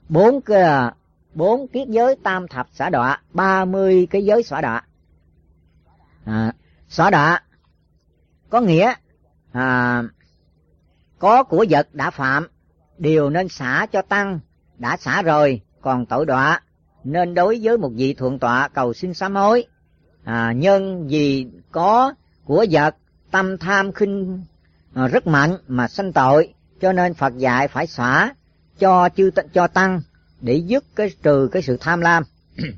4 kiết giới tam thập xả đọa, 30 cái giới xả đọa. Xả đọa có nghĩa có của vật đã phạm, điều nên xả cho tăng, đã xả rồi, còn tội đọa nên đối với một vị thượng tọa cầu xin sám hối. Nhân vì có của vật, tâm tham khinh rất mạnh mà sanh tội, cho nên Phật dạy phải xả cho tăng để trừ cái sự tham lam.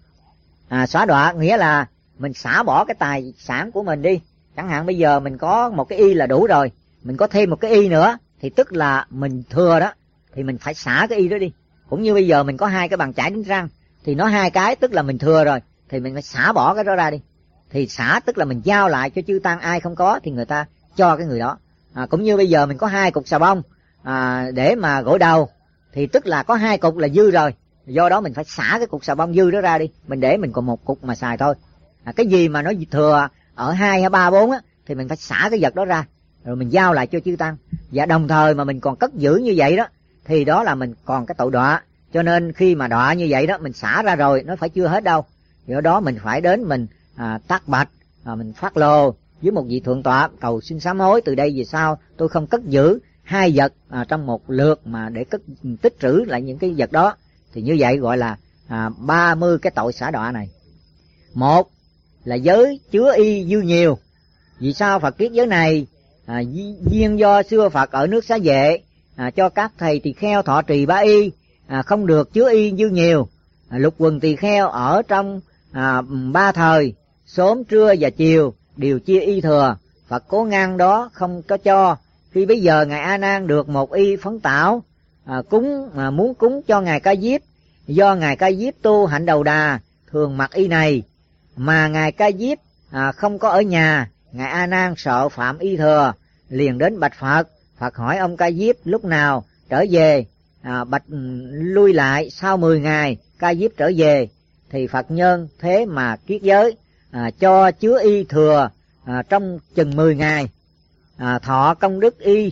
Xả đọa nghĩa là mình xả bỏ cái tài sản của mình đi. Chẳng hạn bây giờ mình có một cái y là đủ rồi, mình có thêm một cái y nữa thì tức là mình thừa đó, thì mình phải xả cái y đó đi. Cũng như bây giờ mình có 2 cái bàn chải đánh răng, thì nó 2 cái tức là mình thừa rồi, thì mình phải xả bỏ cái đó ra đi. Thì xả tức là mình giao lại cho chư tăng, ai không có thì người ta cho cái người đó. Cũng như bây giờ mình có 2 cục xà bông để mà gội đầu, thì tức là có 2 cục là dư rồi, do đó mình phải xả cái cục xà bông dư đó ra đi, mình để mình còn 1 cục mà xài thôi. Cái gì mà nó thừa ở 2 hay 3, 4 á, thì mình phải xả cái vật đó ra, rồi mình giao lại cho chư tăng. Và đồng thời mà mình còn cất giữ như vậy đó, thì đó là mình còn cái tội đọa. Cho nên khi mà đọa như vậy đó, mình xả ra rồi, nó phải chưa hết đâu. Do đó mình phải đến mình tác bạch, mình phát lồ với một vị thượng tọa cầu xin sám hối, từ đây về sau tôi không cất giữ 2 vật trong một lượt mà để tích trữ lại những cái vật đó. Thì như vậy gọi là 30 cái tội xả đọa này. Một là giới chứa y dư nhiều. Vì sao Phật kiết giới này? Duyên do xưa Phật ở nước Xá Vệ cho các thầy tỳ kheo thọ trì 3 y, không được chứa y dư nhiều. Lục quần tỳ kheo ở trong 3 thời, sớm, trưa và chiều đều chia y thừa. Phật cố ngăn đó không có cho. Khi bây giờ ngài A Nan được 1 y phấn tảo, muốn cúng cho ngài Ca Diếp, do ngài Ca Diếp tu hạnh đầu đà thường mặc y này, mà ngài Ca Diếp không có ở nhà, ngài A Nan sợ phạm y thừa, liền đến bạch Phật. Phật hỏi ông Ca Diếp lúc nào trở về, bạch lui lại sau 10 ngày Ca Diếp trở về, thì Phật nhân thế mà kiết giới cho chứa y thừa trong chừng 10 ngày, thọ công đức y.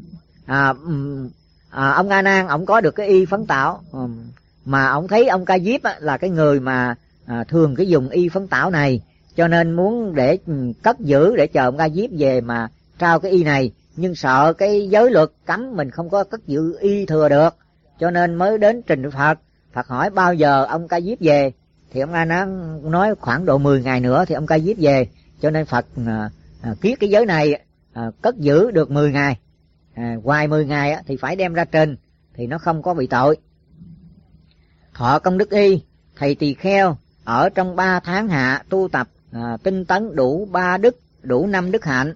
Ông A Nan ông có được cái y phấn tảo, mà ông thấy ông Ca Diếp là cái người mà thường cái dùng y phấn tảo này, cho nên muốn để cất giữ để chờ ông Ca Diếp về mà trao cái y này, nhưng sợ cái giới luật cấm mình không có cất giữ y thừa được, cho nên mới đến trình Phật. Phật hỏi bao giờ ông Ca Diếp về, thì ông A Nan nói khoảng độ 10 ngày nữa thì ông Ca Diếp về, cho nên Phật kiết cái giới này cất giữ được 10 ngày. Ngoài 10 ngày thì phải đem ra trình, thì nó không có bị tội. Thọ công đức y, thầy tỳ kheo ở trong 3 tháng hạ tu tập tinh tấn đủ 3 đức, đủ 5 đức hạnh.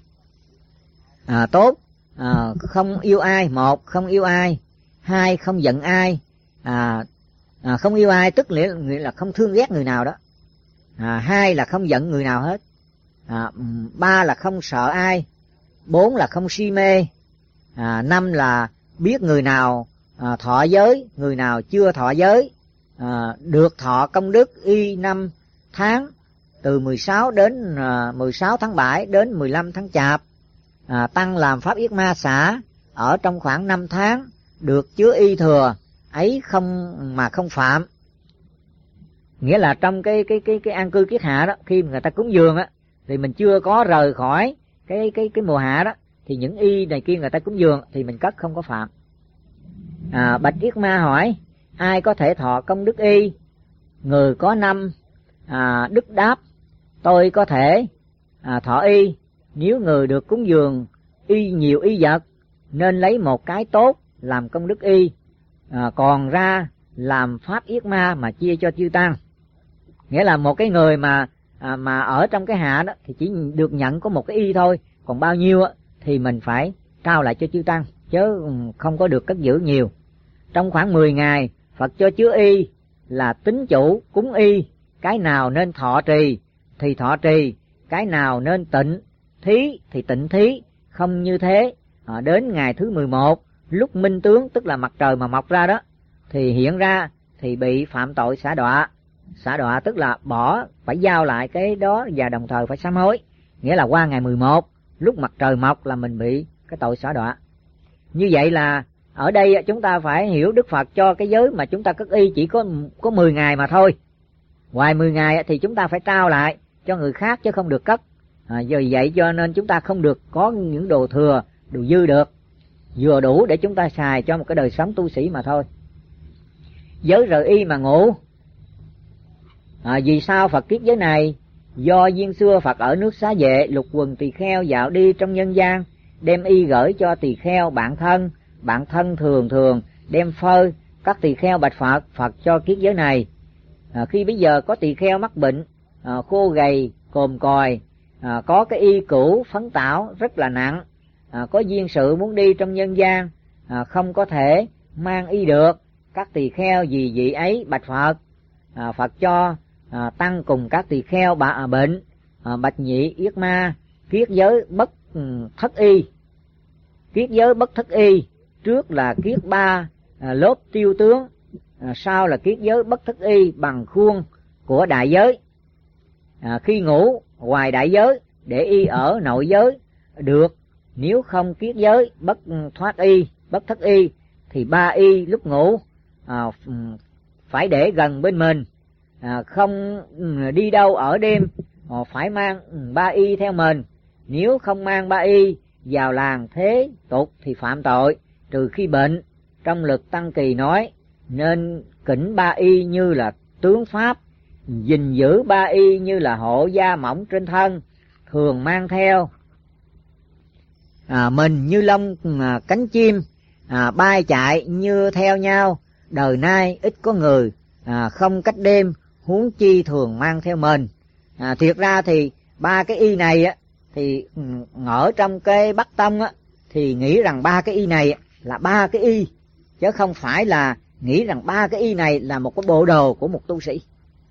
Tốt, không yêu ai. 1, không yêu ai. 2, không giận ai. Không yêu ai tức nghĩa là không thương ghét người nào đó. 2 là không giận người nào hết. 3 là không sợ ai. 4 là không si mê. 5 là biết người nào thọ giới, người nào chưa thọ giới, được thọ công đức y 5 tháng, từ 16 tháng 7 đến 15 tháng Chạp. Tăng làm pháp yết ma xả ở trong khoảng 5 tháng, được chứa y thừa ấy không phạm. Nghĩa là trong cái an cư kiết hạ đó, khi người ta cúng dường thì mình chưa có rời khỏi cái mùa hạ đó, thì những y này kia người ta cúng dường thì mình cất không có phạm. Bạch Yết Ma hỏi ai có thể thọ công đức y? Người có 5 đức đáp tôi có thể thọ y. Nếu người được cúng dường y nhiều y vật, nên lấy một cái tốt làm công đức y, còn ra làm pháp yết ma mà chia cho chư tăng. Nghĩa là một cái người mà ở trong cái hạ đó thì chỉ được nhận có một cái y thôi, còn bao nhiêu thì mình phải trao lại cho chư tăng, chứ không có được cất giữ nhiều. Trong khoảng 10 ngày Phật cho chứa y là tính chủ cúng y, cái nào nên thọ trì thì thọ trì, cái nào nên tịnh thí thì tịnh thí. Không như thế, đến ngày thứ 11 lúc minh tướng, tức là mặt trời mà mọc ra đó, thì hiện ra thì bị phạm tội xả đọa. Xả đọa tức là bỏ, phải giao lại cái đó và đồng thời phải sám hối. Nghĩa là qua ngày 11 lúc mặt trời mọc là mình bị cái tội xả đọa. Như vậy là ở đây chúng ta phải hiểu Đức Phật cho cái giới mà chúng ta cất y chỉ có 10 ngày mà thôi. Ngoài 10 ngày thì chúng ta phải trao lại cho người khác chứ không được cất. Vì vậy cho nên chúng ta không được có những đồ thừa, đồ dư được, vừa đủ để chúng ta xài cho một cái đời sống tu sĩ mà thôi. Giới rời y mà ngủ. Vì sao Phật kiết giới này? Do duyên xưa Phật ở nước Xá Vệ, lục quần tỳ kheo dạo đi trong nhân gian, đem y gửi cho tỳ kheo bạn thân thường đem phơi. Các tỳ kheo bạch Phật, Phật cho kiết giới này. Khi bây giờ có tỳ kheo mắc bệnh, khô gầy, còm còi, có cái y cũ phấn tảo rất là nặng, có duyên sự muốn đi trong nhân gian, không có thể mang y được. Các tỳ kheo vì vậy ấy bạch Phật, Phật cho tăng cùng các tỳ kheo bệnh, bạch nhị yết ma kiết giới bất thất y. Kiết giới bất thất y, trước là kiết 3 lốp tiêu tướng, sau là kiết giới bất thất y bằng khuôn của đại giới. Khi ngủ ngoài đại giới để y ở nội giới được, nếu không kiết giới bất thất y thì 3 y lúc ngủ phải để gần bên mình, không đi đâu ở đêm phải mang 3 y theo mình. Nếu không mang 3 y vào làng thế tục thì phạm tội, trừ khi bệnh. Trong Lực Tăng Kỳ nói nên kỉnh 3 y như là tướng pháp, gìn giữ 3 y như là hộ da mỏng trên thân, thường mang theo mình như lông cánh chim, bay chạy như theo nhau. Đời nay ít có người không cách đêm, huống chi thường mang theo mình. Thiệt ra thì 3 cái y này thì ở trong cái Bắc Tông thì nghĩ rằng 3 cái y này là 3 cái y, chứ không phải là nghĩ rằng 3 cái y này là một cái bộ đồ của một tu sĩ.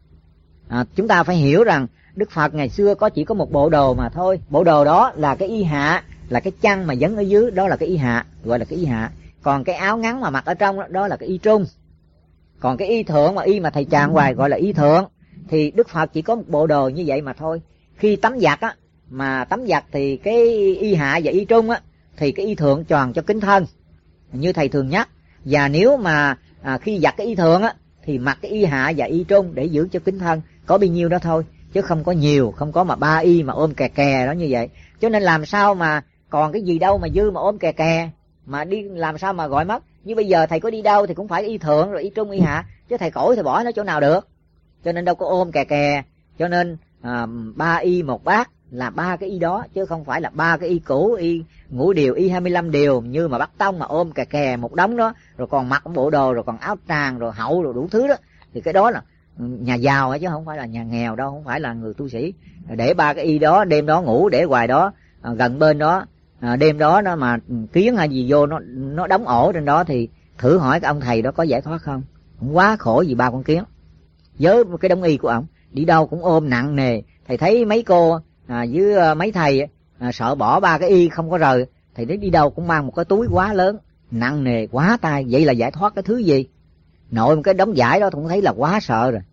Chúng ta phải hiểu rằng Đức Phật ngày xưa chỉ có một bộ đồ mà thôi. Bộ đồ đó là cái y hạ, là cái chăn mà vấn ở dưới, đó là cái y hạ, gọi là cái y hạ. Còn cái áo ngắn mà mặc ở trong đó là cái y trung. Còn cái y thượng mà y mà thầy tràng hoài gọi là y thượng. Thì Đức Phật chỉ có một bộ đồ như vậy mà thôi. Khi tắm giặt mà tắm giặt thì cái y hạ và y trung thì cái y thượng tròn cho kính thân như thầy thường nhắc. Và nếu mà khi giặt cái y thượng thì mặc cái y hạ và y trung để giữ cho kính thân. Có bao nhiêu đó thôi, chứ không có nhiều, không có mà 3 y mà ôm kè kè đó như vậy. Cho nên làm sao mà còn cái gì đâu mà dư mà ôm kè kè, mà đi làm sao mà gọi mất. Như bây giờ thầy có đi đâu thì cũng phải y thượng rồi y trung y hạ, chứ thầy cõi thầy bỏ nó chỗ nào được. Cho nên đâu có ôm kè kè. Cho nên 3 y một bát là 3 cái y đó, chứ không phải là 3 cái y cũ, y ngũ điều, y 25 điều như mà Bắc Tông mà ôm kè kè một đống đó, rồi còn mặc bộ đồ, rồi còn áo tràng, rồi hậu, rồi đủ thứ đó. Thì cái đó là nhà giàu chứ không phải là nhà nghèo đâu, không phải là người tu sĩ. Để 3 cái y đó, đêm đó ngủ để hoài đó, gần bên đó, đêm đó nó mà kiến hay gì vô nó đóng ổ trên đó thì thử hỏi cái ông thầy đó có giải thoát không. Cũng quá khổ vì 3 con kiến với cái đống y của ổng, đi đâu cũng ôm nặng nề. Thầy thấy mấy cô với mấy thầy sợ bỏ 3 cái y không có rời, thầy đi đâu cũng mang một cái túi quá lớn nặng nề quá tay. Vậy là giải thoát cái thứ gì? Nội một cái đống vải đó cũng thấy là quá sợ rồi.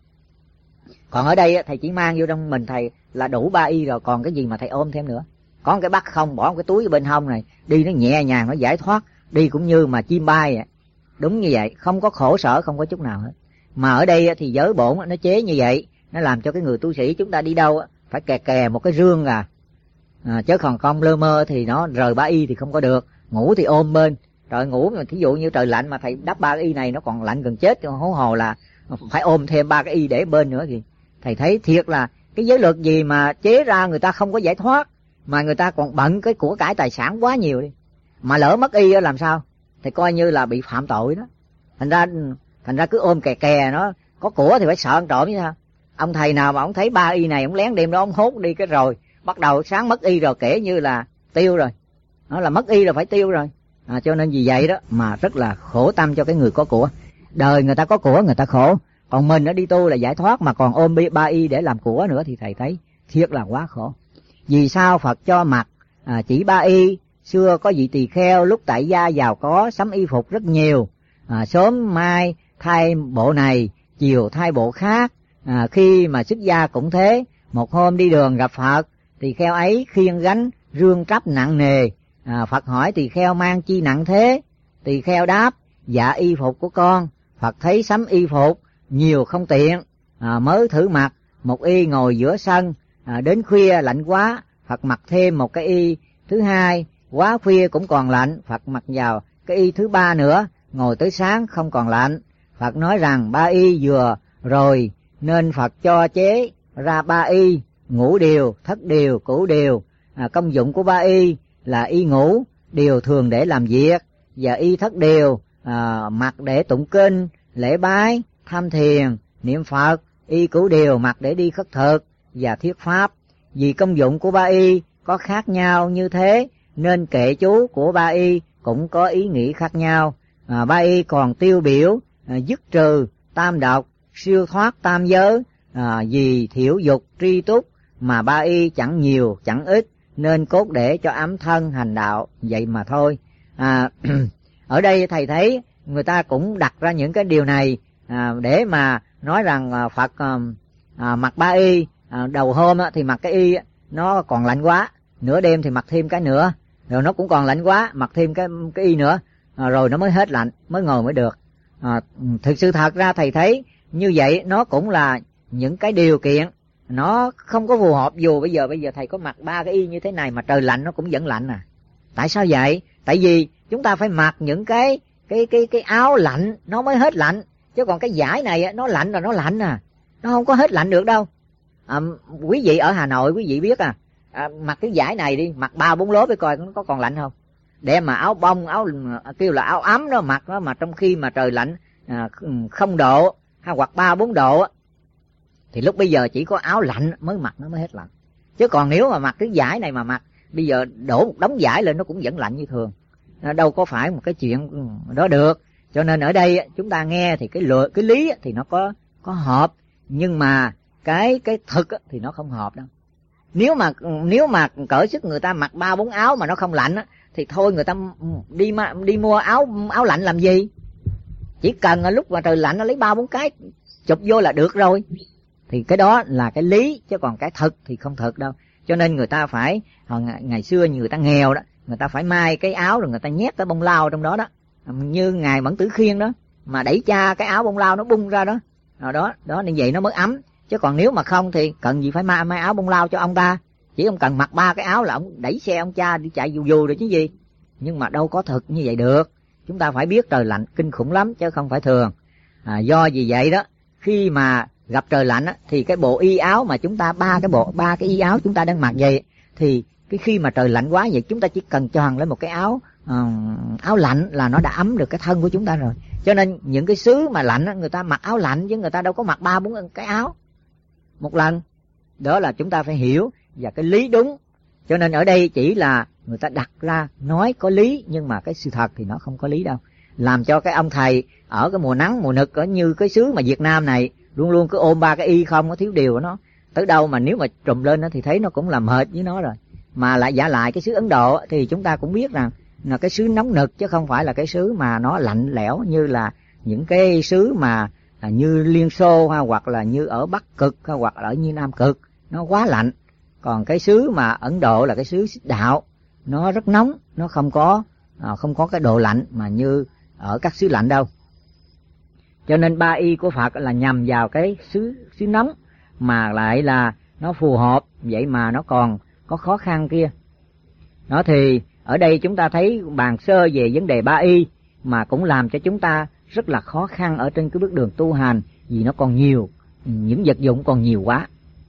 Còn ở đây thầy chỉ mang vô trong mình thầy là đủ 3 y rồi, còn cái gì mà thầy ôm thêm nữa. Có một cái bắt không, bỏ một cái túi bên hông này, đi nó nhẹ nhàng, nó giải thoát, đi cũng như mà chim bay vậy. Đúng như vậy, không có khổ sở, không có chút nào hết. Mà ở đây thì giới bổn nó chế như vậy, nó làm cho cái người tu sĩ chúng ta đi đâu phải kè kè một cái rương chứ còn không lơ mơ thì nó rời 3 y thì không có được. Ngủ thì ôm bên, rồi ngủ mà thí dụ như trời lạnh mà thầy đắp 3 cái y này nó còn lạnh gần chết, hố hồ là phải ôm thêm 3 cái y để bên nữa. Thì thầy thấy thiệt là cái giới luật gì mà chế ra người ta không có giải thoát, mà người ta còn bận cái của cải tài sản quá nhiều đi, mà lỡ mất y làm sao thì coi như là bị phạm tội đó. Thành ra cứ ôm kè kè nó, có của thì phải sợ ăn trộm chứ sao. Ông thầy nào mà ông thấy 3 y này ông lén đêm đó ông hốt đi cái rồi bắt đầu sáng mất y rồi kể như là tiêu rồi, nó là mất y rồi phải tiêu rồi. Cho nên vì vậy đó mà rất là khổ tâm cho cái người có của. Đời người ta có của người ta khổ, còn mình nó đi tu là giải thoát mà còn ôm 3 y để làm của nữa thì thầy thấy thiệt là quá khổ. Vì sao Phật cho mặc chỉ 3 y? Xưa có vị tỳ kheo lúc tại gia giàu có sắm y phục rất nhiều, sớm mai thay bộ này, chiều thay bộ khác. Khi mà xuất gia cũng thế. Một hôm đi đường gặp Phật, tỳ kheo ấy khiêng gánh rương trắp nặng nề. Phật hỏi tỳ kheo mang chi nặng thế? Tỳ kheo đáp: dạ y phục của con. Phật thấy sắm y phục nhiều không tiện, mới thử mặc một y ngồi giữa sân. Đến khuya lạnh quá, Phật mặc thêm một cái y thứ hai. Quá khuya cũng còn lạnh, Phật mặc vào cái y thứ ba nữa, ngồi tới sáng không còn lạnh. Phật nói rằng 3 y vừa rồi, nên Phật cho chế ra 3 y: ngũ điều, thất điều, cửu điều. Công dụng của 3 y là y ngũ điều thường để làm việc, và y thất điều mặc để tụng kinh, lễ bái, tham thiền, niệm Phật. Y cửu điều mặc để đi khất thực và thuyết pháp. Vì công dụng của 3 y có khác nhau như thế, nên kệ chú của 3 y cũng có ý nghĩa khác nhau. 3 y còn tiêu biểu dứt trừ tam độc, siêu thoát tam giới. Vì thiểu dục tri túc mà 3 y chẳng nhiều chẳng ít, nên cốt để cho ấm thân hành đạo vậy mà thôi. Ở đây thầy thấy người ta cũng đặt ra những cái điều này để mà nói rằng Phật mặc 3 y, đầu hôm thì mặc cái y nó còn lạnh quá, nửa đêm thì mặc thêm cái nữa, rồi nó cũng còn lạnh quá, mặc thêm cái y nữa, rồi nó mới hết lạnh, mới ngồi mới được. Thực sự thật ra thầy thấy như vậy nó cũng là những cái điều kiện nó không có phù hợp. Dù bây giờ thầy có mặc 3 cái y như thế này mà trời lạnh nó cũng vẫn lạnh. Tại sao vậy? Tại vì chúng ta phải mặc những cái áo lạnh nó mới hết lạnh, chứ còn cái vải này nó lạnh là nó lạnh nó không có hết lạnh được đâu. Quý vị ở Hà Nội quý vị biết mặc cái vải này đi, mặc 3-4 lớp để coi nó có còn lạnh không. Để mà áo bông, áo kêu là áo ấm đó mặc đó, mà trong khi mà trời lạnh 0 độ hay hoặc 3-4 độ thì lúc bây giờ chỉ có áo lạnh mới mặc nó mới hết lạnh. Chứ còn nếu mà mặc cái vải này mà mặc bây giờ đổ một đống vải lên nó cũng vẫn lạnh như thường, đâu có phải một cái chuyện đó được. Cho nên ở đây chúng ta nghe thì cái lý thì nó có hợp, nhưng mà cái thực thì nó không hợp đâu. Nếu mà cỡ sức người ta mặc 3-4 áo mà nó không lạnh thì thôi người ta đi mua áo lạnh làm gì? Chỉ cần lúc mà trời lạnh nó lấy 3-4 cái chụp vô là được rồi. Thì cái đó là cái lý, chứ còn cái thực thì không thực đâu. Cho nên người ta phải, ngày xưa người ta nghèo đó, người ta phải may cái áo rồi người ta nhét cái bông lau trong đó đó. Như ngài Mẫn Tử Khiên đó, mà đẩy cha cái áo bông lau nó bung ra đó. Đó như vậy nó mới ấm. Chứ còn nếu mà không thì cần gì phải may áo bông lau cho ông ta. Chỉ ông cần mặc 3 cái áo là ông đẩy xe ông cha đi chạy dù rồi chứ gì. Nhưng mà đâu có thực như vậy được. Chúng ta phải biết trời lạnh kinh khủng lắm chứ không phải thường. Do vì vậy đó, khi mà gặp trời lạnh thì cái bộ y áo mà chúng ta ba cái y áo chúng ta đang mặc vậy, thì cái khi mà trời lạnh quá vậy chúng ta chỉ cần choàng lên một cái áo lạnh là nó đã ấm được cái thân của chúng ta rồi. Cho nên những cái xứ mà lạnh người ta mặc áo lạnh, chứ người ta đâu có mặc 3-4 cái áo một lần. Đó là chúng ta phải hiểu và cái lý đúng. Cho nên ở đây chỉ là người ta đặt ra nói có lý, nhưng mà cái sự thật thì nó không có lý đâu. Làm cho cái ông thầy ở cái mùa nắng mùa nực ở như cái xứ mà Việt Nam này luôn luôn cứ ôm 3 cái y không, có thiếu điều của nó. Tới đâu mà nếu mà trùm lên thì thấy nó cũng làm mệt với nó rồi. Mà lại giả lại cái xứ Ấn Độ thì chúng ta cũng biết rằng là cái xứ nóng nực, chứ không phải là cái xứ mà nó lạnh lẽo như là những cái xứ mà như Liên Xô hoặc là như ở Bắc Cực hoặc là ở như Nam Cực, nó quá lạnh. Còn cái xứ mà Ấn Độ là cái xứ Xích Đạo, nó rất nóng, nó không có cái độ lạnh mà như ở các xứ lạnh đâu. Cho nên 3 y của Phật là nhằm vào cái xứ nóng, mà lại là nó phù hợp, vậy mà nó còn có khó khăn kia. Đó thì ở đây chúng ta thấy bàn sơ về vấn đề 3 y mà cũng làm cho chúng ta rất là khó khăn ở trên cái bước đường tu hành, vì nó còn nhiều, những vật dụng còn nhiều quá.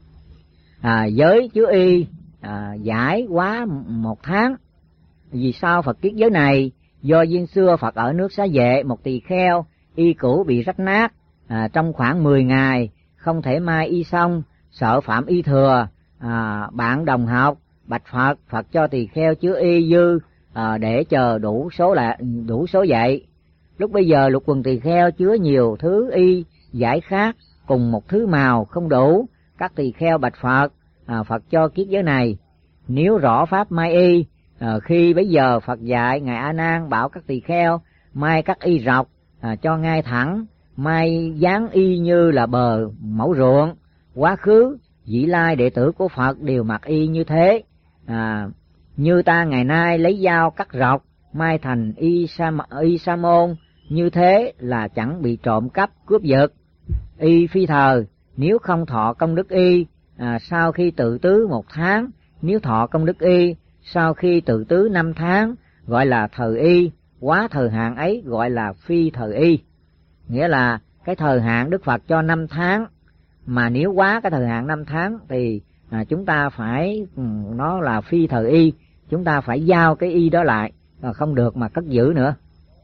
Giới chứa y giải quá 1 tháng. Vì sao Phật kiết giới này? Do duyên xưa Phật ở nước Xá Vệ, một tỳ kheo y cũ bị rách nát, trong khoảng 10 ngày không thể may y xong, sợ phạm y thừa. Bạn đồng học bạch Phật, Phật cho tỳ kheo chứa y dư để chờ đủ số vậy. Lúc bây giờ lục quần tỳ kheo chứa nhiều thứ y giải khác, cùng một thứ màu không đủ. Các tỳ kheo bạch Phật, Phật cho kiết giới này. Nếu rõ pháp may y, khi bấy giờ Phật dạy ngài A Nan bảo các tỳ kheo may các y rọc, cho ngay thẳng, may dáng y như là bờ mẫu ruộng. Quá khứ vị lai đệ tử của Phật đều mặc y như thế. Như ta ngày nay lấy dao cắt rọc mai thành y sa môn, như thế là chẳng bị trộm cắp cướp giật. Y phi thờ, nếu không thọ công đức y, sau khi tự tứ 1 tháng, nếu thọ công đức y, sau khi tự tứ 5 tháng, gọi là thờ y, quá thời hạn ấy gọi là phi thờ y. Nghĩa là cái thời hạn Đức Phật cho 5 tháng, mà nếu quá cái thời hạn 5 tháng thì chúng ta phải, nó là phi thờ y, chúng ta phải giao cái y đó lại, không được mà cất giữ nữa.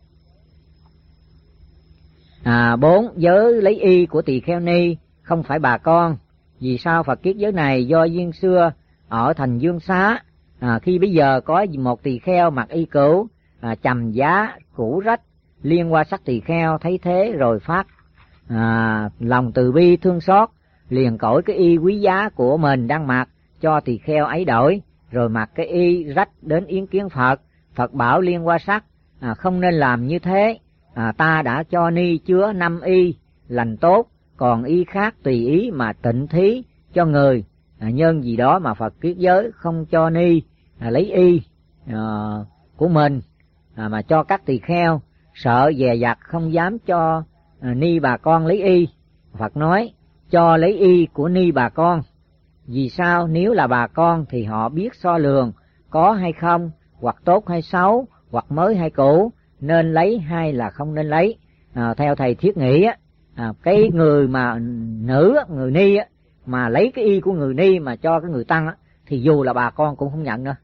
4. Giới lấy y của tỳ kheo ni, không phải bà con. Vì sao Phật kiết giới này? Do duyên xưa ở thành Dương Xá, khi bây giờ có một tỳ kheo mặc y cửu, trầm giá cũ rách, liên qua sắc tỳ kheo thấy thế rồi phát lòng từ bi thương xót, liền cởi cái y quý giá của mình đang mặc cho tỳ kheo ấy đổi, rồi mặc cái y rách đến yến kiến Phật. Phật bảo liên qua sắc, không nên làm như thế, ta đã cho ni chứa 5 y lành tốt, còn y khác tùy ý mà tịnh thí cho người. Nhân gì đó mà Phật kiết giới không cho ni lấy y của mình, mà cho các tỳ kheo, sợ dè dặt không dám cho ni bà con lấy y. Phật nói cho lấy y của ni bà con. Vì sao? Nếu là bà con thì họ biết so lường có hay không, hoặc tốt hay xấu, hoặc mới hay cũ, nên lấy hay là không nên lấy. Theo thầy Thiết nghĩ cái người mà nữ, người ni mà lấy cái y của người ni mà cho cái người tăng thì dù là bà con cũng không nhận nữa.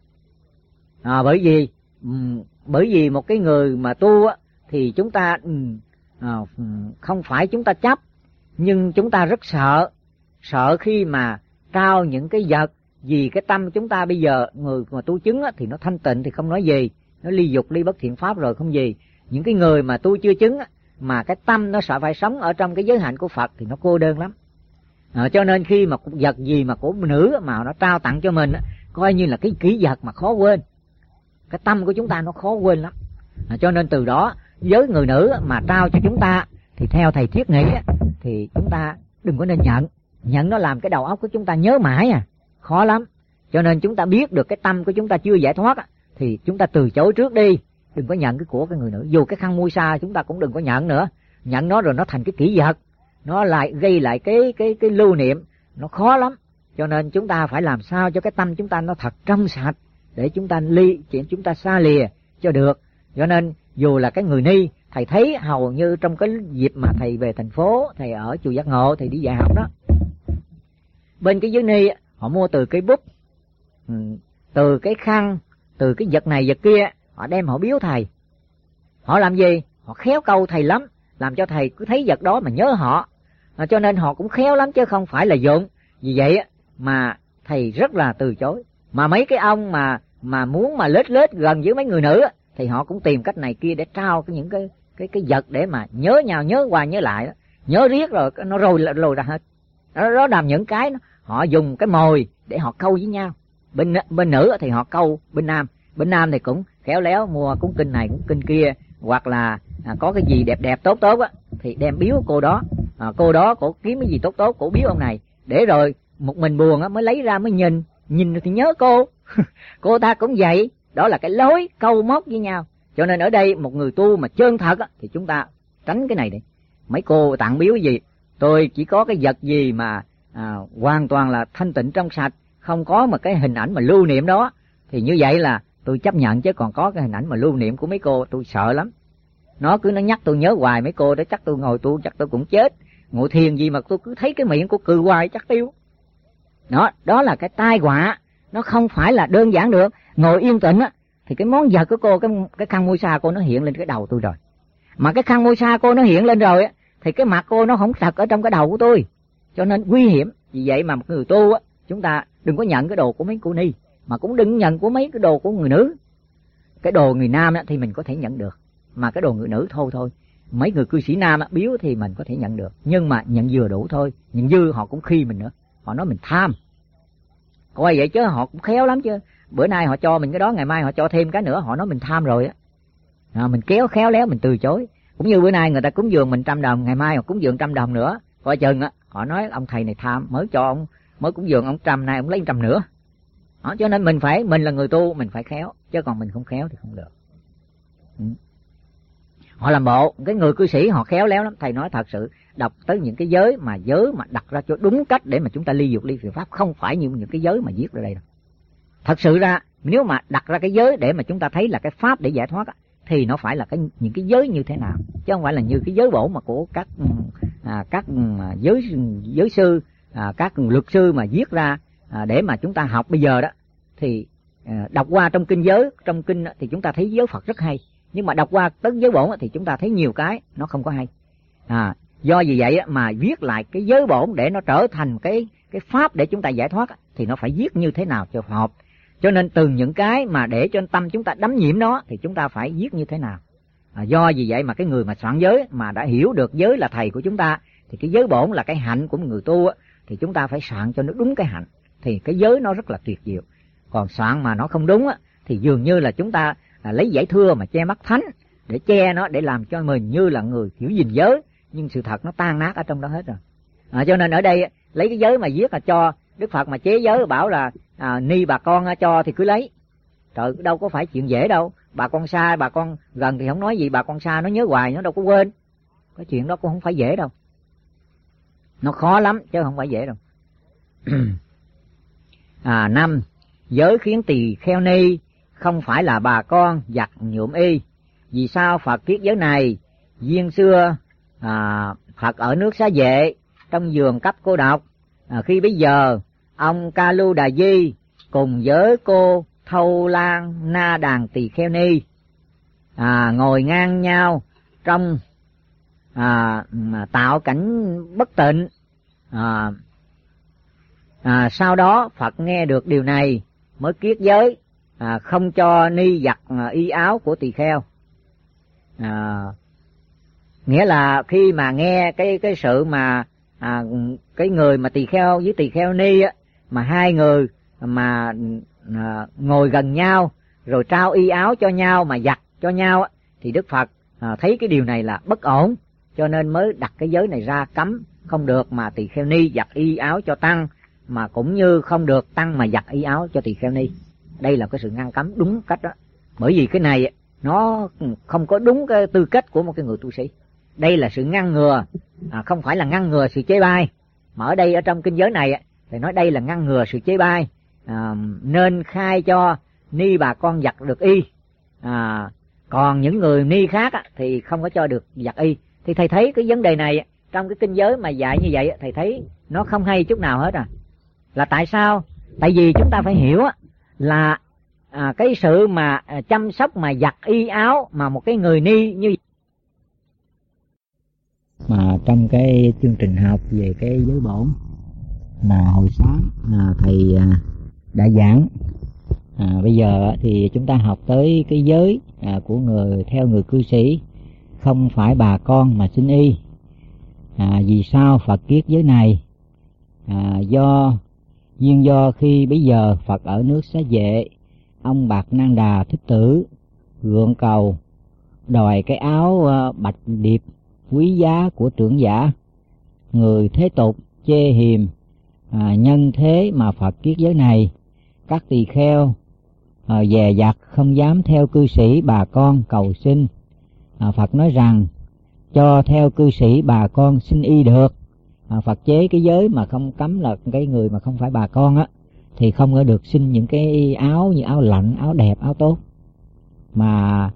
Bởi vì một cái người mà tu thì chúng ta không phải chúng ta chấp, nhưng chúng ta rất sợ khi mà trao những cái vật, vì cái tâm chúng ta bây giờ người mà tu chứng thì nó thanh tịnh thì không nói gì, nó ly dục ly bất thiện pháp rồi không gì. Những cái người mà tu chưa chứng mà cái tâm nó sợ phải sống ở trong cái giới hạnh của Phật thì nó cô đơn lắm. Cho nên khi mà vật gì mà của nữ mà nó trao tặng cho mình coi như là cái kỷ vật mà khó quên. Cái tâm của chúng ta nó khó quên lắm. Cho nên từ đó với người nữ mà trao cho chúng ta thì theo thầy Thiết nghĩ thì chúng ta đừng có nên nhận nó làm cái đầu óc của chúng ta nhớ mãi khó lắm. Cho nên chúng ta biết được cái tâm của chúng ta chưa giải thoát thì chúng ta từ chối trước đi, đừng có nhận cái của cái người nữ. Dù cái khăn mui sa chúng ta cũng đừng có nhận nữa, nhận nó rồi nó thành cái kỷ vật, nó lại gây lại cái lưu niệm, nó khó lắm. Cho nên chúng ta phải làm sao cho cái tâm chúng ta nó thật trong sạch để chúng ta xa lìa cho được. Cho nên dù là cái người ni, thầy thấy hầu như trong cái dịp mà thầy về thành phố, thầy ở chùa Giác Ngộ, thầy đi dạy học đó, bên cái giới ni họ mua từ cái bút, từ cái khăn, từ cái vật này vật kia, họ đem họ biếu thầy. Họ làm gì? Họ khéo câu thầy lắm, làm cho thầy cứ thấy vật đó mà nhớ họ. Cho nên họ cũng khéo lắm chứ không phải là dụng. Vì vậy mà thầy rất là từ chối. Mà mấy cái ông mà muốn mà lết gần với mấy người nữ thì họ cũng tìm cách này kia để trao những cái vật để mà nhớ nhau, nhớ qua nhớ lại đó. Nhớ riết rồi nó lồi ra hết. Đó làm những cái họ dùng cái mồi để họ câu với nhau. Bên nữ thì họ câu bên nam. Bên nam thì cũng khéo léo mua cuốn kinh này cuốn kinh kia, hoặc là có cái gì đẹp tốt thì đem biếu cô đó. Cô đó cổ kiếm cái gì tốt cổ biếu ông này, để rồi một mình buồn mới lấy ra mới nhìn thì nhớ cô. Cô ta cũng vậy. Đó là cái lối câu móc với nhau. Cho nên ở đây một người tu mà chân thật thì chúng ta tránh cái này đi. Mấy cô tặng biếu gì, tôi chỉ có cái vật gì mà hoàn toàn là thanh tịnh trong sạch, không có một cái hình ảnh mà lưu niệm đó, thì như vậy là tôi chấp nhận. Chứ còn có cái hình ảnh mà lưu niệm của mấy cô tôi sợ lắm. Nó nhắc tôi nhớ hoài mấy cô đó, chắc tôi ngồi tu chắc tôi cũng chết. Ngồi thiền gì mà tôi cứ thấy cái miệng của cười hoài chắc tiêu. Đó là cái tai họa, nó không phải là đơn giản được. Ngồi yên tĩnh thì cái món vật của cô, cái khăn môi sa cô nó hiện lên cái đầu tôi rồi. Mà cái khăn môi sa cô nó hiện lên rồi thì cái mặt cô nó không thật ở trong cái đầu của tôi. Cho nên nguy hiểm. Vì vậy mà một người tu chúng ta đừng có nhận cái đồ của mấy cô ni, mà cũng đừng nhận của mấy cái đồ của người nữ. Cái đồ người nam thì mình có thể nhận được, mà cái đồ người nữ thôi. Mấy người cư sĩ nam biếu thì mình có thể nhận được, nhưng mà nhận vừa đủ thôi. Nhận dư họ cũng khi mình nữa, họ nói mình tham. Coi vậy chứ họ cũng khéo lắm chứ. Bữa nay họ cho mình cái đó, ngày mai họ cho thêm cái nữa, họ nói mình tham rồi mình khéo léo mình từ chối. Cũng như bữa nay người ta cúng dường mình 100 đồng, ngày mai họ cúng dường 100 đồng nữa, coi chừng họ nói ông thầy này tham, mới cho ông, mới cúng dường ông 100, nay ông lấy 100 nữa. Cho nên mình là người tu, mình phải khéo, chứ còn mình không khéo thì không được. Họ làm bộ, cái người cư sĩ họ khéo léo lắm. Thầy nói thật sự, đọc tới những cái giới mà đặt ra cho đúng cách để mà chúng ta ly dục ly thiện pháp, không phải như những cái giới mà viết ra đây đâu. Thật sự ra nếu mà đặt ra cái giới để mà chúng ta thấy là cái pháp để giải thoát thì nó phải là những cái giới như thế nào, chứ không phải là như cái giới bổ mà của các giới sư, các luật sư mà viết ra để mà chúng ta học bây giờ đó. Thì đọc qua trong kinh thì chúng ta thấy giới Phật rất hay, nhưng mà đọc qua tới giới bổn thì chúng ta thấy nhiều cái nó không có hay. Do vì vậy mà viết lại cái giới bổn để nó trở thành cái pháp để chúng ta giải thoát thì nó phải viết như thế nào cho hợp. Cho nên từng những cái mà để cho tâm chúng ta đắm nhiễm nó thì chúng ta phải viết như thế nào. Do vì vậy mà cái người mà soạn giới mà đã hiểu được giới là thầy của chúng ta thì cái giới bổn là cái hạnh của người tu thì chúng ta phải soạn cho nó đúng cái hạnh thì cái giới nó rất là tuyệt diệu. Còn soạn mà nó không đúng thì dường như là chúng ta lấy giải thưa mà che mắt thánh để che nó, để làm cho mình như là người hiểu gìn giới, nhưng sự thật nó tan nát ở trong đó hết rồi. Cho nên ở đây lấy cái giới mà viết là cho Đức Phật mà chế giới bảo là ni bà con cho thì cứ lấy. Trời, đâu có phải chuyện dễ đâu. Bà con xa, bà con gần thì không nói gì, bà con xa nó nhớ hoài, nó đâu có quên. Cái chuyện đó cũng không phải dễ đâu. Nó khó lắm chứ không phải dễ đâu. 5. Giới khiến tỳ kheo ni không phải là bà con giặt nhuộm y. Vì sao Phật viết giới này? Duyên xưa Phật ở nước Xá Vệ trong vườn cấp cô độc, khi bấy giờ ông Ca Lu Đà Di cùng với cô Thâu Lan Na Đàn Tỳ Kheo Ni ngồi ngang nhau trong tạo cảnh bất tịnh. Sau đó Phật nghe được điều này mới kiết giới không cho ni giặt y áo của tỳ kheo. Nghĩa là khi mà nghe cái sự mà cái người mà tỳ kheo với tỳ kheo ni mà hai người mà ngồi gần nhau rồi trao y áo cho nhau mà giặt cho nhau thì Đức Phật thấy cái điều này là bất ổn, cho nên mới đặt cái giới này ra cấm không được mà tỳ kheo ni giặt y áo cho tăng, mà cũng như không được tăng mà giặt y áo cho tỳ kheo ni. Đây là cái sự ngăn cấm đúng cách đó. Bởi vì cái này nó không có đúng cái tư cách của một cái người tu sĩ. Đây là sự ngăn ngừa, không phải là ngăn ngừa sự chế bai. Mà ở đây ở trong kinh giới này thì nói đây là ngăn ngừa sự chế bai, nên khai cho ni bà con giặt được y. Còn những người ni khác thì không có cho được giặt y. Thì thầy thấy cái vấn đề này trong cái kinh giới mà dạy như vậy thầy thấy nó không hay chút nào hết. Là tại sao? Tại vì chúng ta phải hiểu là cái sự mà chăm sóc mà giặt y áo mà một cái người ni như mà trong cái chương trình học về cái giới bổn mà hồi sáng thầy đã giảng, bây giờ thì chúng ta học tới cái giới của người theo người cư sĩ không phải bà con mà xin y. Vì sao Phật kiết giới này? Do khi bấy giờ Phật ở nước Xá Vệ, ông Bạc Nan Đà Thích Tử gượng cầu đòi cái áo bạch điệp quý giá của trưởng giả. Người thế tục chê hiềm, nhân thế mà Phật kiết giới này. Các tỳ kheo dè dặt không dám theo cư sĩ bà con cầu xin. Phật nói rằng cho theo cư sĩ bà con xin y được. Phật chế cái giới mà không cấm là cái người mà không phải bà con thì không có được xin những cái áo như áo lạnh, áo đẹp, áo tốt. Mà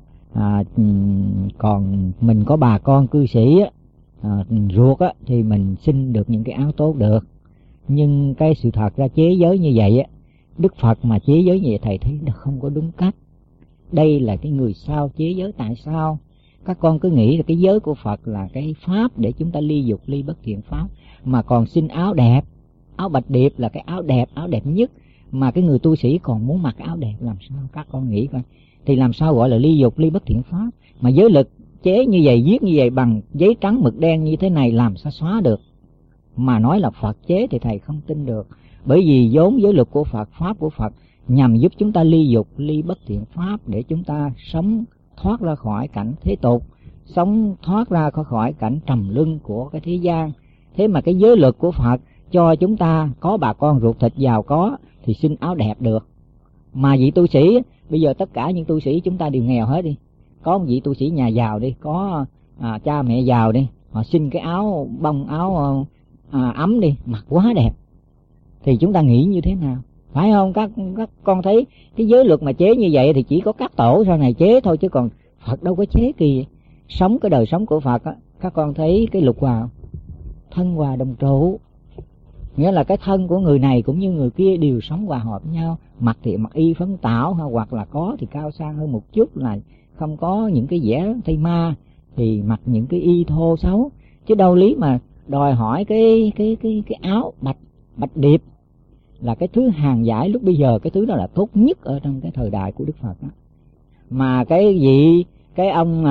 còn mình có bà con cư sĩ ruột thì mình xin được những cái áo tốt được. Nhưng cái sự thật ra chế giới như vậy Đức Phật mà chế giới như vậy thầy thấy nó không có đúng cách. Đây là cái người sao chế giới. Tại sao các con cứ nghĩ là cái giới của Phật là cái pháp để chúng ta ly dục ly bất thiện pháp, mà còn xin áo đẹp, áo bạch điệp là cái áo đẹp nhất, mà cái người tu sĩ còn muốn mặc áo đẹp, làm sao các con nghĩ coi? Thì làm sao gọi là ly dục ly bất thiện pháp? Mà giới lực chế như vậy, viết như vậy bằng giấy trắng mực đen như thế này làm sao xóa được? Mà nói là Phật chế thì thầy không tin được. Bởi vì vốn giới luật của Phật, pháp của Phật nhằm giúp chúng ta ly dục ly bất thiện pháp, để chúng ta sống thoát ra khỏi cảnh thế tục, sống thoát ra khỏi cảnh trầm luân của cái thế gian. Thế mà cái giới luật của Phật cho chúng ta có bà con ruột thịt giàu có thì xin áo đẹp được. Mà vị tu sĩ bây giờ tất cả những tu sĩ chúng ta đều nghèo hết đi, có một vị tu sĩ nhà giàu đi, có cha mẹ giàu đi, họ xin cái áo bông, áo ấm đi, mặc quá đẹp, thì chúng ta nghĩ như thế nào? Phải không? Các con thấy cái giới luật mà chế như vậy thì chỉ có các tổ sau này chế thôi, chứ còn Phật đâu có chế kỳ vậy. Sống cái đời sống của Phật á, các con thấy cái lục hòa, thân hòa đồng trụ, nghĩa là cái thân của người này cũng như người kia đều sống hòa hợp với nhau. Mặc thì mặc y phấn tảo, hoặc là có thì cao sang hơn một chút, là không có những cái vẻ thây ma, thì mặc những cái y thô xấu. Chứ đâu lý mà đòi hỏi cái áo bạch điệp là cái thứ hàng giải lúc bây giờ, cái thứ đó là tốt nhất ở trong cái thời đại của Đức Phật đó. Mà cái ông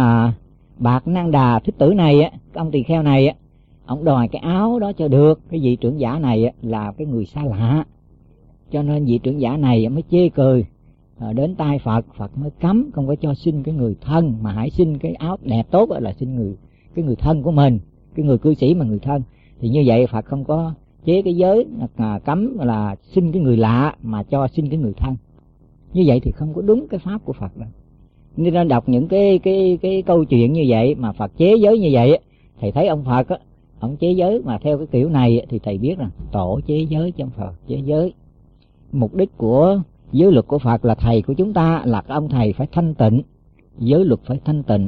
Bạc Năng Đà Thích Tử này á, cái ông tỳ kheo này á, ông đòi cái áo đó cho được. Cái vị trưởng giả này á, là cái người xa lạ, cho nên vị trưởng giả này mới chê cười. Đến tai Phật, Phật mới cấm không có cho xin cái người thân, mà hãy xin cái áo đẹp tốt là xin cái người thân của mình, cái người cư sĩ mà người thân. Thì như vậy Phật không có chế cái giới cấm là xin cái người lạ, mà cho xin cái người thân. Như vậy thì không có đúng cái pháp của Phật đâu. Nên đọc những cái câu chuyện như vậy mà Phật chế giới như vậy, thầy thấy ông Phật á, ông chế giới mà theo cái kiểu này thì thầy biết rằng tổ chế giới chứ không Phật chế giới. Mục đích của giới luật của Phật là thầy của chúng ta, là cái ông thầy phải thanh tịnh, giới luật phải thanh tịnh,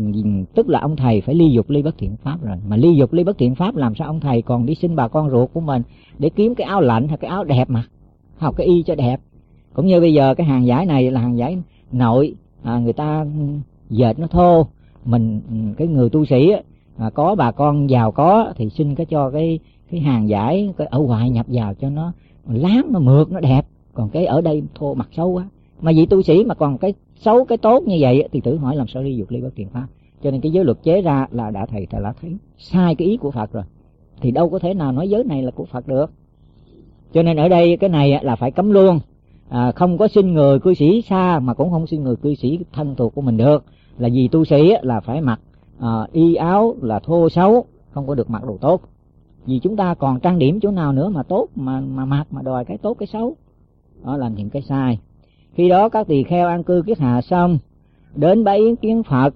tức là ông thầy phải ly dục ly bất thiện pháp rồi. Mà ly dục ly bất thiện pháp, làm sao ông thầy còn đi xin bà con ruột của mình để kiếm cái áo lạnh hay cái áo đẹp mà học cái y cho đẹp. Cũng như bây giờ cái hàng giải này là hàng giải nội, người ta dệt nó thô, mình cái người tu sĩ có bà con giàu có thì xin cái cho cái hàng giải cái ở ngoài nhập vào cho nó láng, nó mượt, nó đẹp. Còn cái ở đây thô mặt xấu quá. Mà vị tu sĩ mà còn cái xấu cái tốt như vậy thì tự hỏi làm sao ly dục ly bất thiện pháp. Cho nên cái giới luật chế ra là đã thầy đã thấy sai cái ý của Phật rồi, thì đâu có thể nào nói giới này là của Phật được. Cho nên ở đây cái này là phải cấm luôn. Không có xin người cư sĩ xa, mà cũng không xin người cư sĩ thân thuộc của mình được. Là vì tu sĩ là phải mặc y áo là thô xấu, không có được mặc đồ tốt. Vì chúng ta còn trang điểm chỗ nào nữa mà tốt mà mặc, mà đòi cái tốt cái xấu, đó là những cái sai. Khi đó các tỳ kheo an cư kiết hạ xong, đến bái yến kiến Phật,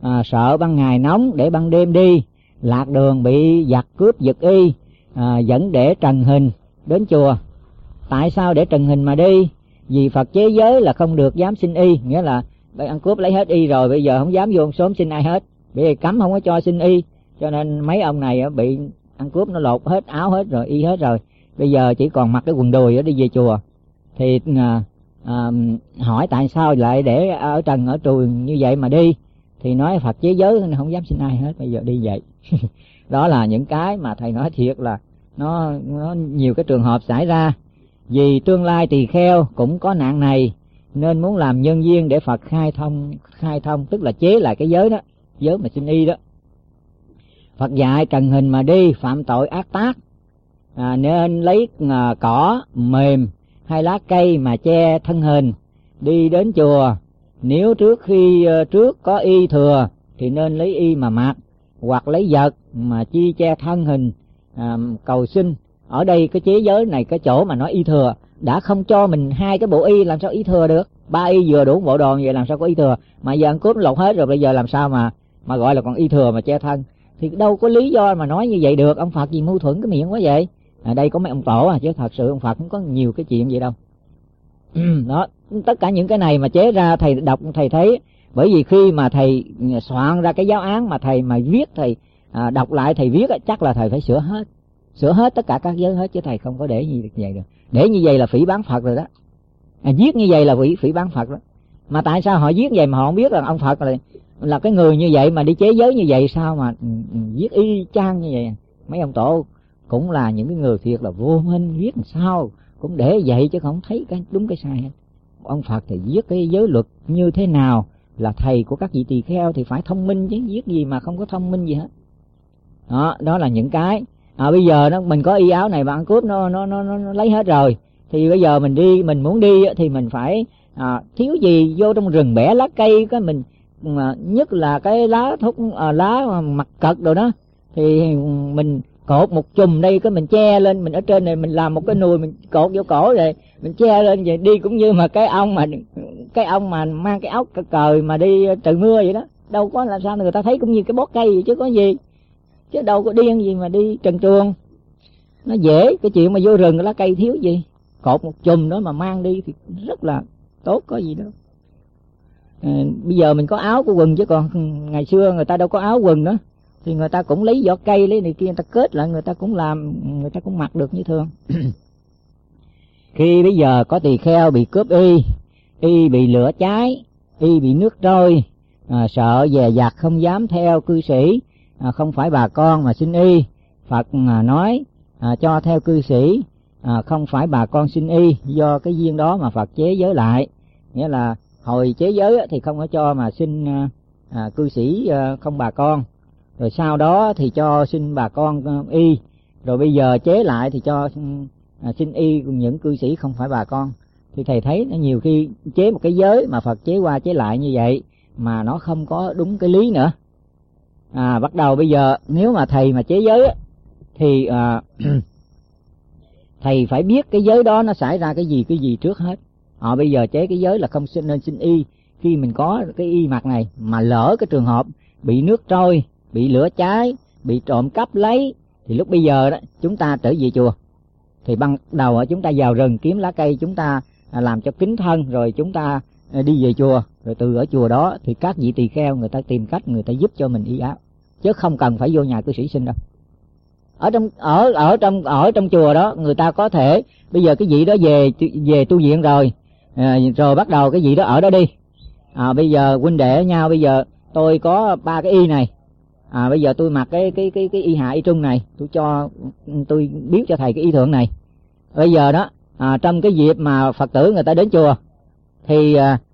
sợ ban ngày nóng để ban đêm đi, lạc đường bị giặc cướp giật y, dẫn để trần hình đến chùa. Tại sao để trần hình mà đi? Vì Phật chế giới là không được dám xin y, nghĩa là ăn cướp lấy hết y rồi, bây giờ không dám vô xóm xin ai hết, bởi vì cấm không có cho xin y. Cho nên mấy ông này bị ăn cướp nó lột hết áo hết rồi, y hết rồi, bây giờ chỉ còn mặc cái quần đùi đi về chùa. Thì hỏi tại sao lại để ở trần ở trùi như vậy mà đi, thì nói Phật chế giới nên không dám xin ai hết, bây giờ đi vậy. Đó là những cái mà thầy nói thiệt là nó nhiều cái trường hợp xảy ra. Vì tương lai tỳ kheo cũng có nạn này, nên muốn làm nhân duyên để Phật khai thông, tức là chế lại cái giới đó, giới mà xin y đó. Phật dạy trần hình mà đi phạm tội ác tác, nên lấy cỏ mềm hay lá cây mà che thân hình đi đến chùa. Nếu trước có y thừa thì nên lấy y mà mặc, hoặc lấy vật mà chi che thân hình cầu xin. Ở đây cái chế giới này, cái chỗ mà nói y thừa, đã không cho mình hai cái bộ y, làm sao y thừa được? 3 y vừa đủ bộ đồ vậy làm sao có y thừa? Mà giờ ăn cướp lột hết rồi, bây giờ làm sao mà gọi là còn y thừa mà che thân? Thì đâu có lý do mà nói như vậy được. Ông Phật gì mâu thuẫn cái miệng quá vậy? Đây có mấy ông tổ chứ thật sự ông Phật không có nhiều cái chuyện vậy đâu. Đó, tất cả những cái này mà chế ra thầy đọc thầy thấy, bởi vì khi mà thầy soạn ra cái giáo án mà thầy mà viết, thầy đọc lại thầy viết, chắc là thầy phải sửa hết tất cả các giới hết, chứ thầy không có để như vậy được. Để như vậy là phỉ báng Phật rồi đó. Viết như vậy là phỉ báng Phật đó. Mà tại sao họ viết vậy mà họ không biết rằng ông Phật là cái người như vậy mà đi chế giới như vậy, sao mà viết y chang như vậy? Mấy ông tổ cũng là những cái người thiệt là vô minh, viết làm sao cũng để vậy chứ không thấy cái đúng cái sai hết. Ông Phật thì viết cái giới luật như thế nào, là thầy của các vị tỳ kheo thì phải thông minh chứ, viết gì mà không có thông minh gì hết. Đó là những cái bây giờ mình có y áo này mà ăn cướp nó lấy hết rồi, thì bây giờ mình muốn đi thì mình phải thiếu gì vô trong rừng bẻ lá cây, cái mình nhất là cái lá thuốc lá mặt cật rồi đó, thì mình cột một chùm đây, cái mình che lên, mình ở trên này mình làm một cái nùi mình cột vô cổ rồi mình che lên vậy đi, cũng như mà cái ông mà cái ông mà mang cái áo cờ mà đi trời mưa vậy đó, đâu có làm sao người ta thấy cũng như cái bó cây vậy chứ có gì, chứ đâu có điên gì mà đi trần truồng. Nó dễ, cái chuyện mà vô rừng lá cây thiếu gì, cột một chùm đó mà mang đi thì rất là tốt, có gì đâu. Bây giờ mình có áo có quần, chứ còn ngày xưa người ta đâu có áo quần nữa, thì người ta cũng lấy vỏ cây lấy này kia người ta kết lại, người ta cũng làm, người ta cũng mặc được như thường. Khi bây giờ có tỳ kheo bị cướp y bị lửa cháy, y bị nước trôi, sợ dè dặt không dám theo cư sĩ, không phải bà con mà xin y. Phật nói cho theo cư sĩ, không phải bà con xin y, do cái duyên đó mà Phật chế giới lại. Nghĩa là hồi chế giới thì không có cho mà xin cư sĩ không bà con, rồi sau đó thì cho xin bà con y, rồi bây giờ chế lại thì cho xin y những cư sĩ không phải bà con. Thì thầy thấy nó nhiều khi chế một cái giới mà Phật chế qua chế lại như vậy mà nó không có đúng cái lý nữa. Bắt đầu bây giờ nếu mà thầy mà chế giới thì thầy phải biết cái giới đó nó xảy ra cái gì trước hết. Bây giờ chế cái giới là không nên xin y khi mình có cái y mặc này, mà lỡ cái trường hợp bị nước trôi, bị lửa cháy, bị trộm cắp lấy, thì lúc bây giờ đó chúng ta trở về chùa, thì ban đầu chúng ta vào rừng kiếm lá cây, chúng ta làm cho kính thân, rồi chúng ta đi về chùa, rồi từ ở chùa đó thì các vị tỳ kheo người ta tìm cách người ta giúp cho mình y áo, chứ không cần phải vô nhà cư sĩ xin đâu. Ở trong chùa đó người ta có thể bây giờ cái vị đó về tu viện rồi, rồi bắt đầu cái vị đó ở đó đi. Bây giờ huynh đệ với nhau, bây giờ tôi có 3 cái y này, bây giờ tôi mặc cái y hạ y trung này, tôi biếu cho thầy cái y thượng này. Bây giờ đó trong cái dịp mà Phật tử người ta đến chùa thì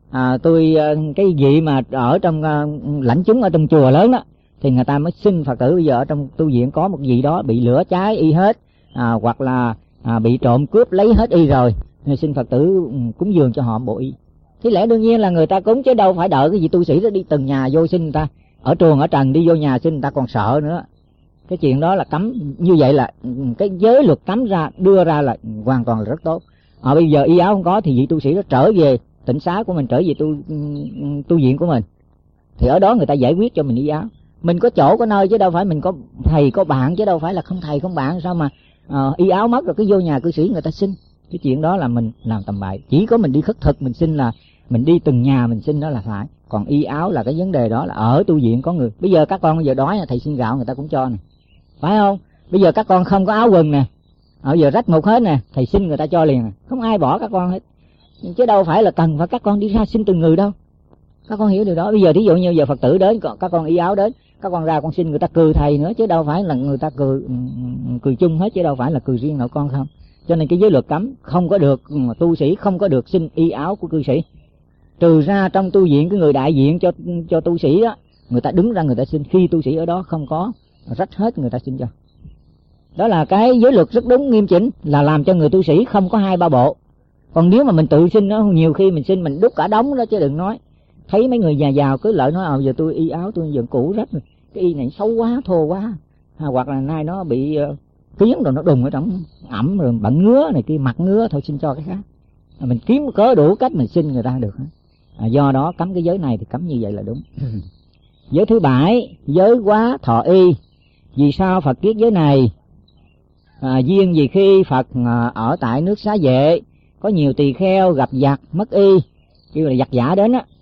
cái vị mà ở trong lãnh chúng ở trong chùa lớn đó thì người ta mới xin Phật tử bây giờ ở trong tu viện có một vị đó bị lửa cháy y hết, hoặc là bị trộm cướp lấy hết y rồi, nên xin Phật tử cúng dường cho họ một bộ y. Thế lẽ đương nhiên là người ta cúng, chứ đâu phải đợi cái vị tu sĩ đó đi từng nhà vô xin người ta. Ở truồng ở trần đi vô nhà xin người ta còn sợ nữa. Cái chuyện đó là cấm, như vậy là cái giới luật cấm ra đưa ra là hoàn toàn là rất tốt. Bây giờ y áo không có thì vị tu sĩ đó trở về tịnh xá của mình, trở về tu viện của mình, thì ở đó người ta giải quyết cho mình y áo. Mình có chỗ có nơi chứ đâu phải mình có thầy có bạn, chứ đâu phải là không thầy không bạn, sao mà y áo mất rồi cứ vô nhà cư sĩ người ta xin. Cái chuyện đó là mình làm tầm bậy. Chỉ có mình đi khất thực mình xin, là mình đi từng nhà mình xin đó là phải. Còn y áo là cái vấn đề đó là ở tu viện có người. Bây giờ các con bây giờ đói thầy xin gạo người ta cũng cho nè, phải không? Bây giờ các con không có áo quần nè, bây giờ rách mục hết nè, thầy xin người ta cho liền, không ai bỏ các con hết. Chứ đâu phải là cần phải các con đi ra xin từng người đâu. Các con hiểu điều đó. Bây giờ thí dụ như giờ Phật tử đến, các con y áo đến, các con ra con xin người ta cười thầy nữa, chứ đâu phải là người ta cười chung hết, chứ đâu phải là cười riêng nội con không. Cho nên cái giới luật cấm không có được, tu sĩ không có được xin y áo của cư sĩ. Trừ ra trong tu viện cái người đại diện cho tu sĩ đó, người ta đứng ra người ta xin, khi tu sĩ ở đó không có, rách hết người ta xin cho. Đó là cái giới luật rất đúng nghiêm chỉnh, là làm cho người tu sĩ không có 2-3 bộ. Còn nếu mà mình tự xin đó, nhiều khi mình xin mình đúc cả đống đó chứ đừng nói. Thấy mấy người nhà giàu cứ lợi nói giờ tôi y áo tôi giờ cũ rách rồi, cái y này xấu quá, thô quá, hoặc là nay nó bị kiến rồi nó đùng ở trong ẩm rồi bận ngứa này kia, mặt ngứa, thôi xin cho cái khác. Mình kiếm cớ đủ cách mình xin người ta được. Do đó cấm cái giới này thì cấm như vậy là đúng. Giới thứ 7, giới quá thọ y. Vì sao Phật kiết giới này? Duyên vì khi Phật ở tại nước Xá Vệ, có nhiều tỳ kheo gặp giặc mất y, kêu là giặc giả đến á.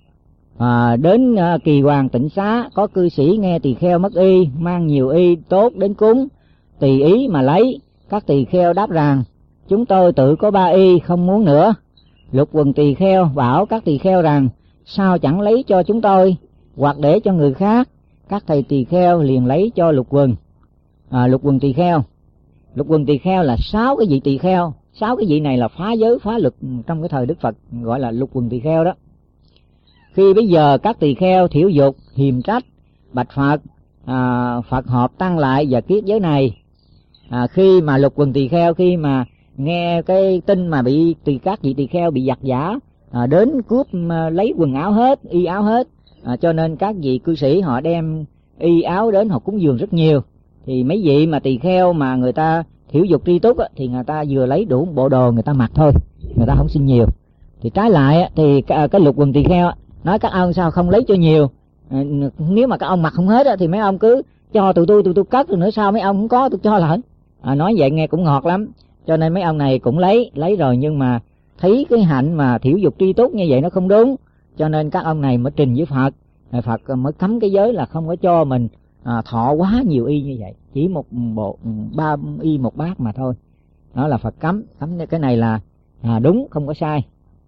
Đến Kỳ Hoàng Tịnh Xá, có cư sĩ nghe tỳ kheo mất y, mang nhiều y tốt đến cúng, tùy ý mà lấy. Các tỳ kheo đáp rằng chúng tôi tự có 3 y, không muốn nữa. Lục quần tỳ kheo bảo các tỳ kheo rằng sao chẳng lấy cho chúng tôi, hoặc để cho người khác. Các thầy tỳ kheo liền lấy cho lục quần. Lục quần tỳ kheo, lục quần tỳ kheo là 6 cái vị tỳ kheo. 6 cái vị này là phá giới phá luật trong cái thời Đức Phật, gọi là lục quần tỳ kheo đó. Khi bây giờ các tỳ kheo thiểu dục hiềm trách bạch Phật, Phật họp tăng lại và kiết giới này. Khi mà lục quần tỳ kheo khi mà nghe cái tin mà bị các vị tỳ kheo bị giặc giả đến cướp lấy quần áo hết, y áo hết, cho nên các vị cư sĩ họ đem y áo đến họ cúng dường rất nhiều. Thì mấy vị mà tỳ kheo mà người ta thiểu dục tri túc thì người ta vừa lấy đủ bộ đồ người ta mặc thôi, người ta không xin nhiều. Thì trái lại thì cái Lục Quần Tỳ Kheo nói các ông sao không lấy cho nhiều, nếu mà các ông mặc không hết thì mấy ông cứ cho tụi tôi cất, rồi nữa sao mấy ông không có tôi cho lại. Nói vậy nghe cũng ngọt lắm, cho nên mấy ông này cũng lấy rồi, nhưng mà thấy cái hạnh mà thiểu dục tri túc như vậy nó không đúng, cho nên các ông này mới trình với Phật. Phật mới cấm cái giới là không có cho mình thọ quá nhiều y như vậy, chỉ một bộ 3 y một bát mà thôi. Đó là Phật cấm cái này là đúng, không có sai.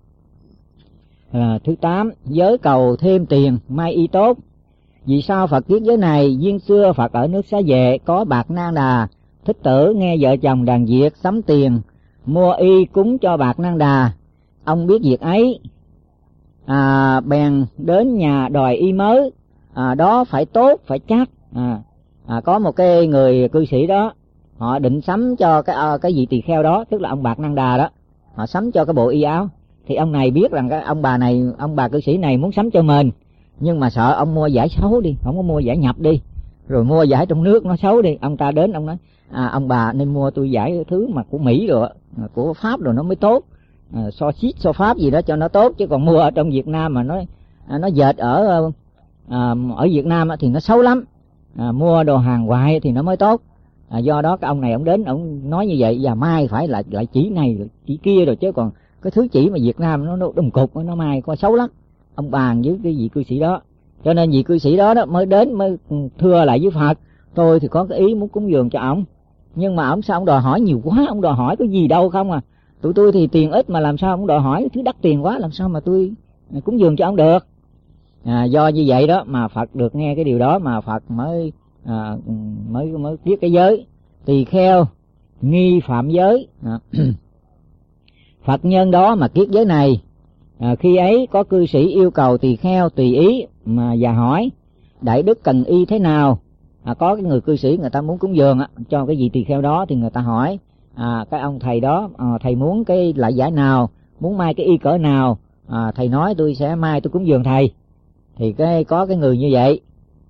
Thứ 8, giới cầu thêm tiền mai y tốt. Vì sao Phật viết giới này? Duyên xưa Phật ở nước Xá Vệ có Bạc Nan Đà Thích Tử nghe vợ chồng đàn Việt sắm tiền mua y cúng cho Bạc Nan Đà. Ông biết việc ấy, bèn đến nhà đòi y mới, đó phải tốt phải chắc. Có một cái người cư sĩ đó, họ định sắm cho cái vị tỳ kheo đó, tức là ông Bạc Nan Đà đó, họ sắm cho cái bộ y áo. Thì ông này biết rằng cái ông bà cư sĩ này muốn sắm cho mình, nhưng mà sợ ông mua vải xấu đi, không có mua vải nhập đi, rồi mua vải trong nước nó xấu đi. Ông ta đến ông nói ông bà nên mua tôi vải thứ mà của Mỹ rồi, của Pháp rồi nó mới tốt, so Pháp gì đó cho nó tốt, chứ còn mua ở trong Việt Nam mà nó dệt ở Việt Nam thì nó xấu lắm. Mua đồ hàng ngoại thì nó mới tốt. Do đó cái ông này ông đến ông nói như vậy, và mai phải lại chỉ này chỉ kia rồi, chứ còn cái thứ chỉ mà Việt Nam nó đùng cục, nó mai coi xấu lắm. Ông bàn với cái vị cư sĩ đó, cho nên vị cư sĩ đó mới đến mới thưa lại với Phật, tôi thì có cái ý muốn cúng dường cho ổng, nhưng mà ổng sao ổng đòi hỏi nhiều quá, ổng đòi hỏi có gì đâu không tụi tôi thì tiền ít mà làm sao ổng đòi hỏi thứ đắt tiền quá, làm sao mà tôi cúng dường cho ổng được. Do như vậy đó mà Phật được nghe cái điều đó mà Phật mới viết cái giới tỳ kheo nghi phạm giới. Phật nhân đó mà kiết giới này. Khi ấy có cư sĩ yêu cầu tỳ kheo tùy ý và hỏi đại đức cần y thế nào. Có cái người cư sĩ người ta muốn cúng dường cho cái vị tỳ kheo đó, thì người ta hỏi cái ông thầy đó, thầy muốn cái loại vải nào, muốn may cái y cỡ nào, thầy nói tôi sẽ may, tôi cúng dường thầy. Thì có cái người như vậy.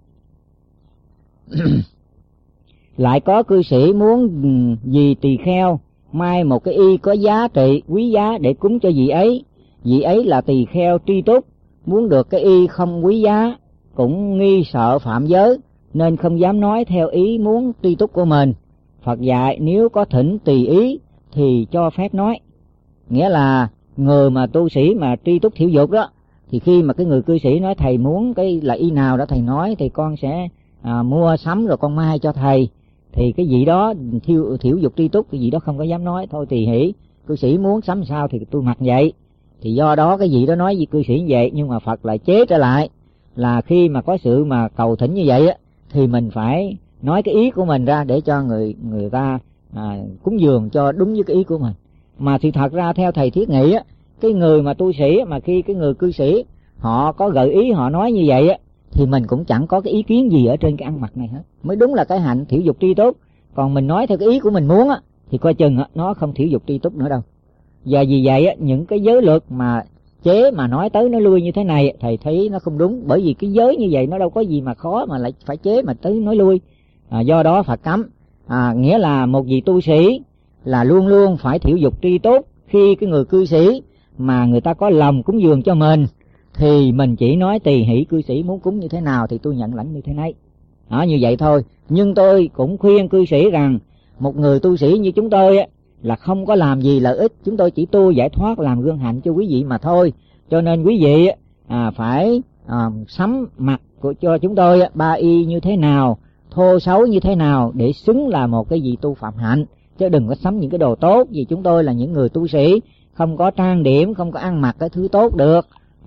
Lại có cư sĩ muốn vì tỳ kheo may một cái y có giá trị quý giá để cúng cho vị ấy. Vị ấy là tỳ kheo tri túc, muốn được cái y không quý giá, cũng nghi sợ phạm giới nên không dám nói theo ý muốn tri túc của mình. Phật dạy nếu có thỉnh tùy ý thì cho phép nói. Nghĩa là người mà tu sĩ mà tri túc thiểu dục đó, thì khi mà cái người cư sĩ nói thầy muốn cái là y nào đó, thầy nói thì con sẽ mua sắm rồi con may cho thầy, thì cái vị đó thiểu dục tri túc, cái vị đó không có dám nói thôi tùy hỷ, cư sĩ muốn sắm sao thì tôi mặc vậy. Thì do đó cái vị đó nói với cư sĩ như vậy, nhưng mà Phật lại chế trở lại là khi mà có sự mà cầu thỉnh như vậy thì mình phải nói cái ý của mình ra để cho người ta cúng dường cho đúng với cái ý của mình. Mà thì thật ra theo thầy Thiết Nghị cái người mà tu sĩ mà khi cái người cư sĩ họ có gợi ý, họ nói như vậy thì mình cũng chẳng có cái ý kiến gì ở trên cái ăn mặc này hết, mới đúng là cái hạnh thiểu dục tri túc. Còn mình nói theo cái ý của mình muốn thì coi chừng nó không thiểu dục tri túc nữa đâu. Và vì vậy những cái giới luật mà chế mà nói tới nó lui như thế này thầy thấy nó không đúng, bởi vì cái giới như vậy nó đâu có gì mà khó mà lại phải chế mà tới nói lui. Do đó Phật cấm. Nghĩa là một vị tu sĩ là luôn luôn phải thiểu dục tri túc. Khi cái người cư sĩ mà người ta có lòng cúng dường cho mình thì mình chỉ nói tùy hỷ, cư sĩ muốn cúng như thế nào thì tôi nhận lãnh như thế này. Như vậy thôi. Nhưng tôi cũng khuyên cư sĩ rằng một người tu sĩ như chúng tôi là không có làm gì lợi ích, chúng tôi chỉ tu giải thoát làm gương hạnh cho quý vị mà thôi. Cho nên quý vị phải sắm mặc cho chúng tôi 3 y như thế nào, thô xấu như thế nào để xứng là một cái vị tu phạm hạnh, chứ đừng có sắm những cái đồ tốt, vì chúng tôi là những người tu sĩ không có trang điểm, không có ăn mặc cái thứ tốt được.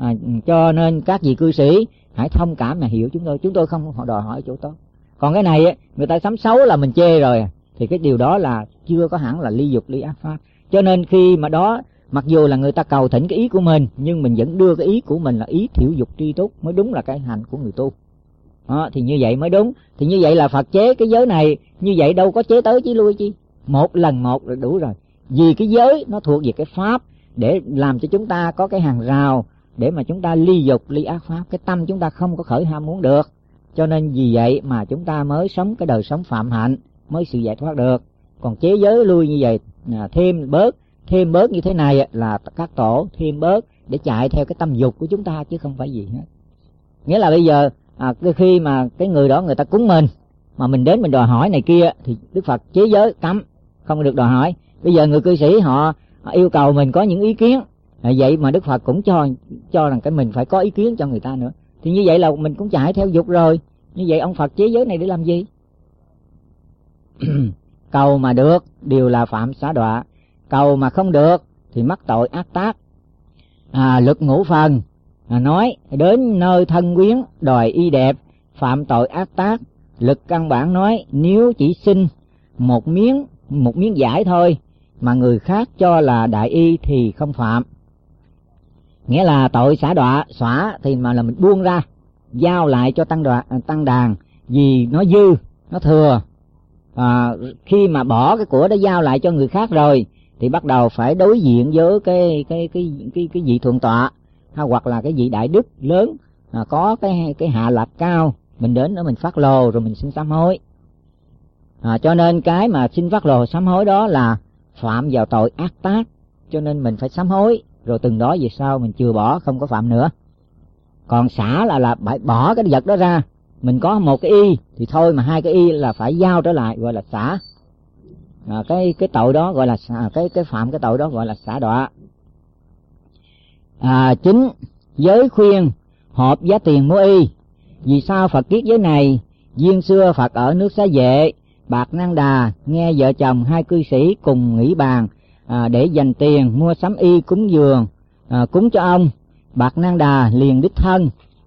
Cho nên các vị cư sĩ hãy thông cảm mà hiểu chúng tôi không đòi hỏi chỗ tốt. Còn cái này người ta sắm xấu là mình chê rồi, thì cái điều đó là chưa có hẳn là ly dục ly ác pháp. Cho nên khi mà đó, mặc dù là người ta cầu thỉnh cái ý của mình, nhưng mình vẫn đưa cái ý của mình là ý thiểu dục tri túc mới đúng là cái hành của người tu. Thì như vậy mới đúng. Thì như vậy là Phật chế cái giới này như vậy, đâu có chế tới chí lui chi, một lần một rồi đủ rồi. Vì cái giới nó thuộc về cái pháp để làm cho chúng ta có cái hàng rào để mà chúng ta ly dục ly ác pháp, cái tâm chúng ta không có khởi ham muốn được. Cho nên vì vậy mà chúng ta mới sống cái đời sống phạm hạnh, mới sự giải thoát được. Còn chế giới lui như vậy thêm bớt thêm bớt như thế này là các tổ thêm bớt để chạy theo cái tâm dục của chúng ta, chứ không phải gì hết. Nghĩa là bây giờ khi mà cái người đó người ta cúng mình, mà mình đến mình đòi hỏi này kia thì Đức Phật chế giới cấm, không được đòi hỏi. Bây giờ người cư sĩ họ yêu cầu mình có những ý kiến, vậy mà Đức Phật cũng cho rằng cái mình phải có ý kiến cho người ta nữa, thì như vậy là mình cũng chạy theo dục rồi. Như vậy ông Phật chế giới này để làm gì? Cầu mà được đều là phạm xá đọa, cầu mà không được thì mắc tội ác tác. Luật ngũ phần nói đến nơi thân quyến đòi y đẹp, phạm tội ác tác. Luật căn bản nói nếu chỉ xin một miếng vải thôi mà người khác cho là đại y thì không phạm. Nghĩa là tội xả đọa, xóa thì mà là mình buông ra, giao lại cho tăng đàn, vì nó dư, nó thừa. Khi mà bỏ cái của đó giao lại cho người khác rồi thì bắt đầu phải đối diện với cái vị thượng tọa, hoặc là cái vị đại đức lớn, có cái hạ lạc cao, mình đến đó mình phát lồ rồi mình xin sám hối. Cho nên cái mà xin phát lồ sám hối đó là phạm vào tội ác tác, cho nên mình phải sám hối, rồi từng đó về sau mình chừa bỏ, không có phạm nữa. Còn xả là phải bỏ cái vật đó ra, mình có một cái y thì thôi, mà hai cái y là phải giao trở lại, gọi là xả. Cái tội đó gọi là cái phạm cái tội đó gọi là xả đọa. Chính giới khuyên hộp giá tiền mua y. Vì sao Phật kiết giới này? Duyên xưa Phật ở nước Xá Vệ, Bạc Năng Đà nghe vợ chồng hai cư sĩ cùng nghĩ bàn để dành tiền mua sắm y cúng dường, cúng cho ông. Bạc Năng Đà liền đích thân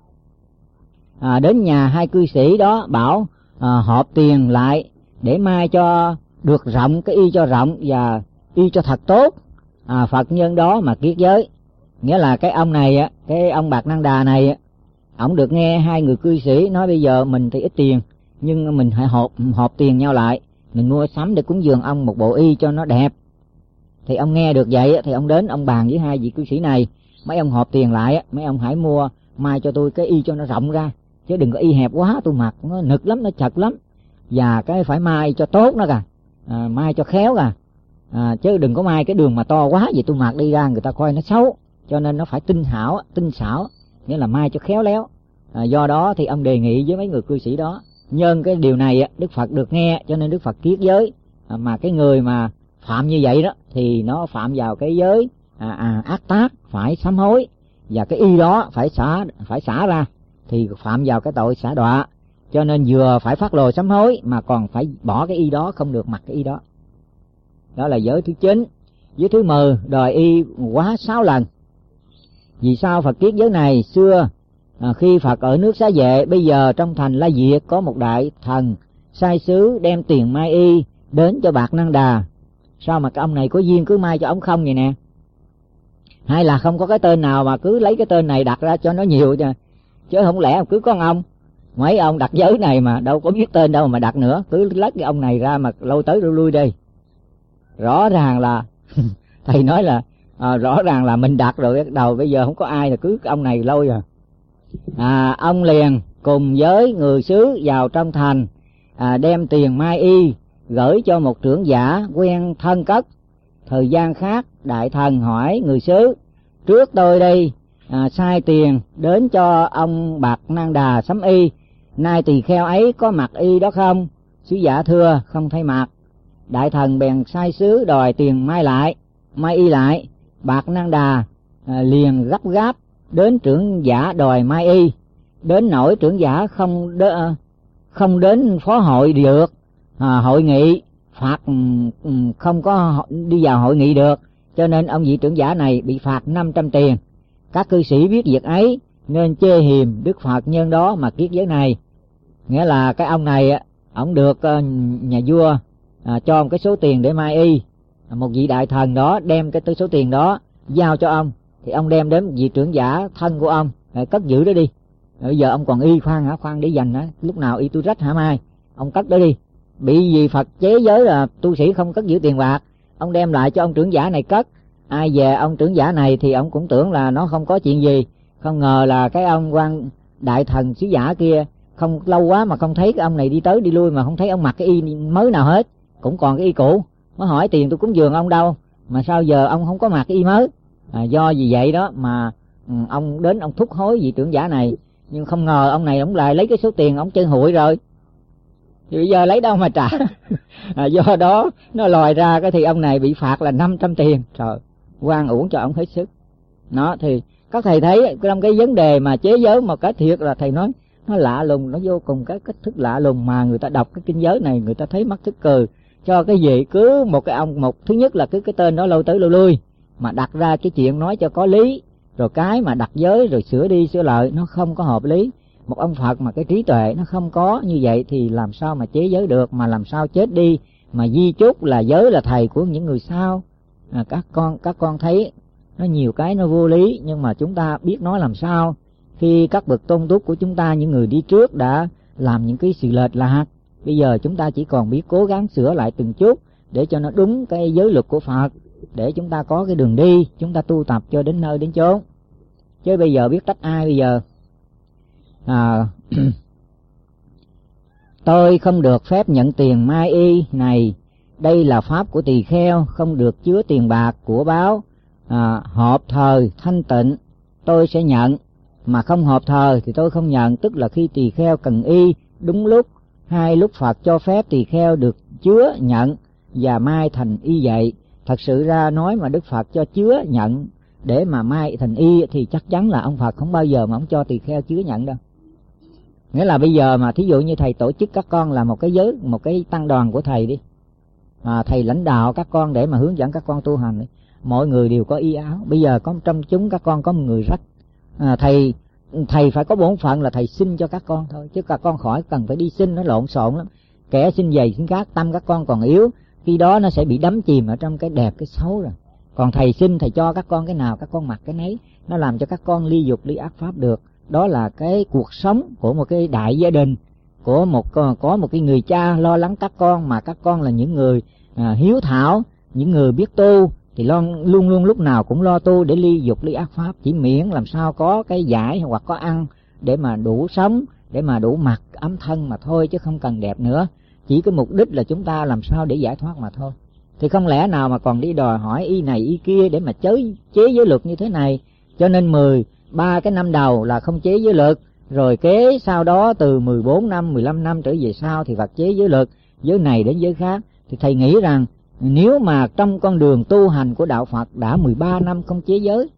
đến nhà hai cư sĩ đó, bảo họp tiền lại để mai cho được rộng, cái y cho rộng và y cho thật tốt. Phật nhân đó mà kiết giới. Nghĩa là cái ông này, cái ông Bạc Năng Đà này, ổng được nghe hai người cư sĩ nói bây giờ mình thì ít tiền, nhưng mình hãy họp tiền nhau lại, mình mua sắm để cúng dường ông một bộ y cho nó đẹp. Thì ông nghe được vậy thì ông đến ông bàn với hai vị cư sĩ này, mấy ông họp tiền lại, mấy ông hãy mua mai cho tôi cái y cho nó rộng ra, chứ đừng có y hẹp quá, tôi mặc nó nực lắm, nó chật lắm, và cái phải mai cho tốt nó kìa, mai cho khéo kìa, chứ đừng có mai cái đường mà to quá vậy tôi mặc đi ra người ta coi nó xấu. Cho nên nó phải tinh xảo, nghĩa là mai cho khéo léo. Do đó thì ông đề nghị với mấy người cư sĩ đó, nhân cái điều này Đức Phật được nghe, cho nên Đức Phật kiết giới. Mà cái người mà phạm như vậy đó thì nó phạm vào cái giới ác tác, phải sám hối, và cái y đó phải xả ra thì phạm vào cái tội xả đọa. Cho nên vừa phải phát lồ sám hối mà còn phải bỏ cái y đó, không được mặc cái y đó. Đó là giới thứ 9. Giới thứ 10 đòi y quá 6 lần. Vì sao Phật kiết giới này? Xưa khi Phật ở nước Xá Vệ, bây giờ trong thành La Diệt có một đại thần sai sứ đem tiền mai y đến cho Bạc Năng Đà. Sao mà cái ông này có duyên cứ mai cho ông không vậy nè? Hay là không có cái tên nào mà cứ lấy cái tên này đặt ra cho nó nhiều, chứ không lẽ cứ có ông mấy ông đặt giới này mà đâu có biết tên đâu mà đặt nữa, cứ lách cái ông này ra mà lâu tới lâu lui đi. Rõ ràng là thầy nói là rõ ràng là mình đặt rồi, bắt đầu bây giờ không có ai là cứ cái ông này lâu rồi. Ông liền cùng với người xứ vào trong thành, đem tiền mai y gửi cho một trưởng giả quen thân cất. Thời gian khác đại thần hỏi người xứ, trước tôi đi sai tiền đến cho ông Bạc Năng Đà sắm y, nay tỳ kheo ấy có mặc y đó không? Sứ giả thưa không thấy mặc. Đại thần bèn sai sứ đòi tiền mai y lại. Bạc Năng Đà liền gấp gáp đến trưởng giả đòi mai y, đến nỗi trưởng giả không đến phó hội được, hội nghị phạt, không có đi vào hội nghị được, cho nên ông vị trưởng giả này bị phạt 500 tiền. Các cư sĩ biết việc ấy nên chê hiềm Đức Phật nhân đó mà kiết giới này. Nghĩa là cái ông này ông được nhà vua cho một cái số tiền để mai y, một vị đại thần đó đem cái số tiền đó giao cho ông, thì ông đem đến vị trưởng giả thân của ông cất giữ đó đi. Bây giờ ông còn y khoan để dành lúc nào y tôi rách hả mai, ông cất đó đi. Bị vì Phật chế giới là tu sĩ không cất giữ tiền bạc, ông đem lại cho ông trưởng giả này cất. Ai về ông trưởng giả này thì ông cũng tưởng là nó không có chuyện gì, không ngờ là cái ông quan đại thần sứ giả kia không lâu quá mà không thấy cái ông này đi tới đi lui, mà không thấy ông mặc cái y mới nào hết, cũng còn cái y cũ. Mới hỏi tiền tôi cúng dường ông đâu, mà sao giờ ông không có mặc y mới? Do vì vậy đó mà ông đến ông thúc hối vị trưởng giả này, nhưng không ngờ ông này ông lại lấy cái số tiền ông chơi hụi rồi, thì bây giờ lấy đâu mà trả. Do đó nó lòi ra cái thì ông này bị phạt là 500 tiền. Trời, oan uổng cho ông hết sức. Nó thì các thầy thấy trong cái vấn đề mà chế giới một cái thiệt là thầy nói nó lạ lùng, nó vô cùng cái cách thức lạ lùng mà người ta đọc cái kinh giới này người ta thấy mắc tức cười. Cho cái gì cứ một cái ông, một thứ nhất là cứ cái tên đó lâu tới lâu lui mà đặt ra cái chuyện nói cho có lý, rồi cái mà đặt giới rồi sửa đi sửa lại nó không có hợp lý. Một ông Phật mà cái trí tuệ nó không có như vậy thì làm sao mà chế giới được, mà làm sao chết đi mà di chúc là giới là thầy của những người sau. Các con thấy nó nhiều cái nó vô lý, nhưng mà chúng ta biết nói làm sao khi các bậc tôn túc của chúng ta, những người đi trước đã làm những cái sự lệch lạc. Bây giờ chúng ta chỉ còn biết cố gắng sửa lại từng chút để cho nó đúng cái giới luật của Phật, để chúng ta có cái đường đi, chúng ta tu tập cho đến nơi đến chốn. Chứ bây giờ biết trách ai bây giờ? Tôi không được phép nhận tiền mai y này, đây là pháp của tỳ kheo, không được chứa tiền bạc của báo. Họp thời thanh tịnh tôi sẽ nhận, mà không họp thời thì tôi không nhận, tức là khi tỳ kheo cần y đúng lúc, hai lúc Phật cho phép tỳ kheo được chứa nhận và mai thành y vậy. Thật sự ra nói mà Đức Phật cho chứa nhận để mà mai thành y thì chắc chắn là ông Phật không bao giờ mà ông cho tỳ kheo chứa nhận đâu. Nghĩa là bây giờ mà thí dụ như thầy tổ chức các con là một cái giới, một cái tăng đoàn của thầy đi, thầy lãnh đạo các con để mà hướng dẫn các con tu hành đi. Mọi người đều có y áo. Bây giờ có trong chúng các con có một người rách, thầy phải có bổn phận là thầy xin cho các con thôi, chứ các con khỏi cần phải đi xin, nó lộn xộn lắm. Kẻ xin giày xin cát, tâm các con còn yếu, khi đó nó sẽ bị đắm chìm ở trong cái đẹp cái xấu rồi. Còn thầy xin, thầy cho các con cái nào các con mặc cái nấy, nó làm cho các con ly dục ly ác pháp được. Đó là cái cuộc sống của một cái đại gia đình, có một cái người cha lo lắng các con, mà các con là những người hiếu thảo, những người biết tu thì luôn luôn lúc nào cũng lo tu để ly dục ly ác pháp, chỉ miễn làm sao có cái giải hoặc có ăn để mà đủ sống, để mà đủ mặc ấm thân mà thôi, chứ không cần đẹp nữa. Chỉ cái mục đích là chúng ta làm sao để giải thoát mà thôi. Thì không lẽ nào mà còn đi đòi hỏi y này y kia để mà chế giới luật như thế này. Cho nên 13 cái năm đầu là không chế giới luật, rồi kế sau đó từ 14 năm 15 năm trở về sau thì Phật chế giới luật, giới này đến giới khác. Thì thầy nghĩ rằng nếu mà trong con đường tu hành của đạo Phật đã 13 năm không chế giới,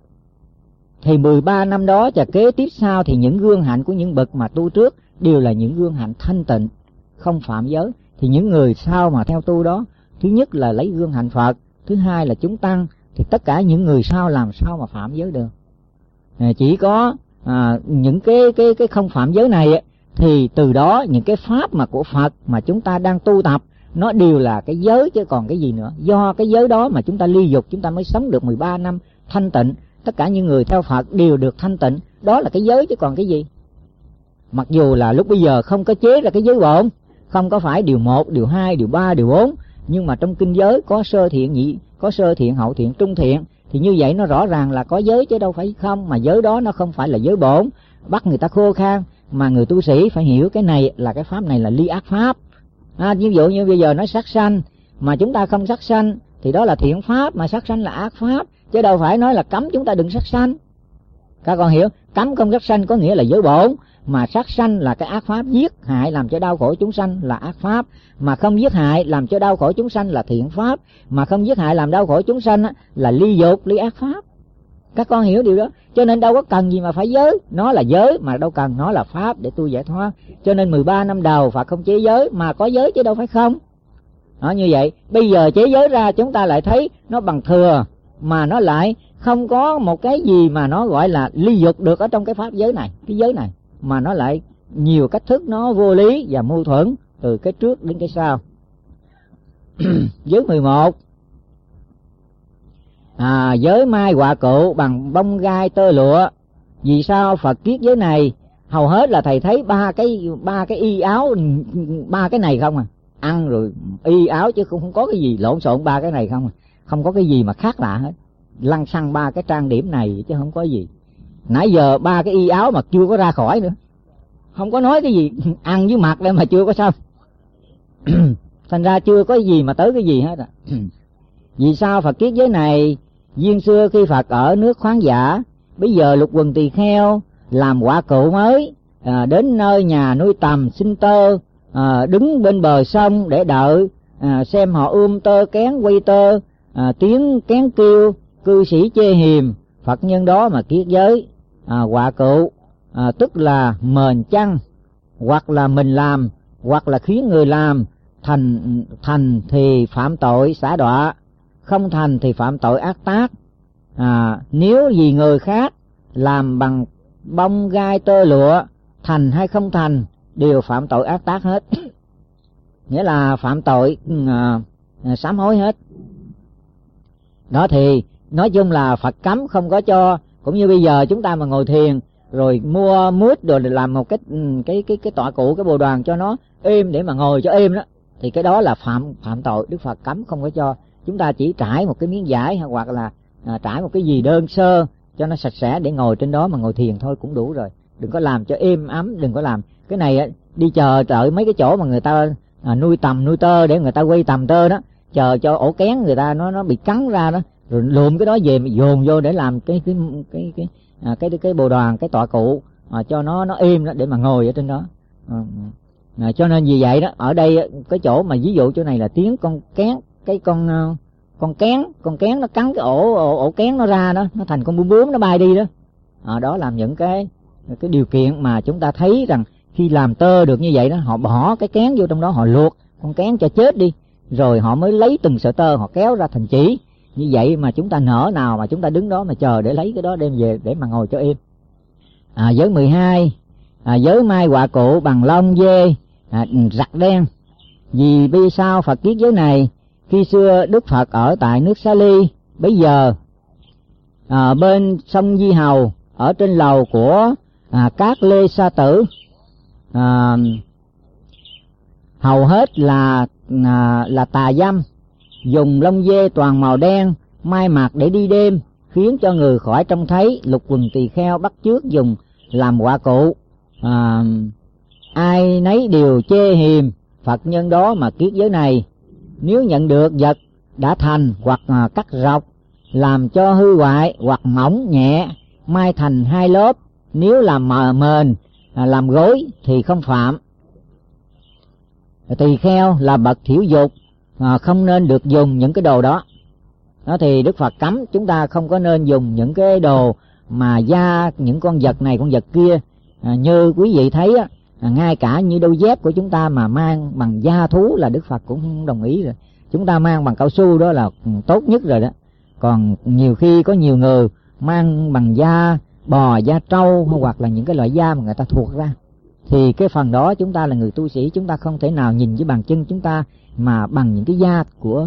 thì 13 năm đó và kế tiếp sau thì những gương hạnh của những bậc mà tu trước đều là những gương hạnh thanh tịnh, không phạm giới. Thì những người sau mà theo tu đó, thứ nhất là lấy gương hạnh Phật, thứ hai là chúng tăng, thì tất cả những người sau làm sao mà phạm giới được. Chỉ có những cái không phạm giới này thì từ đó những cái pháp mà của Phật mà chúng ta đang tu tập nó đều là cái giới chứ còn cái gì nữa. Do cái giới đó mà chúng ta ly dục, chúng ta mới sống được 13 năm thanh tịnh. Tất cả những người theo Phật đều được thanh tịnh, đó là cái giới chứ còn cái gì. Mặc dù là lúc bây giờ không có chế ra cái giới bổn, không có phải điều 1, điều 2, điều 3, điều 4, nhưng mà trong kinh giới có sơ thiện nhị, có sơ thiện, hậu thiện, trung thiện, thì như vậy nó rõ ràng là có giới chứ đâu phải không. Mà giới đó nó không phải là giới bổn bắt người ta khô khan, mà người tu sĩ phải hiểu cái này là cái pháp này là ly ác pháp. Ví dụ như bây giờ nói sát sanh mà chúng ta không sát sanh thì đó là thiện pháp, mà sát sanh là ác pháp, chứ đâu phải nói là cấm chúng ta đừng sát sanh. Các con hiểu, cấm không sát sanh có nghĩa là giới bổn, mà sát sanh là cái ác pháp, giết hại làm cho đau khổ chúng sanh là ác pháp, mà không giết hại làm cho đau khổ chúng sanh là thiện pháp, mà không giết hại làm đau khổ chúng sanh là ly dục ly ác pháp. Các con hiểu điều đó. Cho nên đâu có cần gì mà phải giới, nó là giới mà đâu cần, nó là pháp để tu giải thoát. Cho nên 13 năm đầu Phật không chế giới, mà có giới chứ đâu phải không. Nó như vậy, bây giờ chế giới ra chúng ta lại thấy nó bằng thừa, mà nó lại không có một cái gì mà nó gọi là ly dục được ở trong cái pháp giới này, cái giới này, mà nó lại nhiều cách thức nó vô lý và mâu thuẫn từ cái trước đến cái sau. Giới 11, giới mai họa cụ bằng bông gai tơ lụa. Vì sao Phật kiết giới này? Hầu hết là thầy thấy ba cái y áo, ba cái này không ăn rồi y áo, chứ không có cái gì lộn xộn, ba cái này không không có cái gì mà khác lạ hết. Lăng xăng ba cái trang điểm này chứ không có gì. Nãy giờ ba cái y áo mà chưa có ra khỏi nữa, không có nói cái gì ăn với mặc đây mà chưa có xong. Thành ra chưa có gì mà tới cái gì hết Vì sao Phật kiết giới này? Duyên xưa khi Phật ở nước khoáng dã, bây giờ lục quần tỳ kheo làm quả cụ mới, đến nơi nhà nuôi tầm sinh tơ, đứng bên bờ sông để đợi, xem họ tơ kén quay tơ, tiếng kén kêu, cư sĩ chê hiềm. Phật nhân đó mà kiết giới quả cụ, tức là mền chăng, hoặc là mình làm, hoặc là khiến người làm. Thành thì phạm tội xả đọa, không thành thì phạm tội ác tác. Nếu vì người khác làm bằng bông gai tơ lụa, thành hay không thành đều phạm tội ác tác hết. Nghĩa là phạm tội sám hối hết. Đó thì nói chung là Phật cấm không có cho. Cũng như bây giờ chúng ta mà ngồi thiền rồi mua mút rồi làm một cái tọa cụ, cái bồ đoàn cho nó êm để mà ngồi cho êm đó, thì cái đó là phạm tội. Đức Phật cấm không có cho. Chúng ta chỉ trải một cái miếng vải hoặc là trải một cái gì đơn sơ cho nó sạch sẽ để ngồi trên đó mà ngồi thiền thôi cũng đủ rồi. Đừng có làm cho êm ấm, đừng có làm cái này đi chờ đợi mấy cái chỗ mà người ta nuôi tầm nuôi tơ để người ta quay tầm tơ đó, chờ cho ổ kén người ta nó bị cắn ra đó, rồi lượm cái đó về mà dồn vô để làm cái bồ đoàn, cái tọa cụ cho nó êm đó để mà ngồi ở trên đó. Cho nên vì vậy đó, ở đây cái chỗ mà ví dụ chỗ này là tiếng con kén, con kén nó cắn cái ổ kén nó ra đó, nó thành con bướm nó bay đi đó. Đó làm những cái điều kiện mà chúng ta thấy rằng khi làm tơ được như vậy đó, họ bỏ cái kén vô trong đó, họ luộc con kén cho chết đi, rồi họ mới lấy từng sợi tơ họ kéo ra thành chỉ. Như vậy mà chúng ta nỡ nào mà chúng ta đứng đó mà chờ để lấy cái đó đem về để mà ngồi cho êm. Giới 12, giới mai quả cụ bằng lông dê rặt đen. Vì vì sao Phật kiết giới này? Khi xưa Đức Phật ở tại nước Xá Ly, bây giờ bên sông Di Hầu, ở trên lầu của các Lê Sa Tử, hầu hết là tà dâm, dùng lông dê toàn màu đen mai mặc để đi đêm, khiến cho người khỏi trông thấy. Lục quần tỳ kheo bắt chước dùng làm quả cụ, ai nấy đều chê hiềm. Phật nhân đó mà kiết giới này, nếu nhận được vật đã thành hoặc cắt rọc làm cho hư hoại, hoặc mỏng nhẹ mai thành hai lớp, nếu làm mền làm gối thì không phạm. Tỳ kheo là bậc thiểu dục, không nên được dùng những cái đồ đó. Đó thì Đức Phật cấm chúng ta không có nên dùng những cái đồ mà da những con vật này con vật kia. Như quý vị thấy á, ngay cả như đôi dép của chúng ta mà mang bằng da thú là Đức Phật cũng không đồng ý rồi. Chúng ta mang bằng cao su đó là tốt nhất rồi đó. Còn nhiều khi có nhiều người mang bằng da bò, da trâu hoặc là những cái loại da mà người ta thuộc ra, thì cái phần đó chúng ta là người tu sĩ, chúng ta không thể nào nhìn với bàn chân chúng ta mà bằng những cái da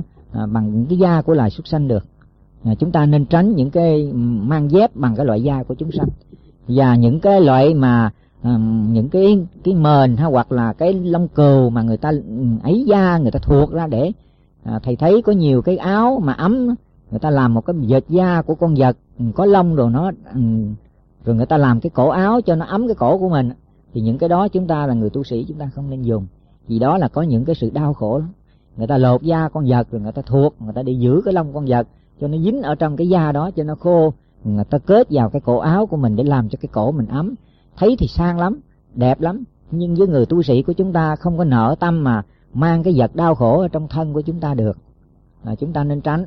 của loài súc sanh được. Chúng ta nên tránh những cái mang dép bằng cái loại da của chúng sanh, và những cái loại mà những cái mền hay hoặc là cái lông cừu mà người ta ấy da người ta thuộc ra, để thầy thấy có nhiều cái áo mà ấm, người ta làm một cái vệt da của con vật có lông rồi nó rồi người ta làm cái cổ áo cho nó ấm cái cổ của mình, thì những cái đó chúng ta là người tu sĩ chúng ta không nên dùng, vì đó là có những cái sự đau khổ lắm. Người ta lột da con vật rồi người ta thuộc, người ta đi giữ cái lông con vật cho nó dính ở trong cái da đó cho nó khô, người ta kết vào cái cổ áo của mình để làm cho cái cổ mình ấm. Thấy thì sang lắm, đẹp lắm, nhưng với người tu sĩ của chúng ta không có nợ tâm mà mang cái vật đau khổ ở trong thân của chúng ta được, chúng ta nên tránh.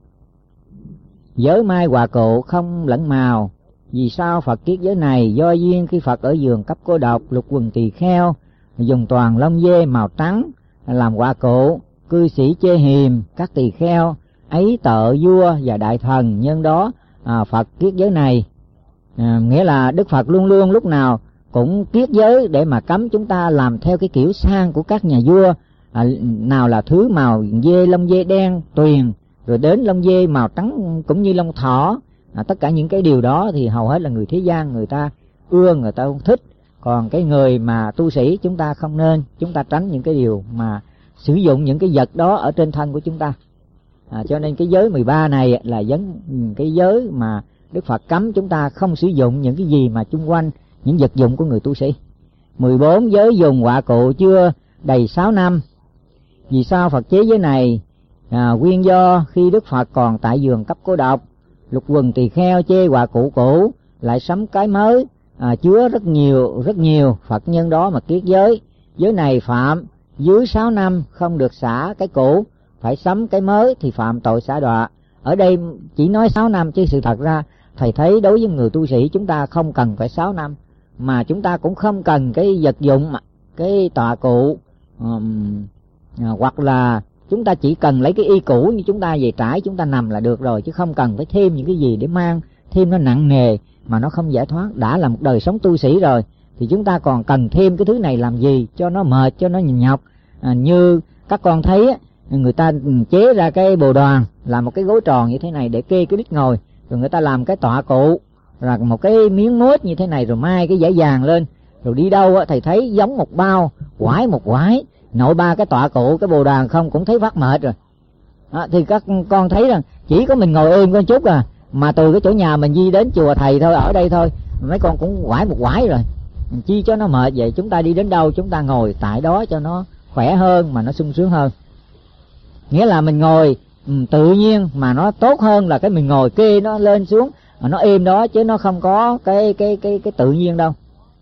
Giới mai quả cụ không lẫn màu. Vì sao Phật kiết giới này? Do duyên khi Phật ở giường cấp cô độc, lục quần tỳ kheo dùng toàn lông dê màu trắng làm quả cụ, cư sĩ chê hiềm các tỳ kheo ấy tợ vua và đại thần. Nhân đó Phật kiết giới này, nghĩa là Đức Phật luôn luôn lúc nào cũng kiết giới để mà cấm chúng ta làm theo cái kiểu sang của các nhà vua, nào là thứ màu dê, lông dê đen tuyền, rồi đến lông dê màu trắng cũng như lông thỏ. Tất cả những cái điều đó thì hầu hết là người thế gian người ta ưa, người ta không thích. Còn cái người mà tu sĩ chúng ta không nên, chúng ta tránh những cái điều mà sử dụng những cái vật đó ở trên thân của chúng ta. Cho nên cái giới 13 này là cái giới mà Đức Phật cấm chúng ta không sử dụng những cái gì mà chung quanh những vật dụng của người tu sĩ. 14 giới dùng quả cụ chưa đầy 6 năm. Vì sao Phật chế giới này? Nguyên do khi Đức Phật còn tại giường cấp cô độc, Lục quần tỳ kheo chê họa cũ cũ, lại sắm cái mới, chứa rất nhiều Phật nhân đó mà kiết giới. Giới này phạm dưới 6 năm không được xả cái cũ, phải sắm cái mới thì phạm tội xả đọa. Ở đây chỉ nói 6 năm chứ sự thật ra thầy thấy đối với người tu sĩ chúng ta không cần phải 6 năm, mà chúng ta cũng không cần cái vật dụng, cái tọa cụ, hoặc là chúng ta chỉ cần lấy cái y cũ như chúng ta về trải chúng ta nằm là được rồi, chứ không cần phải thêm những cái gì để mang thêm nó nặng nề mà nó không giải thoát. Đã là một đời sống tu sĩ rồi thì chúng ta còn cần thêm cái thứ này làm gì cho nó mệt, cho nó nhọc. Như các con thấy người ta chế ra cái bồ đoàn làm một cái gối tròn như thế này để kê cái đít ngồi, rồi người ta làm cái tọa cụ là một cái miếng mốt như thế này, rồi mai cái dải vàng lên, rồi đi đâu thầy thấy giống một bao quải một quải, nội 3 cái tọa cụ cái bồ đoàn không cũng thấy phát mệt rồi. Thì các con thấy rằng chỉ có mình ngồi êm có chút mà từ cái chỗ nhà mình đi đến chùa thầy thôi, ở đây thôi mấy con cũng quải một quải rồi, chi cho nó mệt vậy. Chúng ta đi đến đâu chúng ta ngồi tại đó cho nó khỏe hơn mà nó sung sướng hơn. Nghĩa là mình ngồi tự nhiên mà nó tốt hơn là cái mình ngồi kê nó lên xuống mà nó êm đó, chứ nó không có cái tự nhiên đâu.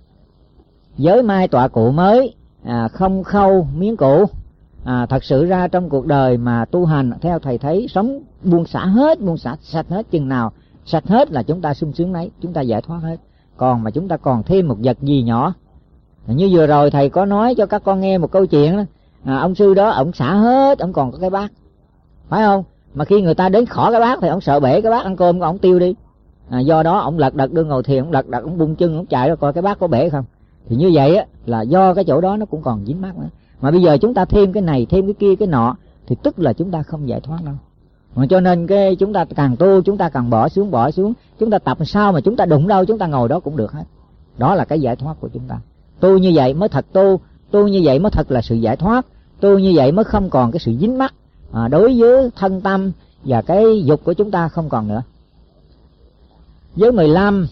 Giới mai tọa cụ mới, không khâu miếng cũ. Thật sự ra trong cuộc đời mà tu hành theo thầy thấy sống buông xả hết, buông xả sạch hết, chừng nào sạch hết là chúng ta sung sướng nấy, chúng ta giải thoát hết. Còn mà chúng ta còn thêm một vật gì nhỏ, như vừa rồi thầy có nói cho các con nghe một câu chuyện đó. Ông sư đó ông xả hết, ông còn có cái bát, phải không? Mà khi người ta đến khỏi cái bát thì ông sợ bể cái bát ăn cơm của ông tiêu đi. Do đó ông lật đật đưa ngồi thiền, ông lật đật ông bung chân ông chạy ra coi cái bát có bể không. Thì như vậy là do cái chỗ đó nó cũng còn dính mắc nữa. Mà bây giờ chúng ta thêm cái này thêm cái kia cái nọ thì tức là chúng ta không giải thoát đâu. Mà cho nên cái chúng ta càng tu chúng ta càng bỏ xuống, chúng ta tập sao mà chúng ta đụng đâu chúng ta ngồi đó cũng được hết. Đó là cái giải thoát của chúng ta. Tu như vậy mới thật tu như vậy mới thật là sự giải thoát, tu như vậy mới không còn cái sự dính mắc đối với thân tâm và cái dục của chúng ta không còn nữa. Giới 15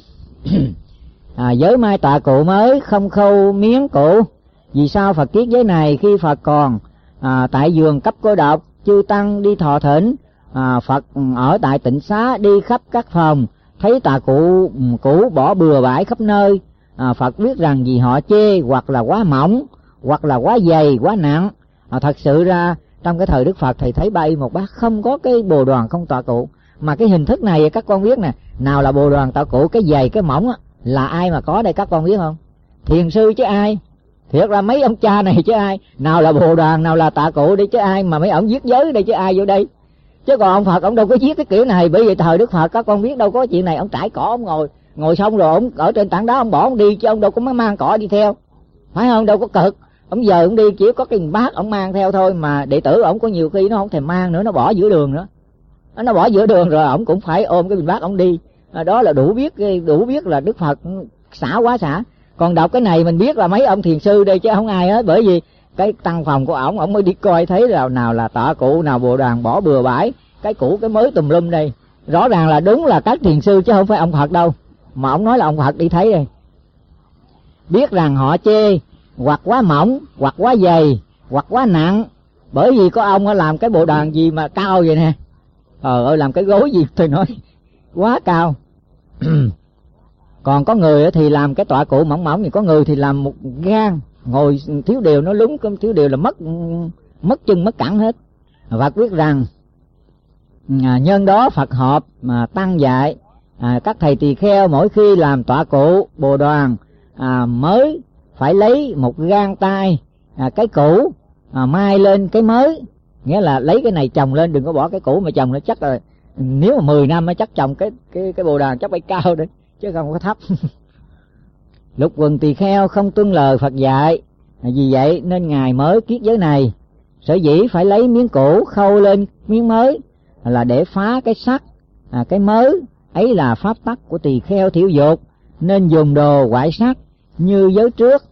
giới mai tọa cụ mới, không khâu miếng cũ. Vì sao Phật kiết giới này? Khi Phật còn tại giường cấp cô độc, chư tăng đi thọ thỉnh, Phật ở tại tịnh xá đi khắp các phòng, thấy tọa cụ cũ bỏ bừa bãi khắp nơi. Phật biết rằng vì họ chê hoặc là quá mỏng, hoặc là quá dày, quá nặng. Thật sự ra trong cái thời Đức Phật thầy thấy bay một bát không có cái bồ đoàn không tọa cụ. Mà cái hình thức này các con biết nè, nào là bồ đoàn tọa cụ, cái dày cái mỏng là ai mà có đây các con biết không? Thiền sư chứ ai. Thiệt ra mấy ông cha này chứ ai. Nào là bồ đoàn, nào là tọa cụ đi chứ ai. Mà mấy ông viết giới đây chứ ai vô đây. Chứ còn ông Phật ông đâu có viết cái kiểu này. Bởi vì thời Đức Phật các con biết đâu có chuyện này. Ông trải cỏ ông ngồi xong rồi ông ở trên tảng đá ông bỏ ông đi, chứ ông đâu có mang cỏ đi theo, phải không? Đâu có cực. Ông giờ ông đi chỉ có cái bát ông mang theo thôi. Mà đệ tử ông có nhiều khi nó không thèm mang nữa, nó bỏ giữa đường nữa. Nó bỏ giữa đường rồi ông cũng phải ôm cái bình bát ông đi. Đó là đủ biết là Đức Phật xả quá xả. Còn đọc cái này mình biết là mấy ông thiền sư đây chứ không ai hết. Bởi vì cái tăng phòng của ổng mới đi coi thấy là nào là tọa cụ, nào bồ đoàn bỏ bừa bãi, cái cũ cái mới tùm lum đây. Rõ ràng là đúng là các thiền sư chứ không phải ông Phật đâu. Mà ông nói là ông Phật đi thấy đây. Biết rằng họ chê hoặc quá mỏng, hoặc quá dày, hoặc quá nặng. Bởi vì có ông làm cái bộ đoàn gì mà cao vậy nè. Ơi làm cái gối gì tôi nói quá cao. Còn có người thì làm cái tọa cụ mỏng mỏng, thì có người thì làm một gan ngồi thiếu điều, nó lúng thiếu điều là mất chân mất cẳng hết. Phật biết rằng nhân đó Phật họp mà tăng dạy các thầy tỳ kheo mỗi khi làm tọa cụ bồ đoàn mới phải lấy một gang tay cái cũ mai lên cái mới. Nghĩa là lấy cái này chồng lên, đừng có bỏ cái cũ mà chồng nó chắc là nếu mà 10 năm mới chắc chồng cái bồ đoàn chắc phải cao đấy chứ không có thấp. Lục quần tỳ kheo không tuân lời Phật dạy, vì vậy nên ngài mới kiết giới này. Sở dĩ phải lấy miếng cũ khâu lên miếng mới là để phá cái sắt, cái mới ấy là pháp tắc của tỳ kheo thiểu dục, nên dùng đồ quải sắt như giới trước.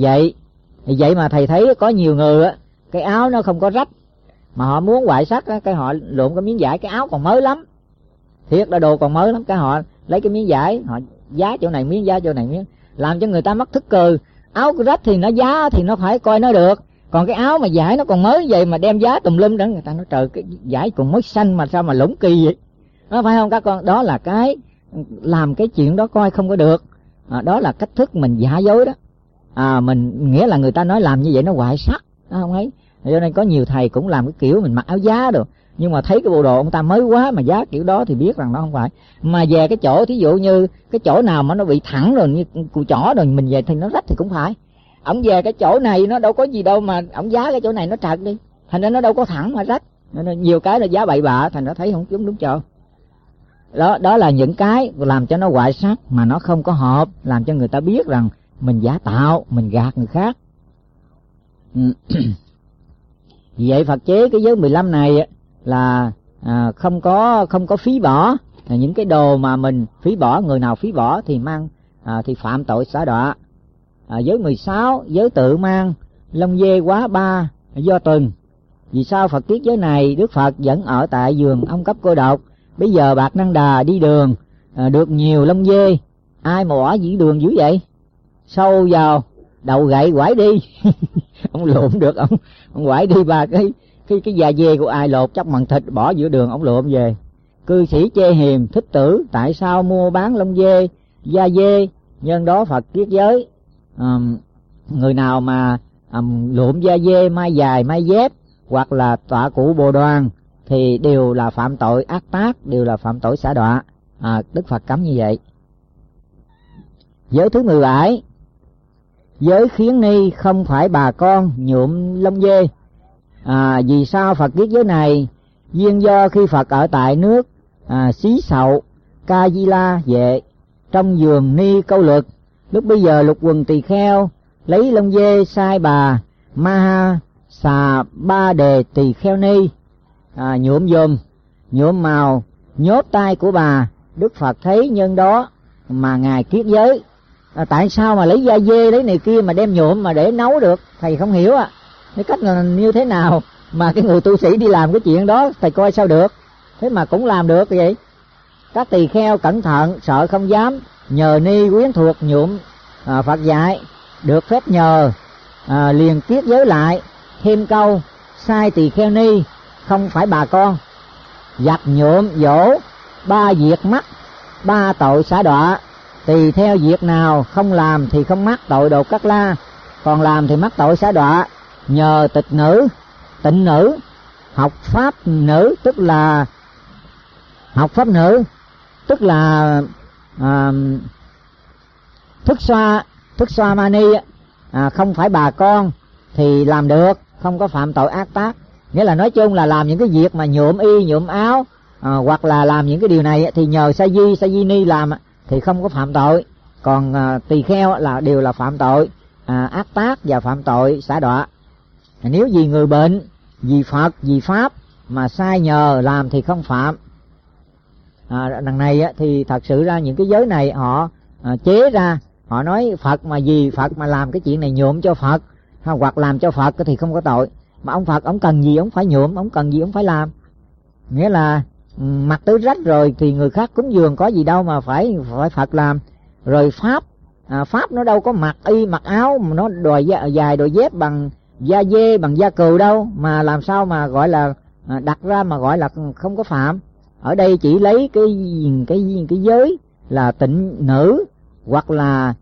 Vậy mà thầy thấy có nhiều người cái áo nó không có rách mà họ muốn quải sắt cái họ lượm cái miếng vải, cái áo còn mới lắm, thiệt là đồ còn mới lắm, cái họ lấy cái miếng vải họ giá chỗ này miếng, giá chỗ này miếng, làm cho người ta mất thức cười. Áo rách thì nó giá thì nó phải coi nó được, Còn cái áo mà vải nó còn mới vậy mà đem giá tùm lum đó, người ta nói trời cái vải còn mới xanh mà sao mà lủng kỳ vậy. Nó phải không các con? Đó là cái làm cái chuyện đó coi không có được. Đó là cách thức mình giả dối đó. Mình nghĩa là người ta nói làm như vậy nó hoại sắc, đó không ấy. Cho nên có nhiều thầy cũng làm cái kiểu mình mặc áo giá được, nhưng mà thấy cái bộ đồ ông ta mới quá mà giá kiểu đó thì biết rằng nó không phải. Mà về cái chỗ thí dụ như cái chỗ nào mà nó bị thẳng rồi như cùi chỏ rồi mình về thì nó rách thì cũng phải. Ông về cái chỗ này nó đâu có gì đâu mà ông giá cái chỗ này nó trật đi, thành ra nó đâu có thẳng mà rách. Nên nhiều cái là giá bậy bạ, thành ra thấy không đúng chỗ. Đó là những cái làm cho nó hoại sắc mà nó không có hợp, làm cho người ta biết rằng mình giả tạo, mình gạt người khác. Vì vậy Phật chế cái giới 15 này là không có phí bỏ. Những cái đồ mà mình phí bỏ, người nào phí bỏ thì thì phạm tội xả đọa. Giới 16 giới tự mang lông dê quá 3 do tuần. Vì sao Phật tiết giới này? Đức Phật vẫn ở tại giường ông cấp cô độc. Bây giờ Bạc Năng Đà đi đường được nhiều lông dê, ai mà bỏ dĩ đường dữ vậy? Sâu vào đầu gậy quải đi. Ông lượm được, ông quải đi ba cái da dê của ai lột chóc bằng thịt bỏ giữa đường, ông lượm về. Cư sĩ chê hiềm thích tử, tại sao mua bán lông dê, da dê? Nhân đó Phật tiết giới, người nào mà lượm da dê, mai dài, mai dép, hoặc là tọa cụ bồ đoàn thì đều là phạm tội ác tác, đều là phạm tội xả đọa. Đức Phật cấm như vậy. Giới thứ 17, giới khiến ni không phải bà con nhuộm lông dê. Vì sao Phật viết giới này? Duyên do khi Phật ở tại nước Xí Sậu Ca Di La Vệ, trong vườn ni câu luật, lúc bây giờ Lục Quần Tỳ Kheo lấy lông dê sai bà Ma Xà Ba Đề Tỳ Kheo Ni nhuộm dùm, nhuộm màu, nhốt tay của bà. Đức Phật thấy nhân đó mà ngài kiết giới. Tại sao mà lấy da dê lấy này kia mà đem nhuộm mà để nấu được? Thầy không hiểu cái cách là như thế nào mà cái người tu sĩ đi làm cái chuyện đó, thầy coi sao được. Thế mà cũng làm được vậy. Các tỳ kheo cẩn thận, sợ không dám, nhờ ni quyến thuộc nhuộm. Phật dạy được phép nhờ, liền kiết giới lại, thêm câu sai tỳ kheo ni không phải bà con, giặt nhuộm dỗ 3 việc mắc, 3 tội xả đọa. Tùy theo việc nào không làm thì không mắc tội Đột Cát La, còn làm thì mắc tội xả đọa. Nhờ tịnh nữ, học pháp nữ, tức là thức xoa mani, không phải bà con thì làm được, không có phạm tội ác tác. Nghĩa là nói chung là làm những cái việc mà nhuộm y, nhuộm áo, hoặc là làm những cái điều này thì nhờ sa di ni làm thì không có phạm tội. Còn tỳ kheo là đều là phạm tội ác tác và phạm tội xả đọa. Nếu vì người bệnh, vì Phật, vì Pháp mà sai nhờ làm thì không phạm. Đằng này thì thật sự ra những cái giới này họ chế ra, họ nói Phật mà vì Phật mà làm cái chuyện này nhuộm cho Phật hoặc làm cho Phật thì không có tội. Mà ông Phật ông cần gì ông phải nhuộm, ông cần gì ông phải làm. Nghĩa là mặc tứ rách rồi thì người khác cúng dường có gì đâu mà phải Phật làm. Rồi Pháp nó đâu có mặc y mặc áo mà nó đòi dài đòi dép bằng da dê, bằng da cừu đâu, mà làm sao mà gọi là đặt ra mà gọi là không có phạm. Ở đây chỉ lấy cái giới là tịnh nữ hoặc là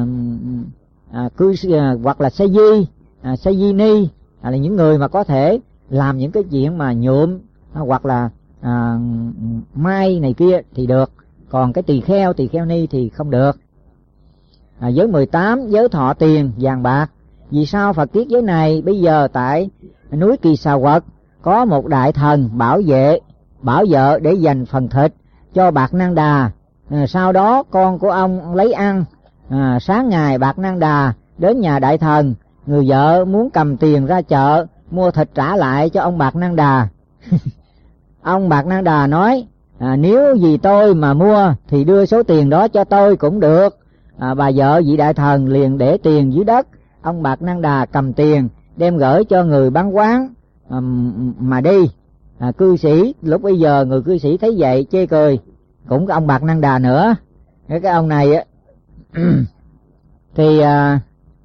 hoặc là sa di ni, là những người mà có thể làm những cái chuyện mà nhuộm hoặc là mai này kia thì được. Còn cái tỳ kheo ni thì không được. Giới 18 giới thọ tiền vàng bạc. Vì sao Phật tiết giới này? Bây giờ tại núi Kỳ Xà Quật có một đại thần bảo vợ để dành phần thịt cho Bạc Năng Đà. Sau đó con của ông lấy ăn. Sáng ngày Bạc Năng Đà đến nhà đại thần, người vợ muốn cầm tiền ra chợ mua thịt trả lại cho ông Bạc Năng Đà. Ông Bạc Năng Đà nói nếu vì tôi mà mua thì đưa số tiền đó cho tôi cũng được. Bà vợ vị đại thần liền để tiền dưới đất. Ông Bạc Năng Đà cầm tiền đem gửi cho người bán quán mà đi. Cư sĩ lúc bây giờ người cư sĩ thấy vậy chê cười, cũng cái ông Bạc Năng Đà nữa. Cái ông này thì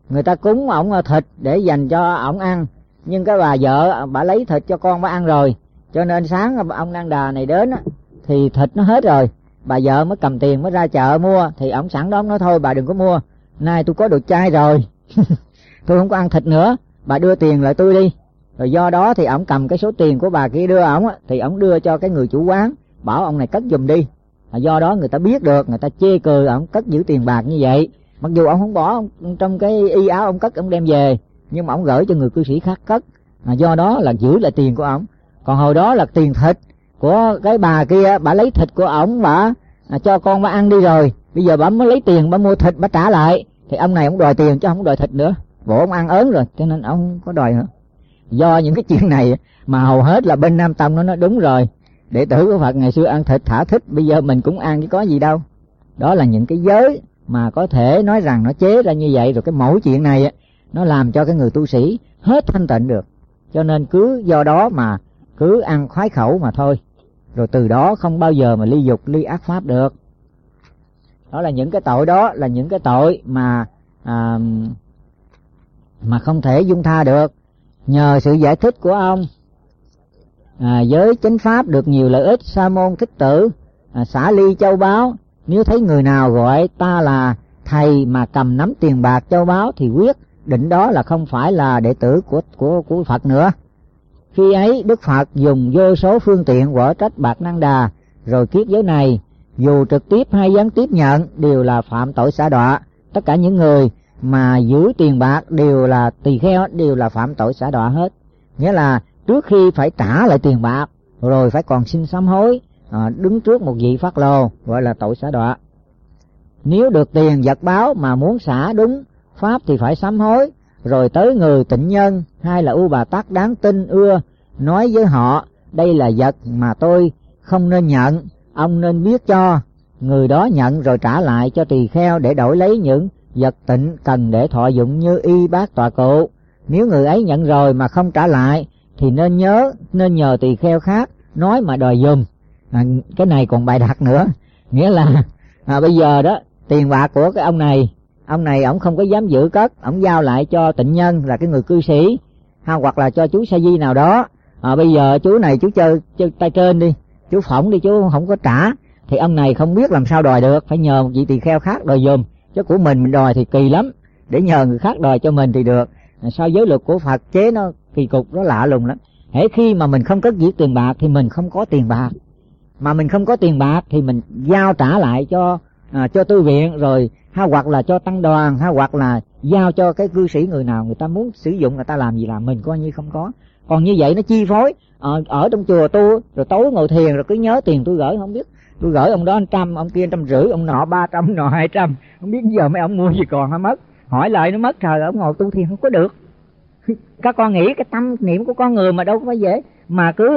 người ta cúng ổng thịt để dành cho ổng ăn, nhưng cái bà vợ bà lấy thịt cho con bà ăn rồi, cho nên sáng ông Năng Đà này đến á, thì thịt nó hết rồi, bà vợ mới cầm tiền mới ra chợ mua, thì ổng sẵn đó nói thôi bà đừng có mua, nay tôi có đồ chay rồi tôi không có ăn thịt nữa, bà đưa tiền lại tôi đi. Rồi do đó thì ổng cầm cái số tiền của bà kia đưa ổng á, thì ổng đưa cho cái người chủ quán, bảo ông này cất giùm đi. Do đó người ta biết được, người ta chê cười ổng cất giữ tiền bạc như vậy, mặc dù ông không bỏ trong cái y áo ông cất, ông đem về, nhưng mà ông gửi cho người cư sĩ khác cất, do đó là giữ lại tiền của ổng. Còn hồi đó là tiền thịt của cái bà kia, bà lấy thịt của ổng bà cho con bà ăn đi rồi, bây giờ bà mới lấy tiền bà mua thịt bà trả lại, thì ông này ông đòi tiền chứ không đòi thịt nữa, bộ ông ăn ớn rồi cho nên ông không có đòi nữa. Do những cái chuyện này mà hầu hết là bên Nam Tông nó nói đúng rồi, đệ tử của Phật ngày xưa ăn thịt thả thích, bây giờ mình cũng ăn chứ có gì đâu. Đó là những cái giới mà có thể nói rằng nó chế ra như vậy, rồi cái mẫu chuyện này nó làm cho cái người tu sĩ hết thanh tịnh được, cho nên cứ do đó mà cứ ăn khoái khẩu mà thôi, rồi từ đó không bao giờ mà ly dục ly ác pháp được. Đó là những cái tội, đó là những cái tội mà không thể dung tha được. Nhờ sự giải thích của ông, giới chánh pháp được nhiều lợi ích. Sa môn Thích Tử xả ly châu báu, nếu thấy người nào gọi ta là thầy mà cầm nắm tiền bạc châu báu thì quyết định đó là không phải là đệ tử của Phật nữa. Khi ấy Đức Phật dùng vô số phương tiện quở trách bạc Năng Đà, rồi kiết giới này dù trực tiếp hay gián tiếp nhận đều là phạm tội xả đọa. Tất cả những người mà giữ tiền bạc đều là tỳ kheo, đều là phạm tội xả đọa hết. Nghĩa là trước khi phải trả lại tiền bạc rồi phải còn xin sám hối, đứng trước một vị phát lô, gọi là tội xả đọa. Nếu được tiền vật báo mà muốn xả đúng pháp thì phải sám hối, rồi tới người tịnh nhân hay là U Bà Tát đáng tin ưa, nói với họ đây là vật mà tôi không nên nhận, ông nên biết cho. Người đó nhận rồi trả lại cho tỳ kheo để đổi lấy những vật tịnh cần để thọ dụng như y bát tọa cụ. Nếu người ấy nhận rồi mà không trả lại thì nên nhờ tỳ kheo khác nói mà đòi giùm. Cái này còn bài đặt nữa, nghĩa là bây giờ đó tiền bạc của cái ông này ổng không có dám giữ cất, ổng giao lại cho tịnh nhân là cái người cư sĩ, hoặc là cho chú Sa Di nào đó. Bây giờ chú này chú chơi tay trên đi, chú phỏng đi, chú không có trả, thì ông này không biết làm sao đòi được, phải nhờ một vị tỳ kheo khác đòi giùm, chứ của mình đòi thì kỳ lắm, để nhờ người khác đòi cho mình thì được. Sao giới luật của Phật chế nó kỳ cục, nó lạ lùng lắm. Hễ khi mà mình không cất giữ tiền bạc thì mình không có tiền bạc, mà mình không có tiền bạc thì mình giao trả lại cho tư viện, rồi hoặc là cho tăng đoàn, hoặc là giao cho cái cư sĩ người nào người ta muốn sử dụng, người ta làm gì làm, mình coi như không có. Còn như vậy nó chi phối. Ở trong chùa tu rồi tối ngồi thiền rồi cứ nhớ tiền tôi gửi, không biết tôi gửi ông đó 100, ông kia 150, ông nọ 300, ông nọ 200, không biết giờ mấy ông mua gì còn hay mất, hỏi lại nó mất. Trời, ông ngồi tu thiền không có được. Các con nghĩ cái tâm niệm của con người mà đâu có phải dễ, mà cứ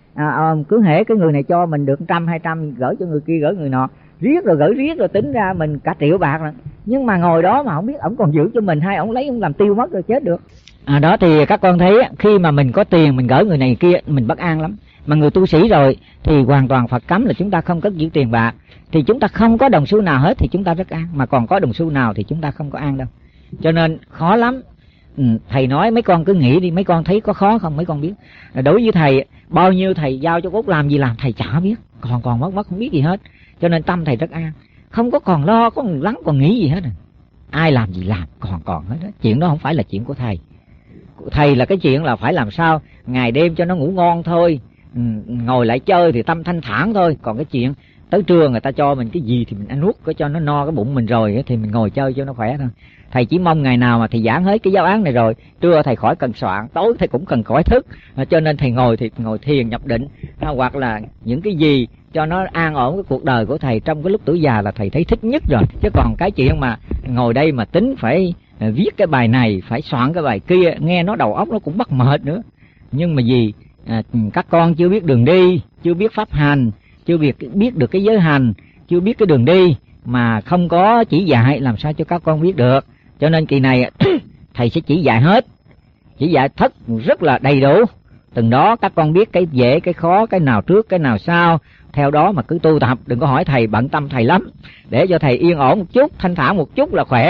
hễ cái người này cho mình được 100, 200 gửi cho người kia, gửi người nọ, riết rồi tính ra mình cả triệu bạc rồi. Nhưng mà ngồi đó mà không biết ổng còn giữ cho mình hay ổng lấy ổng làm tiêu mất rồi chết được. Đó thì các con thấy khi mà mình có tiền mình gửi người này kia mình bất an lắm. Mà người tu sĩ rồi thì hoàn toàn Phật cấm là chúng ta không cất giữ tiền bạc, thì chúng ta không có đồng xu nào hết thì chúng ta rất an, mà còn có đồng xu nào thì chúng ta không có an đâu. Cho nên khó lắm. Thầy nói mấy con cứ nghĩ đi, mấy con thấy có khó không? Mấy con biết đối với thầy, bao nhiêu thầy giao cho Cốt làm gì làm thầy chả biết, còn mất không biết gì hết. Cho nên tâm thầy rất an, không có còn lo, có lắng còn nghĩ gì hết. Ai làm gì làm, còn hết đó. Chuyện đó không phải là chuyện của thầy. Thầy là cái chuyện là phải làm sao ngày đêm cho nó ngủ ngon thôi, ngồi lại chơi thì tâm thanh thản thôi. Còn cái chuyện tới trưa người ta cho mình cái gì thì mình ăn nuốt, có cho nó no cái bụng mình rồi thì mình ngồi chơi cho nó khỏe thôi. Thầy chỉ mong ngày nào mà thầy giảng hết cái giáo án này rồi, trưa thầy khỏi cần soạn, tối thầy cũng cần khỏi thức, cho nên thầy ngồi thiền nhập định, hoặc là những cái gì cho nó an ổn cái cuộc đời của thầy trong cái lúc tuổi già là thầy thấy thích nhất rồi. Chứ còn cái chuyện mà ngồi đây mà tính phải viết cái bài này, phải soạn cái bài kia, nghe nó đầu óc nó cũng bắt mệt nữa. Nhưng mà vì các con chưa biết đường đi, chưa biết pháp hành, chưa biết được cái giới hành, chưa biết cái đường đi, mà không có chỉ dạy làm sao cho các con biết được. Cho nên kỳ này thầy sẽ chỉ dạy hết, chỉ dạy rất là đầy đủ. Từng đó các con biết cái dễ, cái khó, cái nào trước, cái nào sau, theo đó mà cứ tu tập. Đừng có hỏi thầy, bận tâm thầy lắm, để cho thầy yên ổn một chút, thanh thản một chút là khỏe.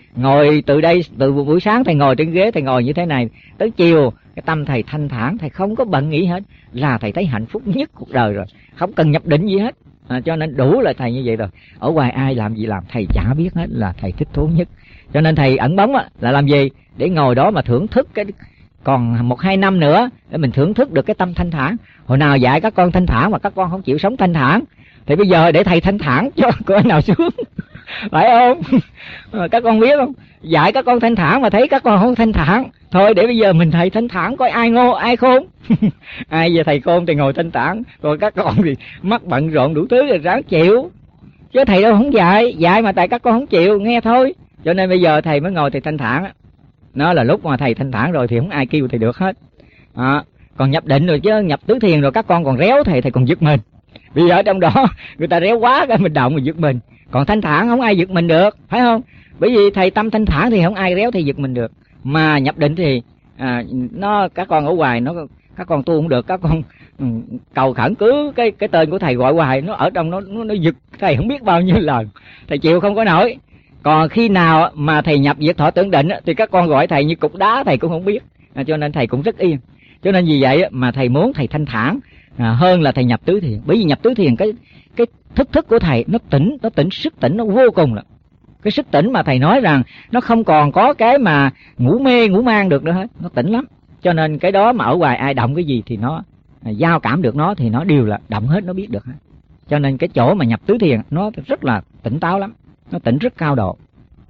Ngồi từ đây, từ buổi sáng thầy ngồi trên ghế, thầy ngồi như thế này, tới chiều cái tâm thầy thanh thản, thầy không có bận nghĩ hết, là thầy thấy hạnh phúc nhất cuộc đời rồi, không cần nhập định gì hết. Cho nên đủ là thầy như vậy rồi. Ở ngoài ai làm gì làm thầy chả biết hết, là thầy thích thú nhất. Cho nên thầy ẩn bóng là làm gì? Để ngồi đó mà thưởng thức cái, còn 1-2 năm nữa để mình thưởng thức được cái tâm thanh thản. Hồi nào dạy các con thanh thản mà các con không chịu sống thanh thản, thì bây giờ để thầy thanh thản cho coi nào xuống. Phải không? Các con biết không? Dạy các con thanh thản mà thấy các con không thanh thản, thôi để bây giờ mình thầy thanh thản coi ai ngô ai khôn. Ai giờ thầy khôn thì ngồi thanh thản, còn các con thì mắc bận rộn đủ thứ rồi ráng chịu. Chứ thầy đâu không dạy mà tại các con không chịu nghe thôi. Cho nên bây giờ thầy mới ngồi thầy thanh thản. Nó là lúc mà thầy thanh thản rồi thì không ai kêu thầy được hết. Còn nhập định rồi chứ, nhập tứ thiền rồi các con còn réo thầy còn giật mình. Bây giờ ở trong đó người ta réo quá cái mình động mình giật mình. Còn thanh thản không ai giật mình được, phải không? Bởi vì thầy tâm thanh thản thì không ai réo thầy giật mình được. Mà nhập định thì các con ở ngoài các con tu không được, các con cầu khẩn cứ cái tên của thầy gọi hoài, nó ở trong nó giật thầy không biết bao nhiêu lần, thầy chịu không có nổi. Còn khi nào mà thầy nhập diệt thọ tưởng định thì các con gọi thầy như cục đá thầy cũng không biết. Cho nên thầy cũng rất yên. Cho nên vì vậy mà thầy muốn thầy thanh thản hơn là thầy nhập tứ thiền. Bởi vì nhập tứ thiền cái thức của thầy nó tỉnh, sức tỉnh nó vô cùng lắm. Cái sức tỉnh mà thầy nói rằng nó không còn có cái mà ngủ mê ngủ mang được nữa hết, nó tỉnh lắm. Cho nên cái đó mà ở ngoài ai động cái gì thì nó giao cảm được nó thì nó đều là động hết, nó biết được hết. Cho nên cái chỗ mà nhập tứ thiền nó rất là tỉnh táo lắm, nó tỉnh rất cao độ.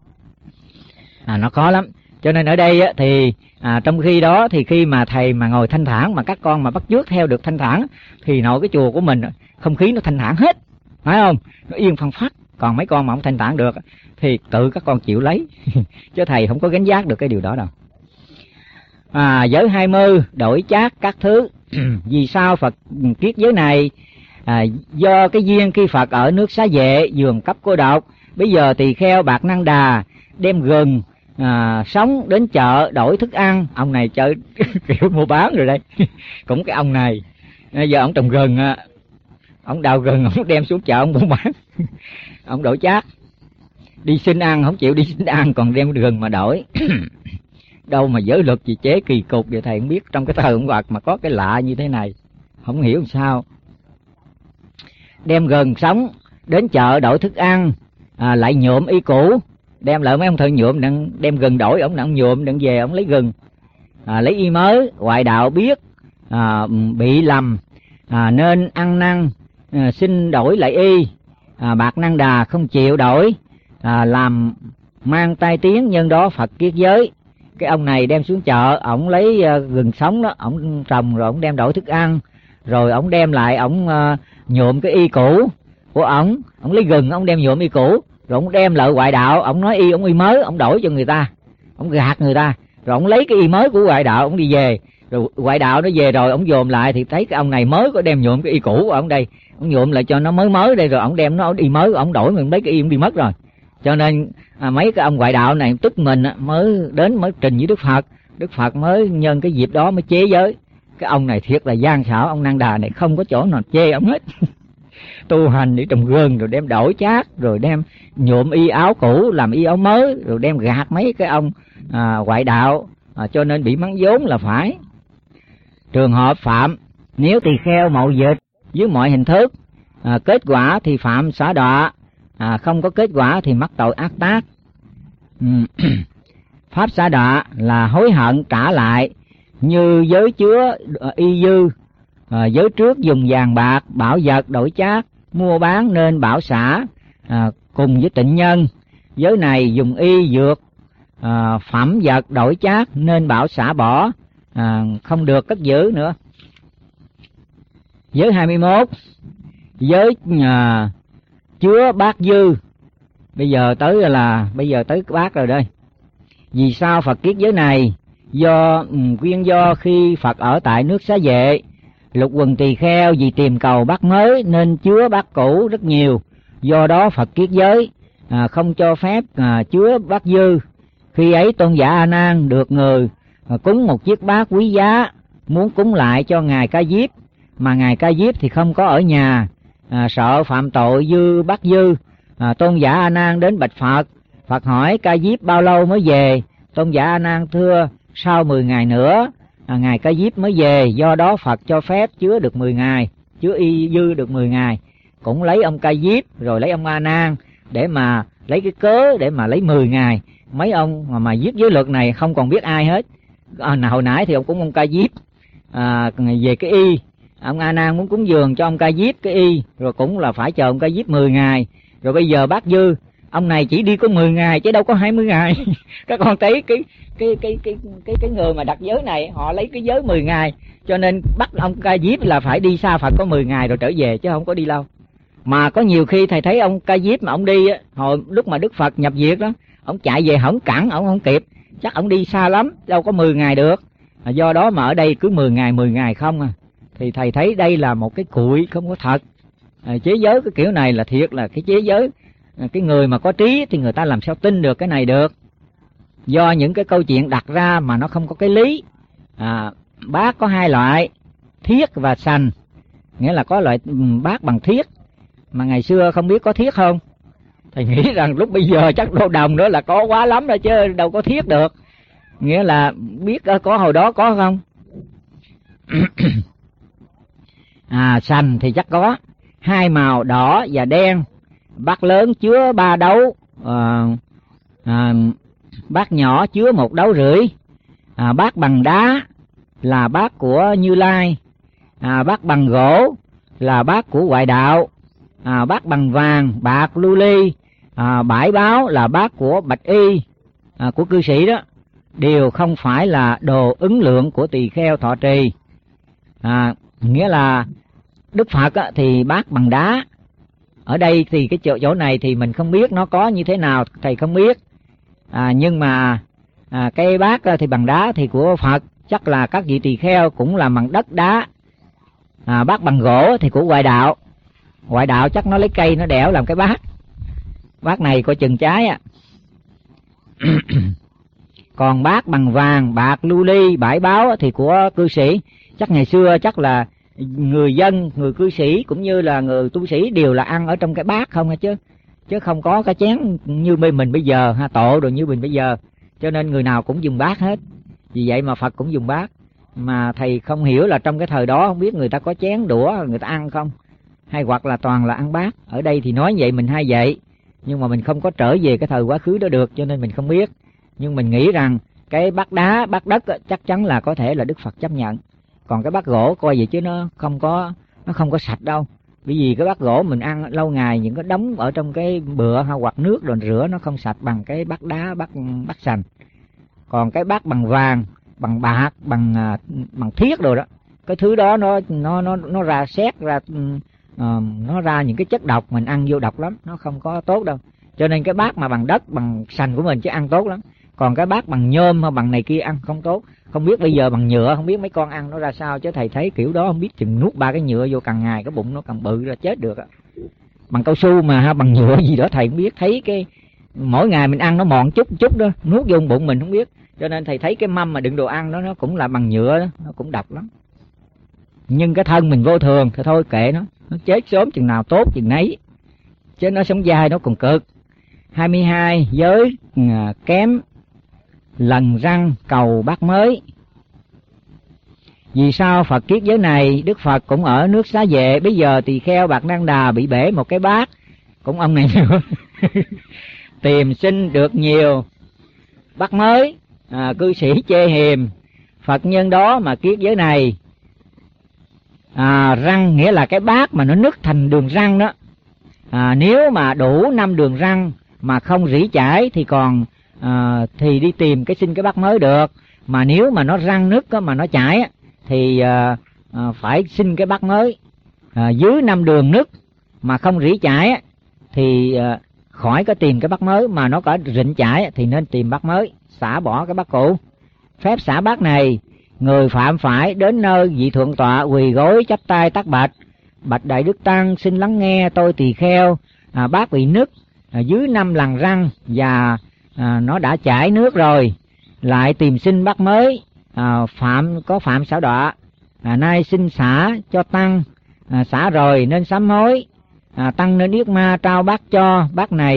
Nó khó lắm. Cho nên ở đây thì trong khi đó thì khi mà thầy mà ngồi thanh thản mà các con mà bắt chước theo được thanh thản thì nội cái chùa của mình không khí nó thanh thản hết, phải không? Nó yên phăng phắc. Còn mấy con mà không thanh thản được thì tự các con chịu lấy. Chứ thầy không có gánh vác được cái điều đó đâu. Giới 20 đổi chác các thứ. Vì sao Phật kiết giới này? Do cái duyên khi Phật ở nước Xá Vệ vườn cấp cô độc, bây giờ tỳ kheo Bạc Năng Đà đem gừng sống đến chợ đổi thức ăn. Ông này chơi kiểu mua bán rồi đây. Cũng cái ông này giờ ông trồng gừng, ông đào gừng, ông đem xuống chợ ông buôn bán. Ông đổi chác, đi xin ăn không chịu đi xin ăn, còn đem gừng mà đổi. Đâu mà giới luật gì chế kỳ cục vậy thầy không biết. Trong cái thời ông Phật mà có cái lạ như thế này, không hiểu sao. Đem gừng sống đến chợ đổi thức ăn, lại nhuộm y cũ. Đem lại mấy ông thợ nhuộm, đem gừng đổi, ông nhuộm, đặng về ông lấy gừng, lấy y mới. Ngoại đạo biết bị lầm, nên ăn năn xin đổi lại y. Bạc Năng Đà không chịu đổi, làm mang tai tiếng, nhân đó Phật kiết giới. Cái ông này đem xuống chợ, ổng lấy gừng sống đó, ổng trồng rồi ổng đem đổi thức ăn, rồi ổng đem lại ổng nhuộm cái y cũ của ổng lấy gừng ổng đem nhuộm y cũ, rồi ổng đem lại ngoại đạo, ổng nói y ổng y mới, ổng đổi cho người ta, ổng gạt người ta, rồi ổng lấy cái y mới của ngoại đạo ổng đi về, rồi ngoại đạo nó về rồi ổng dòm lại thì thấy cái ông này mới có đem nhuộm cái y cũ của ổng đây, ổng nhuộm lại cho nó mới đây, rồi ổng đem nó y mới ổng đổi, mình lấy cái y ổng đi mất rồi. Cho nên mấy cái ông ngoại đạo này tức mình mới đến mới trình với Đức Phật mới nhân cái dịp đó mới chế giới. Cái ông này thiệt là gian xảo, ông Năng Đà này không có chỗ nào chê ông hết. Tu hành để trồng gừng, rồi đem đổi chác, rồi đem nhuộm y áo cũ làm y áo mới, rồi đem gạt mấy cái ông ngoại đạo, cho nên bị mắng vốn là phải. Trường hợp phạm, nếu tỳ kheo mậu dịch dưới mọi hình thức, kết quả thì phạm xả đọa, không có kết quả thì mắc tội ác tác. Pháp xả đọa là hối hận trả lại, như giới chứa y dư, giới trước dùng vàng bạc bảo vật đổi chác mua bán nên bảo xả, cùng với tịnh nhân. Giới này dùng y dược phẩm vật đổi chác nên bảo xả bỏ, không được cất giữ nữa. Giới 21, giới chứa bát dư. Bây giờ tới bát rồi đây. Vì sao Phật kiết giới này? Nguyên do khi Phật ở tại nước Xá Vệ, lục quần tỳ kheo vì tìm cầu bát mới nên chứa bát cũ rất nhiều. Do đó Phật kiết giới không cho phép chứa bát dư. Khi ấy tôn giả A Nan được người cúng một chiếc bát quý giá, muốn cúng lại cho ngài Ca Diếp, mà ngài Ca Diếp thì không có ở nhà, sợ phạm tội dư bát dư. Tôn giả A Nan đến bạch Phật, Phật hỏi Ca Diếp bao lâu mới về? Tôn giả A Nan thưa sau 10 ngày nữa ngài Ca Diếp mới về, do đó Phật cho phép chứa được 10 ngày, chứa y dư được 10 ngày. Cũng lấy ông Ca Diếp rồi lấy ông A Nan để mà lấy cái cớ để mà lấy 10 ngày. Mấy ông mà viết giới luật này không còn biết ai hết. Hồi nãy thì ông Ca Diếp về cái y, ông A Nan muốn cúng dường cho ông Ca Diếp cái y, rồi cũng là phải chờ ông Ca Diếp 10 ngày. Rồi bây giờ bác dư, ông này chỉ đi có 10 ngày chứ đâu có 20 ngày. Các con thấy cái người mà đặt giới này họ lấy cái giới 10 ngày, cho nên bắt ông Ca Diếp là phải đi xa Phật có 10 ngày rồi trở về chứ không có đi lâu. Mà có nhiều khi thầy thấy ông Ca Diếp mà ông đi hồi lúc mà Đức Phật nhập diệt đó, ông chạy về hổng cẳng, ông không kịp, chắc ông đi xa lắm, đâu có 10 ngày được. Do đó mà ở đây cứ 10 ngày không thì thầy thấy đây là một cái cụi không có thật. Chế giới cái kiểu này là thiệt là cái chế giới, cái người mà có trí thì người ta làm sao tin được cái này được, do những cái câu chuyện đặt ra mà nó không có cái lý. Bát có hai loại, thiết và sành, nghĩa là có loại bát bằng thiết, mà ngày xưa không biết có thiết không. Thầy nghĩ rằng lúc bây giờ chắc đô đồng nữa là có quá lắm rồi chứ đâu có thiết được, nghĩa là biết có hồi đó có không. Sành thì chắc có, hai màu đỏ và đen, bát lớn chứa 3 đấu, bát nhỏ chứa 1,5 đấu. Bát bằng đá là bát của Như Lai, bát bằng gỗ là bát của Ngoại Đạo, bát bằng vàng, bạc, lưu ly, bãi báo là bát của Bạch Y, của cư sĩ đó, đều không phải là đồ ứng lượng của tỳ kheo thọ trì. Nghĩa là Đức Phật thì bát bằng đá. Ở đây thì cái chỗ này thì mình không biết nó có như thế nào, thầy không biết. Nhưng mà cái bát thì bằng đá thì của Phật chắc là các vị tỳ kheo cũng là bằng đất đá. Bát bằng gỗ thì của Ngoại Đạo. Ngoại Đạo chắc nó lấy cây nó đẽo làm cái bát. Bát này coi chừng cháy Còn bát bằng vàng, bạc, lưu ly, bãi báo thì của cư sĩ. Chắc ngày xưa chắc là người dân, người cư sĩ cũng như là người tu sĩ đều là ăn ở trong cái bát không chứ không có cái chén như mình bây giờ, tổ rồi như mình bây giờ. Cho nên người nào cũng dùng bát hết. Vì vậy mà Phật cũng dùng bát. Mà thầy không hiểu là trong cái thời đó không biết người ta có chén đũa người ta ăn không, hay hoặc là toàn là ăn bát. Ở đây thì nói vậy mình hay vậy, nhưng mà mình không có trở về cái thời quá khứ đó được, cho nên mình không biết. Nhưng mình nghĩ rằng cái bát đá, bát đất chắc chắn là có thể là Đức Phật chấp nhận. Còn cái bát gỗ coi vậy chứ nó không có sạch đâu. Bởi vì cái bát gỗ mình ăn lâu ngày những cái đống ở trong cái bựa hoặc nước rồi rửa nó không sạch bằng cái bát đá, bát sành. Còn cái bát bằng vàng, bằng bạc, bằng thiết rồi đó, cái thứ đó nó ra xét ra, nó ra những cái chất độc, mình ăn vô độc lắm, nó không có tốt đâu. Cho nên cái bát mà bằng đất, bằng sành của mình chứ ăn tốt lắm. Còn cái bát bằng nhôm hay bằng này kia ăn không tốt. Không biết bây giờ bằng nhựa, không biết mấy con ăn nó ra sao, chứ thầy thấy kiểu đó không biết chừng nuốt 3 cái nhựa vô càng ngày cái bụng nó càng bự ra chết được. Bằng cao su mà bằng nhựa gì đó thầy không biết, thấy cái mỗi ngày mình ăn nó mòn chút đó, nuốt vô bụng mình không biết. Cho nên thầy thấy cái mâm mà đựng đồ ăn nó cũng là bằng nhựa đó, nó cũng độc lắm. Nhưng cái thân mình vô thường thì thôi kệ nó chết sớm chừng nào tốt chừng nấy, chứ nó sống dai nó còn cực. 22 giới kém lần răng cầu bát mới. Vì sao Phật kiết giới này? Đức Phật cũng ở nước Xá Vệ. Bây giờ tỳ kheo Bạc Năng Đà bị bể một cái bát, cũng ông này nữa tìm xin được nhiều bát mới, cư sĩ chê hiềm. Phật nhân đó mà kiết giới này. Răng nghĩa là cái bát mà nó nứt thành đường răng đó. Nếu mà đủ 5 đường răng mà không rỉ chảy thì còn thì đi tìm xin cái bát mới được. Mà nếu mà nó răng nứt mà nó chảy thì phải xin cái bát mới. Dưới 5 đường nứt mà không rỉ chảy thì khỏi có tìm cái bát mới, mà nó có rịnh chảy thì nên tìm bát mới, xả bỏ cái bát cũ. Phép xả bát này, người phạm phải đến nơi vị thượng tọa quỳ gối chắp tay tác bạch: bạch Đại Đức Tăng, xin lắng nghe, tôi tỳ kheo bát bị nứt dưới 5 lần răng và nó đã chảy nước rồi, lại tìm xin bát mới, phạm xảo đọa, nay xin xả cho tăng, xả rồi nên sám hối, tăng nên yết ma trao bát cho. Bát này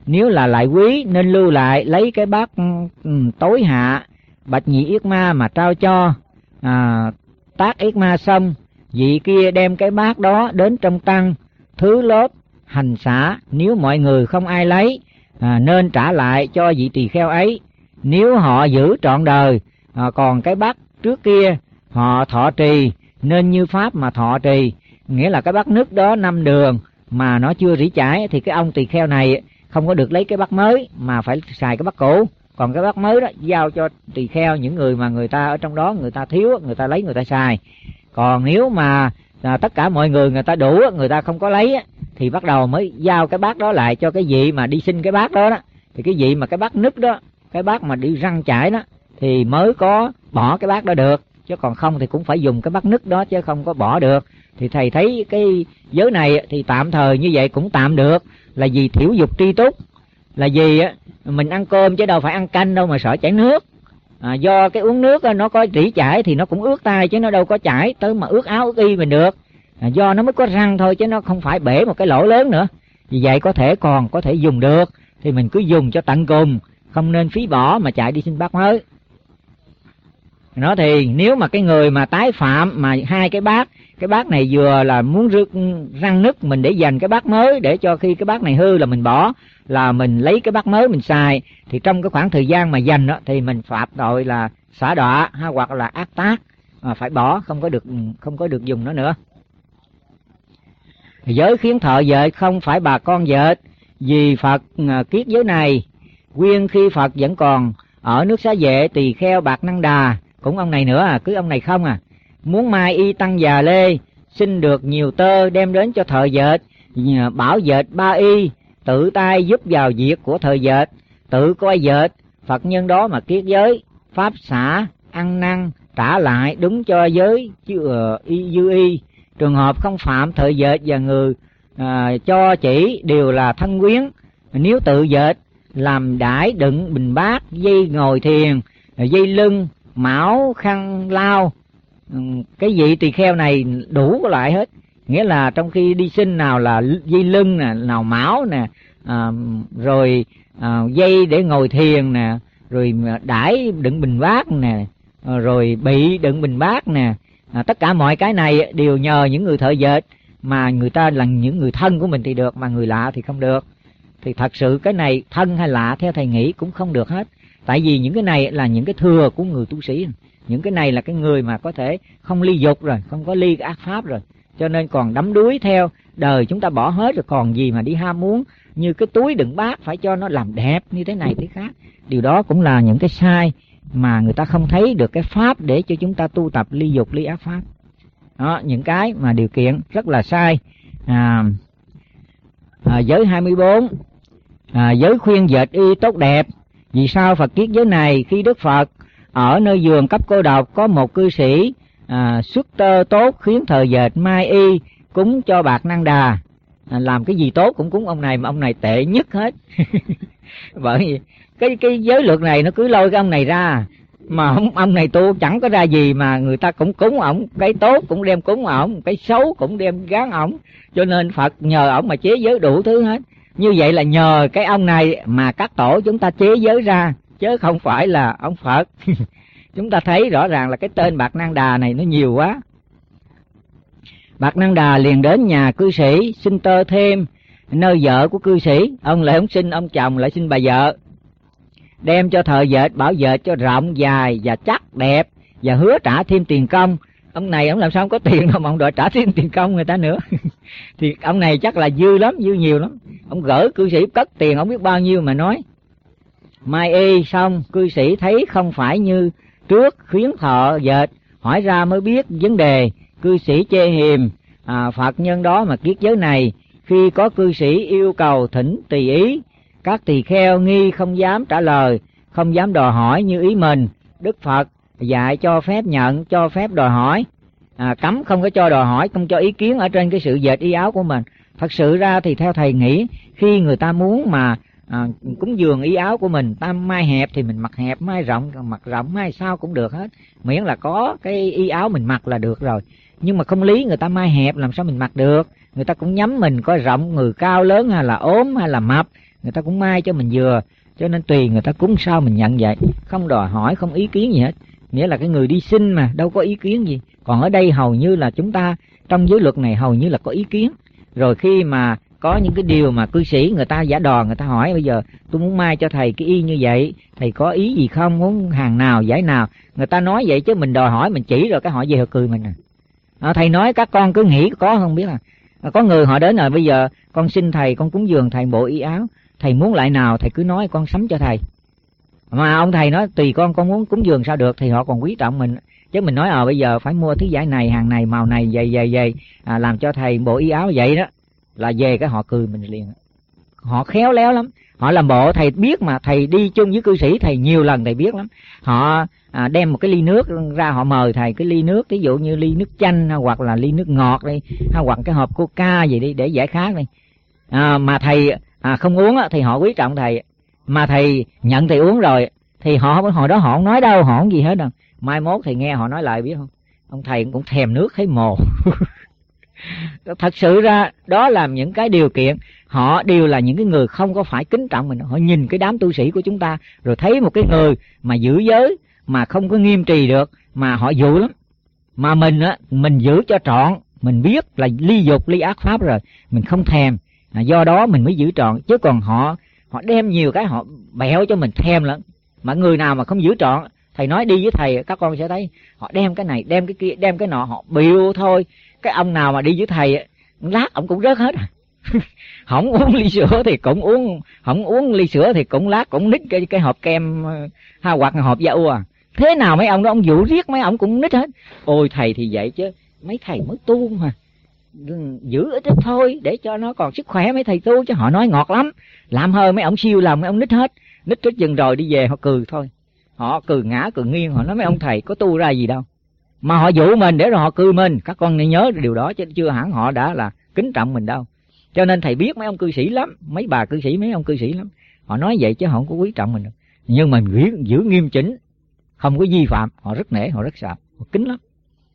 nếu là lại quý nên lưu lại, lấy cái bát tối hạ bạch nhị yết ma mà trao cho. Tác yết ma xong, vị kia đem cái bát đó đến trong tăng, thứ lốt hành xả. Nếu mọi người không ai lấy, nên trả lại cho vị tỳ kheo ấy. Nếu họ giữ trọn đời, còn cái bát trước kia họ thọ trì, nên như pháp mà thọ trì. Nghĩa là cái bát nước đó 5 đường mà nó chưa rỉ chải, thì cái ông tỳ kheo này không có được lấy cái bát mới mà phải xài cái bát cũ. Còn cái bát mới đó giao cho tỳ kheo, những người mà người ta ở trong đó người ta thiếu, người ta lấy người ta xài. Còn nếu mà tất cả mọi người người ta đủ, người ta không có lấy, thì bắt đầu mới giao cái bát đó lại cho cái vị mà đi xin cái bát đó đó. Thì cái vị mà cái bát nứt đó, cái bát mà đi răng chải đó, thì mới có bỏ cái bát đó được. Chứ còn không thì cũng phải dùng cái bát nứt đó, chứ không có bỏ được. Thì thầy thấy cái giới này thì tạm thời như vậy cũng tạm được, là vì thiểu dục tri túc, là vì mình ăn cơm chứ đâu phải ăn canh đâu mà sợ chảy nước. Do cái uống nước nó có rỉ chảy thì nó cũng ướt tay, chứ nó đâu có chảy tới mà ướt áo ướt y mình được. Do nó mới có răng thôi, chứ nó không phải bể một cái lỗ lớn nữa. Vì vậy còn có thể dùng được thì mình cứ dùng cho tận cùng, không nên phí bỏ mà chạy đi xin bát mới. Nó thì nếu mà cái người mà tái phạm mà hai cái bát này vừa là muốn răng nứt, mình để dành cái bát mới, để cho khi cái bát này hư là mình bỏ, là mình lấy cái bát mới mình xài, thì trong cái khoảng thời gian mà dành đó thì mình phạm tội là xả đọa hoặc là ác tác, phải bỏ, không có được dùng nó nữa. Giới khiến thợ dệt không phải bà con dệt, vì Phật kiết giới này nguyên khi Phật vẫn còn ở nước Xá Vệ, tỳ kheo Bạc Năng Đà, cũng ông này nữa cứ ông này không muốn mai y tăng già lê, xin được nhiều tơ đem đến cho thợ dệt, bảo dệt 3 y, tự tay giúp vào việc của thợ dệt, tự coi dệt. Phật nhân đó mà kiết giới, pháp xả, ăn năn, trả lại đúng cho giới dư y. Trường hợp không phạm thợ dệt và người cho chỉ đều là thân quyến. Nếu tự dệt, làm đãi đựng bình bát, dây ngồi thiền, dây lưng, mão khăn lao, cái vị tỳ kheo này đủ lại hết. Nghĩa là trong khi đi xin, nào là dây lưng nè, nào mão nè, rồi dây để ngồi thiền nè, rồi đãi đựng bình bát nè, rồi bị đựng bình bát nè, tất cả mọi cái này đều nhờ những người thợ dệt, mà người ta là những người thân của mình thì được, mà người lạ thì không được. Thì thật sự cái này thân hay lạ theo thầy nghĩ cũng không được hết. Tại vì những cái này là những cái thừa của người tu sĩ, những cái này là cái người mà có thể không ly dục rồi, không có ly ác pháp rồi, cho nên còn đắm đuối theo đời chúng ta bỏ hết rồi, còn gì mà đi ham muốn như cái túi đựng bát phải cho nó làm đẹp như thế này thế khác. Điều đó cũng là những cái sai mà người ta không thấy được cái pháp để cho chúng ta tu tập ly dục ly ác pháp. Đó, những cái mà điều kiện rất là sai. Giới 24, giới khuyên dệt y tốt đẹp. Vì sao Phật kiết giới này? Khi Đức Phật ở nơi vườn cấp cô độc, có một cư sĩ xuất tơ tốt khiến thợ dệt mai y cúng cho Bạc Năng Đà. Làm cái gì tốt cũng cúng ông này, mà ông này tệ nhất hết. Bởi vì cái giới luật này nó cứ lôi cái ông này ra, mà ông này tu chẳng có ra gì, mà người ta cũng cúng ổng, cái tốt cũng đem cúng ổng, cái xấu cũng đem gán ổng, cho nên Phật nhờ ổng mà chế giới đủ thứ hết. Như vậy là nhờ cái ông này mà các tổ chúng ta chế giới ra, chứ không phải là ông Phật. Chúng ta thấy rõ ràng là cái tên Bạc Năng Đà này nó nhiều quá. Bạc Năng Đà liền đến nhà cư sĩ xin tơ thêm, nơi vợ của cư sĩ, ông lại không xin ông chồng, lại xin bà vợ. Đem cho thợ dệt, bảo dệt cho rộng, dài và chắc, đẹp, và hứa trả thêm tiền công. Ông này ông làm sao không có tiền đâu mà ông đòi trả thêm tiền công người ta nữa. Thì ông này chắc là dư lắm, dư nhiều lắm. Ông gửi cư sĩ cất tiền ông biết bao nhiêu mà nói. Mai y xong, cư sĩ thấy không phải như trước, khuyến thợ dệt, hỏi ra mới biết vấn đề. Cư sĩ chê hiềm, Phật nhân đó mà kiết giới này, khi có cư sĩ yêu cầu thỉnh tùy ý, các tỳ kheo nghi không dám trả lời, không dám đòi hỏi như ý mình. Đức Phật dạy cho phép nhận, cho phép đòi hỏi, cấm không có cho đòi hỏi, không cho ý kiến ở trên cái sự dệt y áo của mình. Thật sự ra thì theo thầy nghĩ, khi người ta muốn mà cúng dường y áo của mình, ta mai hẹp thì mình mặc hẹp, mai rộng mặc rộng, mai sao cũng được hết, miễn là có cái y áo mình mặc là được rồi. Nhưng mà không lý người ta mai hẹp làm sao mình mặc được, người ta cũng nhắm mình coi rộng, người cao lớn hay là ốm hay là mập, người ta cũng mai cho mình vừa, cho nên tùy người ta cúng sao mình nhận vậy, không đòi hỏi, không ý kiến gì hết. Nghĩa là cái người đi xin mà đâu có ý kiến gì. Còn ở đây hầu như là chúng ta trong giới luật này hầu như là có ý kiến. Rồi khi mà có những cái điều mà cư sĩ người ta giả đò, người ta hỏi bây giờ tôi muốn mai cho thầy cái y như vậy, thầy có ý gì không, muốn hàng nào giải nào, người ta nói vậy chứ mình đòi hỏi mình chỉ rồi cái họ về họ cười mình thầy nói các con cứ nghĩ có không biết có người họ đến rồi bây giờ con xin thầy, con cúng dường thầy bộ y áo, thầy muốn lại nào thầy cứ nói con sắm cho thầy. Mà ông thầy nói tùy con muốn cúng dường sao được, thì họ còn quý trọng mình. Chứ mình nói bây giờ phải mua thứ giải này, hàng này, màu này, vậy làm cho thầy bộ y áo vậy đó, là về cái họ cười mình liền. Họ khéo léo lắm, họ làm bộ thầy biết mà, thầy đi chung với cư sĩ thầy nhiều lần thầy biết lắm. Họ đem một cái ly nước ra, họ mời thầy cái ly nước, ví dụ như ly nước chanh hoặc là ly nước ngọt đi, hoặc cái hộp coca gì đi để giải khát đi. Mà thầy không uống thì họ quý trọng thầy, mà thầy nhận thầy uống rồi thì hồi đó họ không nói đâu, họ không gì hết đâu. Mai mốt thì nghe họ nói lại biết không, ông thầy cũng thèm nước thấy mồ. Thật sự ra đó là những cái điều kiện, họ đều là những cái người không có phải kính trọng mình. Họ nhìn cái đám tu sĩ của chúng ta rồi thấy một cái người mà giữ giới mà không có nghiêm trì được mà họ dụ lắm. Mà mình giữ cho trọn, mình biết là ly dục ly ác pháp rồi, mình không thèm, do đó mình mới giữ trọn. Chứ còn họ đem nhiều cái họ bẹo cho mình thèm lắm. Mà người nào mà không giữ trọn, thầy nói đi với thầy các con sẽ thấy họ đem cái này đem cái kia đem cái nọ, họ biêu thôi. Cái ông nào mà đi với thầy lát ông cũng rớt hết. Không uống ly sữa thì cũng uống, không uống ly sữa thì cũng lát cũng nít cái hộp kem hoặc hộp da ua. Thế nào mấy ông đó ông dụ riết mấy ông cũng nít hết. Ôi thầy thì vậy chứ mấy thầy mới tu mà, giữ ít ít thôi để cho nó còn sức khỏe mấy thầy tu, chứ họ nói ngọt lắm, làm hơi mấy ông siêu làm mấy ông nít hết chừng rồi đi về họ cười thôi, họ cười ngã cười nghiêng, họ nói mấy ông thầy có tu ra gì đâu, mà họ dụ mình để rồi họ cười mình. Các con nên nhớ điều đó, chứ chưa hẳn họ đã là kính trọng mình đâu. Cho nên thầy biết mấy ông cư sĩ lắm, mấy bà cư sĩ, mấy ông cư sĩ lắm, họ nói vậy chứ họ không có quý trọng mình đâu. Nhưng mà giữ nghiêm chỉnh, không có vi phạm, họ rất nể, họ rất sợ, họ kính lắm.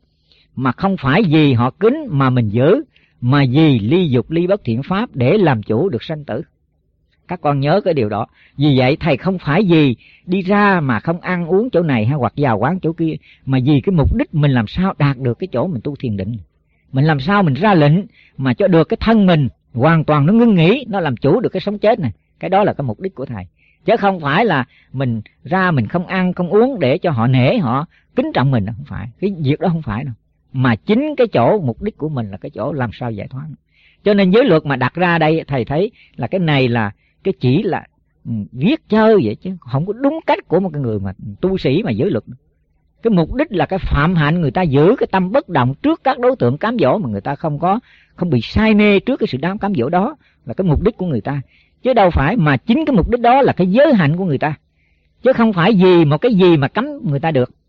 Mà không phải vì họ kính mà mình giữ, mà vì ly dục ly bất thiện pháp để làm chủ được sanh tử. Các con nhớ cái điều đó. Vì vậy thầy không phải vì đi ra mà không ăn uống chỗ này hay hoặc vào quán chỗ kia, mà vì cái mục đích mình làm sao đạt được cái chỗ mình tu thiền định. Mình làm sao mình ra lệnh mà cho được cái thân mình hoàn toàn nó ngưng nghỉ, nó làm chủ được cái sống chết này. Cái đó là cái mục đích của thầy. Chứ không phải là mình ra mình không ăn không uống để cho họ nể, họ kính trọng mình, không phải. Cái việc đó không phải đâu. Mà chính cái chỗ mục đích của mình là cái chỗ làm sao giải thoát. Cho nên giới luật mà đặt ra đây thầy thấy là cái này là cái chỉ là viết chơi vậy, chứ không có đúng cách của một cái người mà tu sĩ mà giới luật. Cái mục đích là cái phạm hạnh người ta giữ cái tâm bất động trước các đối tượng cám dỗ, mà người ta không bị say mê trước cái sự cám dỗ đó, là cái mục đích của người ta. Chứ đâu phải, mà chính cái mục đích đó là cái giới hạnh của người ta, chứ không phải vì một cái gì mà cấm người ta được.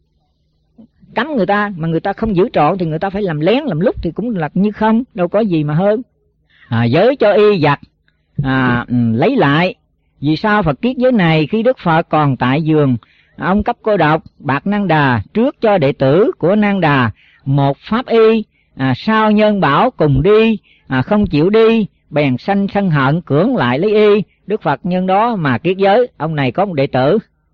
Cấm người ta mà người ta không giữ trọn thì người ta phải làm lén làm lúc thì cũng là như không, đâu có gì mà hơn. Giới cho y giặt lấy lại. Vì sao Phật kiết giới này khi Đức Phật còn tại giường ông cấp cô độc bạc Năng Đà, trước cho đệ tử của Năng Đà một pháp y, sao nhân bảo cùng đi, không chịu đi bèn sanh sân hận cưỡng lại lấy y. Đức Phật nhân đó mà kiết giới. Ông này có một đệ tử,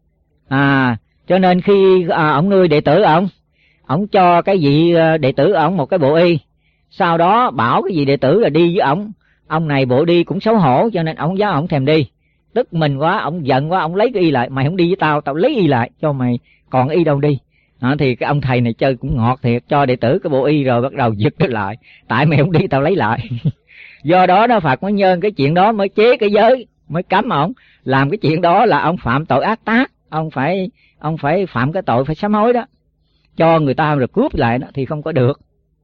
cho nên khi ông nuôi đệ tử ông cho cái vị đệ tử ông một cái bộ y, sau đó bảo cái vị đệ tử là đi với ông này bộ đi cũng xấu hổ, cho nên ông giáo ông thèm đi, tức mình quá, ông giận quá, ông lấy cái y lại, mày không đi với tao, tao lấy y lại cho mày, còn y đâu đi. Thì cái ông thầy này chơi cũng ngọt thiệt, cho đệ tử cái bộ y rồi bắt đầu giật nó lại, tại mày không đi tao lấy lại. Do đó đó Phật mới nhân cái chuyện đó mới chế cái giới, mới cấm ổng làm cái chuyện đó, là ông phạm tội ác tác, ông phải phạm cái tội phải sám hối đó, cho người ta rồi cướp lại đó thì không có được.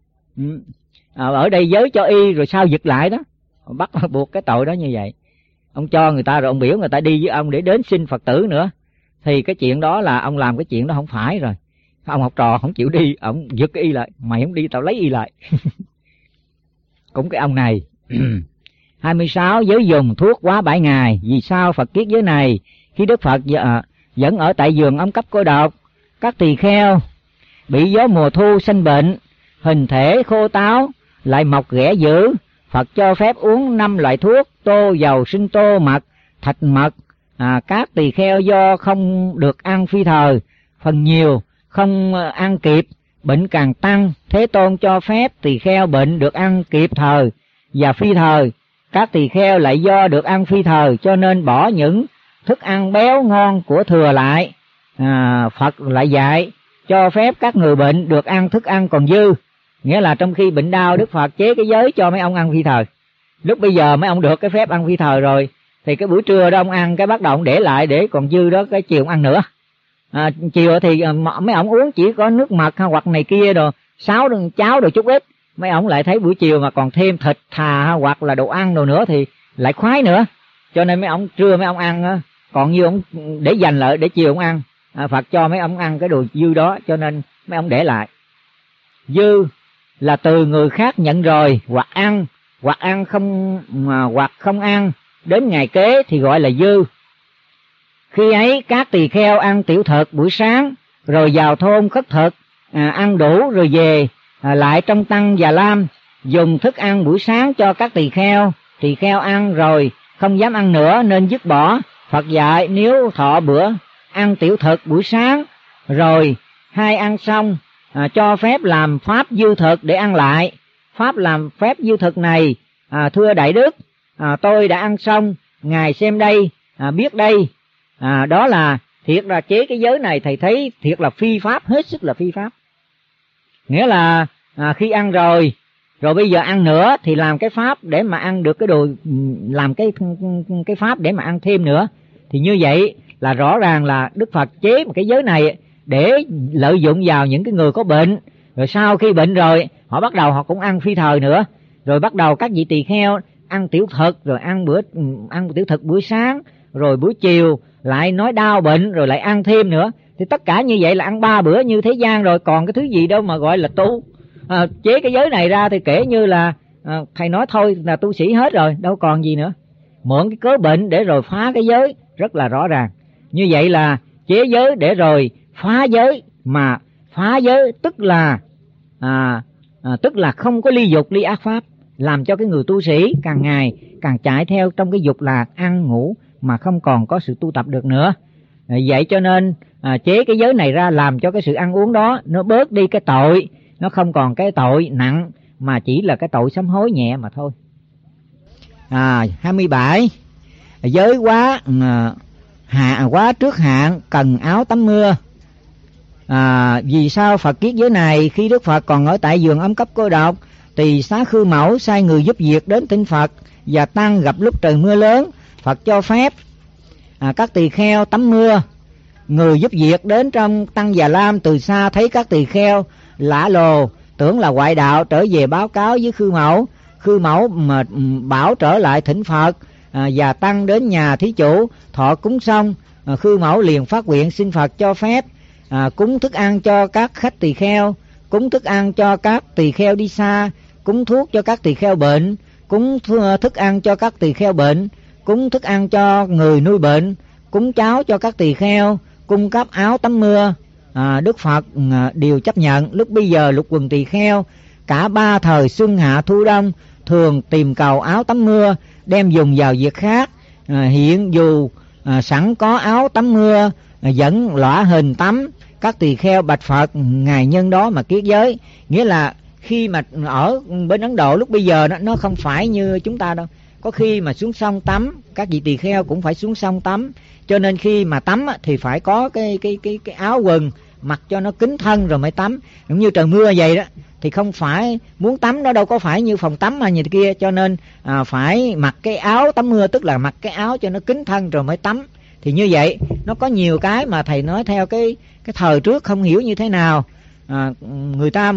Ở đây giới cho y rồi sao giật lại đó, bắt buộc cái tội đó như vậy. Ông cho người ta rồi ông biểu người ta đi với ông để đến xin Phật tử nữa, thì cái chuyện đó là ông làm cái chuyện đó không phải rồi. Ông học trò không chịu đi, ông giật cái y lại, mày không đi tao lấy y lại. Cũng cái ông này. 26. Giới dùng thuốc quá 7 ngày. Vì sao Phật kiết giới này khi Đức Phật vẫn ở tại giường ông cấp cô độc, các tỳ kheo bị gió mùa thu sanh bệnh, hình thể khô táo, lại mọc ghẻ dữ, Phật cho phép uống 5 loại thuốc: tô, dầu, sinh tô, mật, thạch mật. Các tỳ kheo do không được ăn phi thời, phần nhiều không ăn kịp, bệnh càng tăng. Thế Tôn cho phép tỳ kheo bệnh được ăn kịp thời và phi thời. Các tỳ kheo lại do được ăn phi thời cho nên bỏ những thức ăn béo ngon của thừa lại. Phật lại dạy cho phép các người bệnh được ăn thức ăn còn dư. Nghĩa là trong khi bệnh đau, Đức Phật chế cái giới cho mấy ông ăn phi thời. Lúc bây giờ mấy ông được cái phép ăn phi thời rồi, thì cái buổi trưa đó ông ăn, cái bắt đầu ông để lại để còn dư đó cái chiều ông ăn nữa. Chiều thì mấy ông uống chỉ có nước mật hoặc này kia rồi, cháo đồ chút ít. Mấy ông lại thấy buổi chiều mà còn thêm thịt thà hoặc là đồ ăn đồ nữa thì lại khoái nữa. Cho nên mấy ông trưa mấy ông ăn còn như ông để dành lại để chiều ông ăn. Phật cho mấy ông ăn cái đồ dư đó cho nên mấy ông để lại. Dư là từ người khác nhận rồi hoặc ăn hoặc không ăn đến ngày kế thì gọi là dư. Khi ấy các tỳ kheo ăn tiểu thực buổi sáng rồi vào thôn khất thực, ăn đủ rồi về lại trong tăng Già Lam dùng thức ăn buổi sáng cho các tỳ kheo ăn rồi không dám ăn nữa nên dứt bỏ. Phật dạy nếu thọ bữa ăn tiểu thực buổi sáng rồi hai ăn xong, cho phép làm pháp dư thực để ăn lại. Pháp làm phép dư thực này, thưa Đại Đức, tôi đã ăn xong, Ngài xem đây, biết đây. Đó là thiệt là chế cái giới này thầy thấy thiệt là phi pháp, hết sức là phi pháp. Nghĩa là khi ăn rồi bây giờ ăn nữa thì làm cái pháp để mà ăn được cái đồ, làm cái pháp để mà ăn thêm nữa. Thì như vậy là rõ ràng là Đức Phật chế một cái giới này để lợi dụng vào những cái người có bệnh. Rồi sau khi bệnh rồi họ bắt đầu họ cũng ăn phi thời nữa. Rồi bắt đầu các vị tỳ kheo ăn tiểu thực, rồi ăn tiểu thực buổi sáng, rồi buổi chiều lại nói đau bệnh rồi lại ăn thêm nữa. Thì tất cả như vậy là ăn 3 bữa như thế gian rồi, còn cái thứ gì đâu mà gọi là tu. Chế cái giới này ra thì kể như là thầy nói thôi là tu sĩ hết rồi, đâu còn gì nữa. Mượn cái cớ bệnh để rồi phá cái giới rất là rõ ràng. Như vậy là chế giới để rồi phá giới, mà phá giới tức là không có ly dục ly ác pháp, làm cho cái người tu sĩ càng ngày càng chạy theo trong cái dục lạc ăn ngủ mà không còn có sự tu tập được nữa. Vậy cho nên chế cái giới này ra làm cho cái sự ăn uống đó nó bớt đi cái tội, nó không còn cái tội nặng mà chỉ là cái tội sám hối nhẹ mà thôi. 27. Giới quá trước hạn cần áo tắm mưa. Vì sao Phật kiết giới này? Khi Đức Phật còn ở tại vườn Ấm Cấp Cô Độc, Tỳ Xá Khư Mẫu sai người giúp việc đến thỉnh Phật và tăng gặp lúc trời mưa lớn. Phật cho phép các tỳ kheo tắm mưa. Người giúp việc đến trong tăng Già Lam từ xa thấy các tỳ kheo lả lồ, tưởng là ngoại đạo, trở về báo cáo với Khư Mẫu. Khư Mẫu mà bảo trở lại thỉnh Phật và tăng đến nhà thí chủ thọ cúng xong. Khư Mẫu liền phát nguyện xin Phật cho phép cúng thức ăn cho các khách tỳ kheo, cúng thức ăn cho các tỳ kheo đi xa, cúng thuốc cho các tỳ kheo bệnh, cúng thức ăn cho các tỳ kheo bệnh, cúng thức ăn cho người nuôi bệnh, cúng cháo cho các tỳ kheo, cung cấp áo tắm mưa. Đức Phật đều chấp nhận. Lúc bây giờ lục quần tỳ kheo cả 3 thời xuân hạ thu đông thường tìm cầu áo tắm mưa, đem dùng vào việc khác. Hiện dù sẵn có áo tắm mưa vẫn lõa hình tắm. Các tỳ kheo bạch Phật, Ngài nhân đó mà kiết giới. Nghĩa là khi mà ở bên Ấn Độ lúc bây giờ nó không phải như chúng ta đâu. Có khi mà xuống sông tắm, các vị tỳ kheo cũng phải xuống sông tắm. Cho nên khi mà tắm thì phải có cái áo quần mặc cho nó kín thân rồi mới tắm. Giống như trời mưa vậy đó, thì không phải muốn tắm nó đâu có phải như phòng tắm mà như kia. Cho nên phải mặc cái áo tắm mưa, tức là mặc cái áo cho nó kín thân rồi mới tắm. Thì như vậy nó có nhiều cái mà thầy nói theo cái thời trước không hiểu như thế nào. Người ta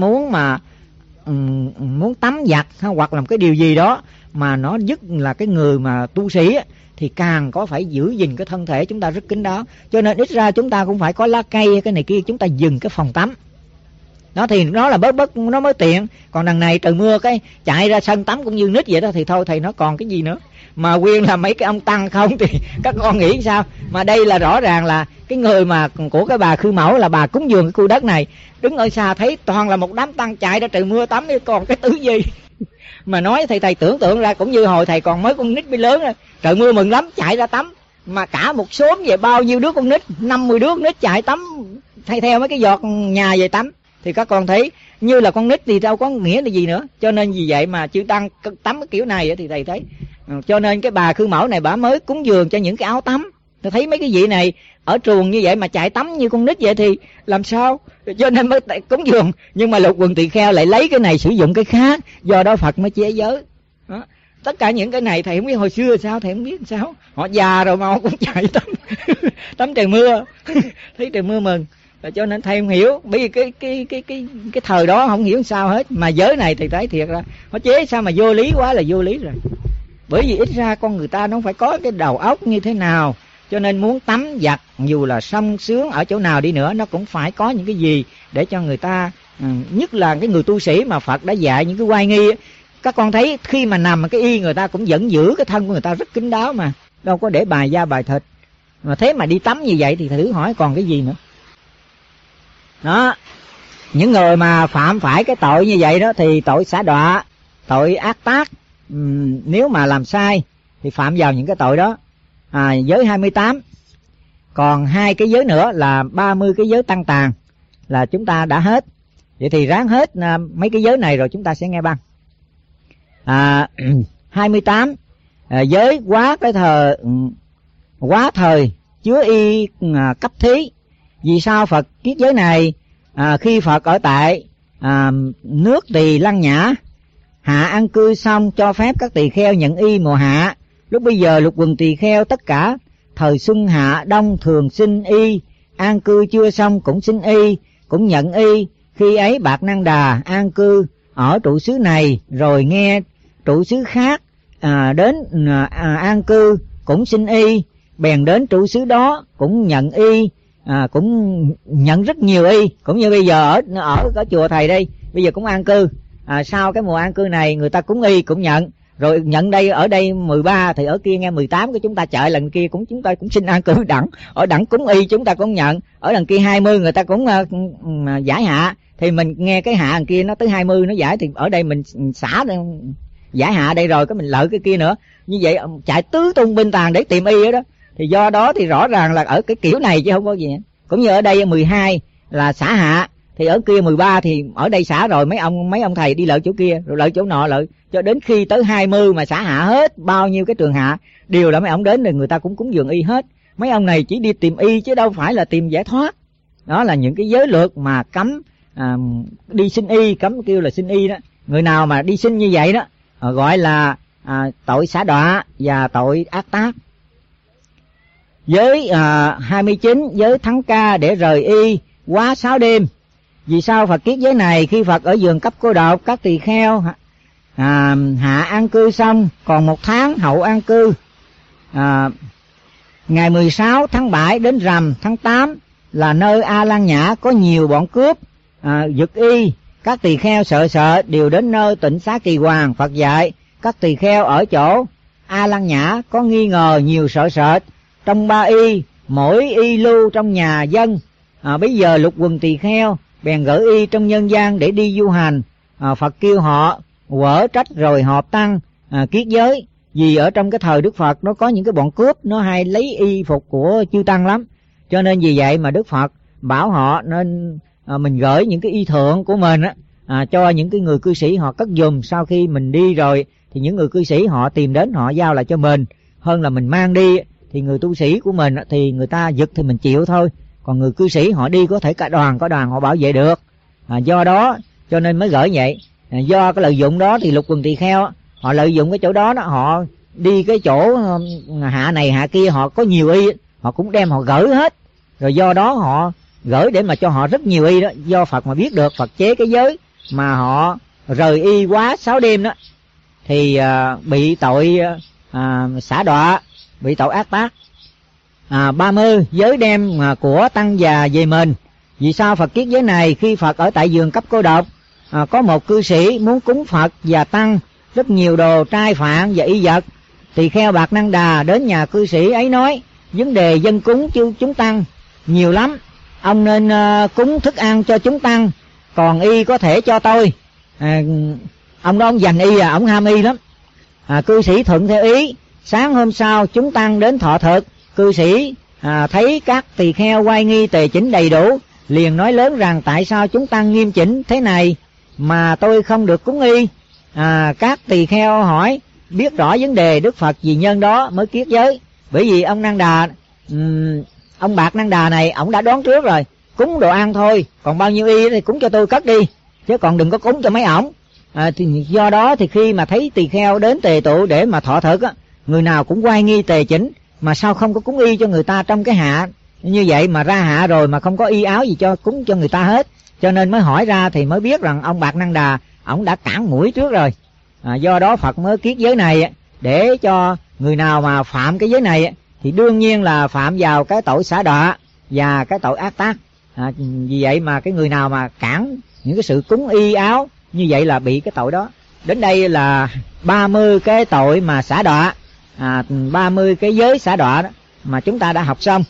muốn tắm giặt hoặc làm cái điều gì đó mà nó dứt là cái người mà tu sĩ thì càng có phải giữ gìn cái thân thể chúng ta rất kín đáo. Cho nên ít ra chúng ta cũng phải có lá cây cái này kia, chúng ta dừng cái phòng tắm đó thì nó là bớt nó mới tiện. Còn đằng này trời mưa cái chạy ra sân tắm cũng như nít vậy đó thì thôi thầy nó còn cái gì nữa. Mà quyên là mấy cái ông tăng không thì các con nghĩ sao? Mà đây là rõ ràng là cái người mà của cái bà Khư Mẫu là bà cúng dường cái khu đất này, đứng ở xa thấy toàn là một đám tăng chạy ra trời mưa tắm đi, còn cái thứ gì. Mà nói thầy tưởng tượng ra cũng như hồi thầy còn mới con nít mới lớn rồi, trời mưa mừng lắm chạy ra tắm, mà cả một xóm về bao nhiêu đứa con nít, 50 đứa con nít chạy tắm thay theo mấy cái giọt nhà về tắm, thì các con thấy như là con nít thì đâu có nghĩa là gì nữa. Cho nên vì vậy mà chư tăng tắm cái kiểu này thì thầy thấy, cho nên cái bà Khư Mẫu này bà mới cúng dường cho những cái áo tắm. Tôi thấy mấy cái vị này ở truồng như vậy mà chạy tắm như con nít vậy thì làm sao, cho nên mới cúng dường. Nhưng mà Lục Quần Tỳ Kheo lại lấy cái này sử dụng cái khác, do đó Phật mới chế giới đó. Tất cả những cái này thầy không biết hồi xưa sao, thầy không biết sao, họ già rồi mà họ cũng chạy tắm tắm trời mưa thấy trời mưa mừng. Cho nên thầy không hiểu, bởi vì cái thời đó không hiểu sao hết. Mà giới này thì thấy thiệt ra họ chế sao mà vô lý quá là vô lý rồi. Bởi vì ít ra con người ta nó phải có cái đầu óc như thế nào, cho nên muốn tắm giặt dù là sung sướng ở chỗ nào đi nữa, nó cũng phải có những cái gì để cho người ta, nhất là cái người tu sĩ mà Phật đã dạy những cái oai nghi. Các con thấy khi mà nằm cái y người ta cũng vẫn giữ cái thân của người ta rất kín đáo, mà đâu có để bài da bài thịt. Mà thế mà đi tắm như vậy thì thử hỏi còn cái gì nữa. Đó, những người mà phạm phải cái tội như vậy đó thì tội xả đọa, tội ác tác, nếu mà làm sai thì phạm vào những cái tội đó. Giới 28, còn 2 cái giới nữa là 30 cái giới tăng tàn là chúng ta đã hết. Vậy thì ráng hết mấy cái giới này rồi chúng ta sẽ nghe băng. 28, giới quá thời chứa y cấp thí. Vì sao Phật kiết giới này? Khi Phật ở tại nước Tỳ Lăng Nhã hạ an cư xong, cho phép các tỳ kheo nhận y mùa hạ. Lúc bây giờ Lục Quần Tỳ Kheo tất cả thời xuân hạ đông thường xin y, an cư chưa xong cũng xin y, cũng nhận y. Khi ấy Bạc Năng Đà an cư ở trụ xứ này, rồi nghe trụ xứ khác đến an cư cũng xin y, bèn đến trụ xứ đó cũng nhận y, cũng nhận rất nhiều y. Cũng như bây giờ ở chùa thầy đây, bây giờ cũng an cư, sau cái mùa an cư này người ta cúng y cũng nhận, rồi nhận đây ở đây 13 thì ở kia nghe 18, cái chúng ta chạy lần kia cũng chúng ta cũng xin an cư đẳng, ở đẳng cúng y chúng ta cũng nhận, ở đằng kia 20 người ta cũng giải hạ, thì mình nghe cái hạ đằng kia nó tới 20 nó giải, thì ở đây mình xả giải hạ đây rồi cái mình lợi cái kia nữa. Như vậy chạy tứ tung bên tàn để tìm y đó. Thì do đó thì rõ ràng là ở cái kiểu này chứ không có gì. Cũng như ở đây 12 là xả hạ, thì ở kia 13 thì ở đây xả rồi mấy ông thầy đi lợi chỗ kia, rồi lợi chỗ nọ lợi, cho đến khi tới 20 mà xả hạ hết bao nhiêu cái trường hạ đều là mấy ông đến rồi người ta cũng cúng dường y hết. Mấy ông này chỉ đi tìm y chứ đâu phải là tìm giải thoát. Đó là những cái giới luật mà cấm đi xin y, cấm kêu là xin y đó. Người nào mà đi xin như vậy đó gọi là tội xả đọa và tội ác tác. Giới 29, giới thắng ca để rời y quá 6 đêm. Vì sao Phật kiết giới này? Khi Phật ở giường cấp cô độc, các tỳ kheo hạ an cư xong còn 1 tháng hậu an cư. Ngày 16 tháng 7 đến rằm tháng 8 là nơi A Lan Nhã có nhiều bọn cướp giật y. Các tỳ kheo sợ đều đến nơi Tịnh Xá Kỳ Hoàng. Phật dạy các tỳ kheo ở chỗ A Lan Nhã có nghi ngờ nhiều sợ sệt trong 3 y, mỗi y lưu trong nhà dân. Bây giờ Lục Quần Tỳ Kheo bèn gửi y trong nhân gian để đi du hành. Phật kêu họ quở trách rồi họp tăng kiết giới. Vì ở trong cái thời Đức Phật nó có những cái bọn cướp nó hay lấy y phục của chư tăng lắm, cho nên vì vậy mà Đức Phật bảo họ nên mình gửi những cái y thượng của mình cho những cái người cư sĩ họ cất giùm. Sau khi mình đi rồi thì những người cư sĩ họ tìm đến họ giao lại cho mình, hơn là mình mang đi. Thì người tu sĩ của mình thì người ta giật thì mình chịu thôi, còn người cư sĩ họ đi có thể cả đoàn họ bảo vệ được. Do đó cho nên mới gửi vậy. Do cái lợi dụng đó thì Lục Quần Tỳ Kheo họ lợi dụng cái chỗ đó họ đi cái chỗ hạ này hạ kia, họ có nhiều y họ cũng đem họ gửi hết. Rồi do đó họ gửi để mà cho họ rất nhiều y đó. Do Phật mà biết được, Phật chế cái giới mà họ rời y quá 6 đêm đó thì bị tội xả đọa, bị tội ác tác. 30 giới đem của tăng già về mình. Vì sao Phật kiết giới này? Khi Phật ở tại giường cấp cô độc, có một cư sĩ muốn cúng Phật và tăng rất nhiều đồ trai phạn và y vật. Tỳ kheo Bạc Năng Đà đến nhà cư sĩ ấy nói: vấn đề dân cúng chúng tăng nhiều lắm, ông nên cúng thức ăn cho chúng tăng, còn y có thể cho tôi. ông đó ông giành y ông ham y lắm. Cư sĩ thuận theo ý. Sáng hôm sau chúng tăng đến thọ thực. Cư sĩ thấy các tỳ kheo oai nghi tề chỉnh đầy đủ, liền nói lớn rằng tại sao chúng tăng nghiêm chỉnh thế này mà tôi không được cúng y. Các tỳ kheo hỏi, biết rõ vấn đề Đức Phật vì nhân đó mới kiết giới. Bởi vì ông Năng Đà, ông Bạc Năng Đà này, ông đã đoán trước rồi, cúng đồ ăn thôi, còn bao nhiêu y thì cúng cho tôi cất đi, chứ còn đừng có cúng cho mấy ổng. Thì do đó thì khi mà thấy tỳ kheo đến tề tụ để mà thọ thực người nào cũng oai nghi tề chỉnh, mà sao không có cúng y cho người ta trong cái hạ như vậy, mà ra hạ rồi mà không có y áo gì cho cúng cho người ta hết. Cho nên mới hỏi ra thì mới biết rằng ông Bạc Năng Đà ổng đã cản mũi trước rồi. Do đó Phật mới kiết giới này để cho người nào mà phạm cái giới này thì đương nhiên là phạm vào cái tội xả đọa và cái tội ác tác. Vì vậy mà cái người nào mà cản những cái sự cúng y áo như vậy là bị cái tội đó. Đến đây là 30 cái tội mà xả đọa, 30 cái giới xả đọa đó mà chúng ta đã học xong.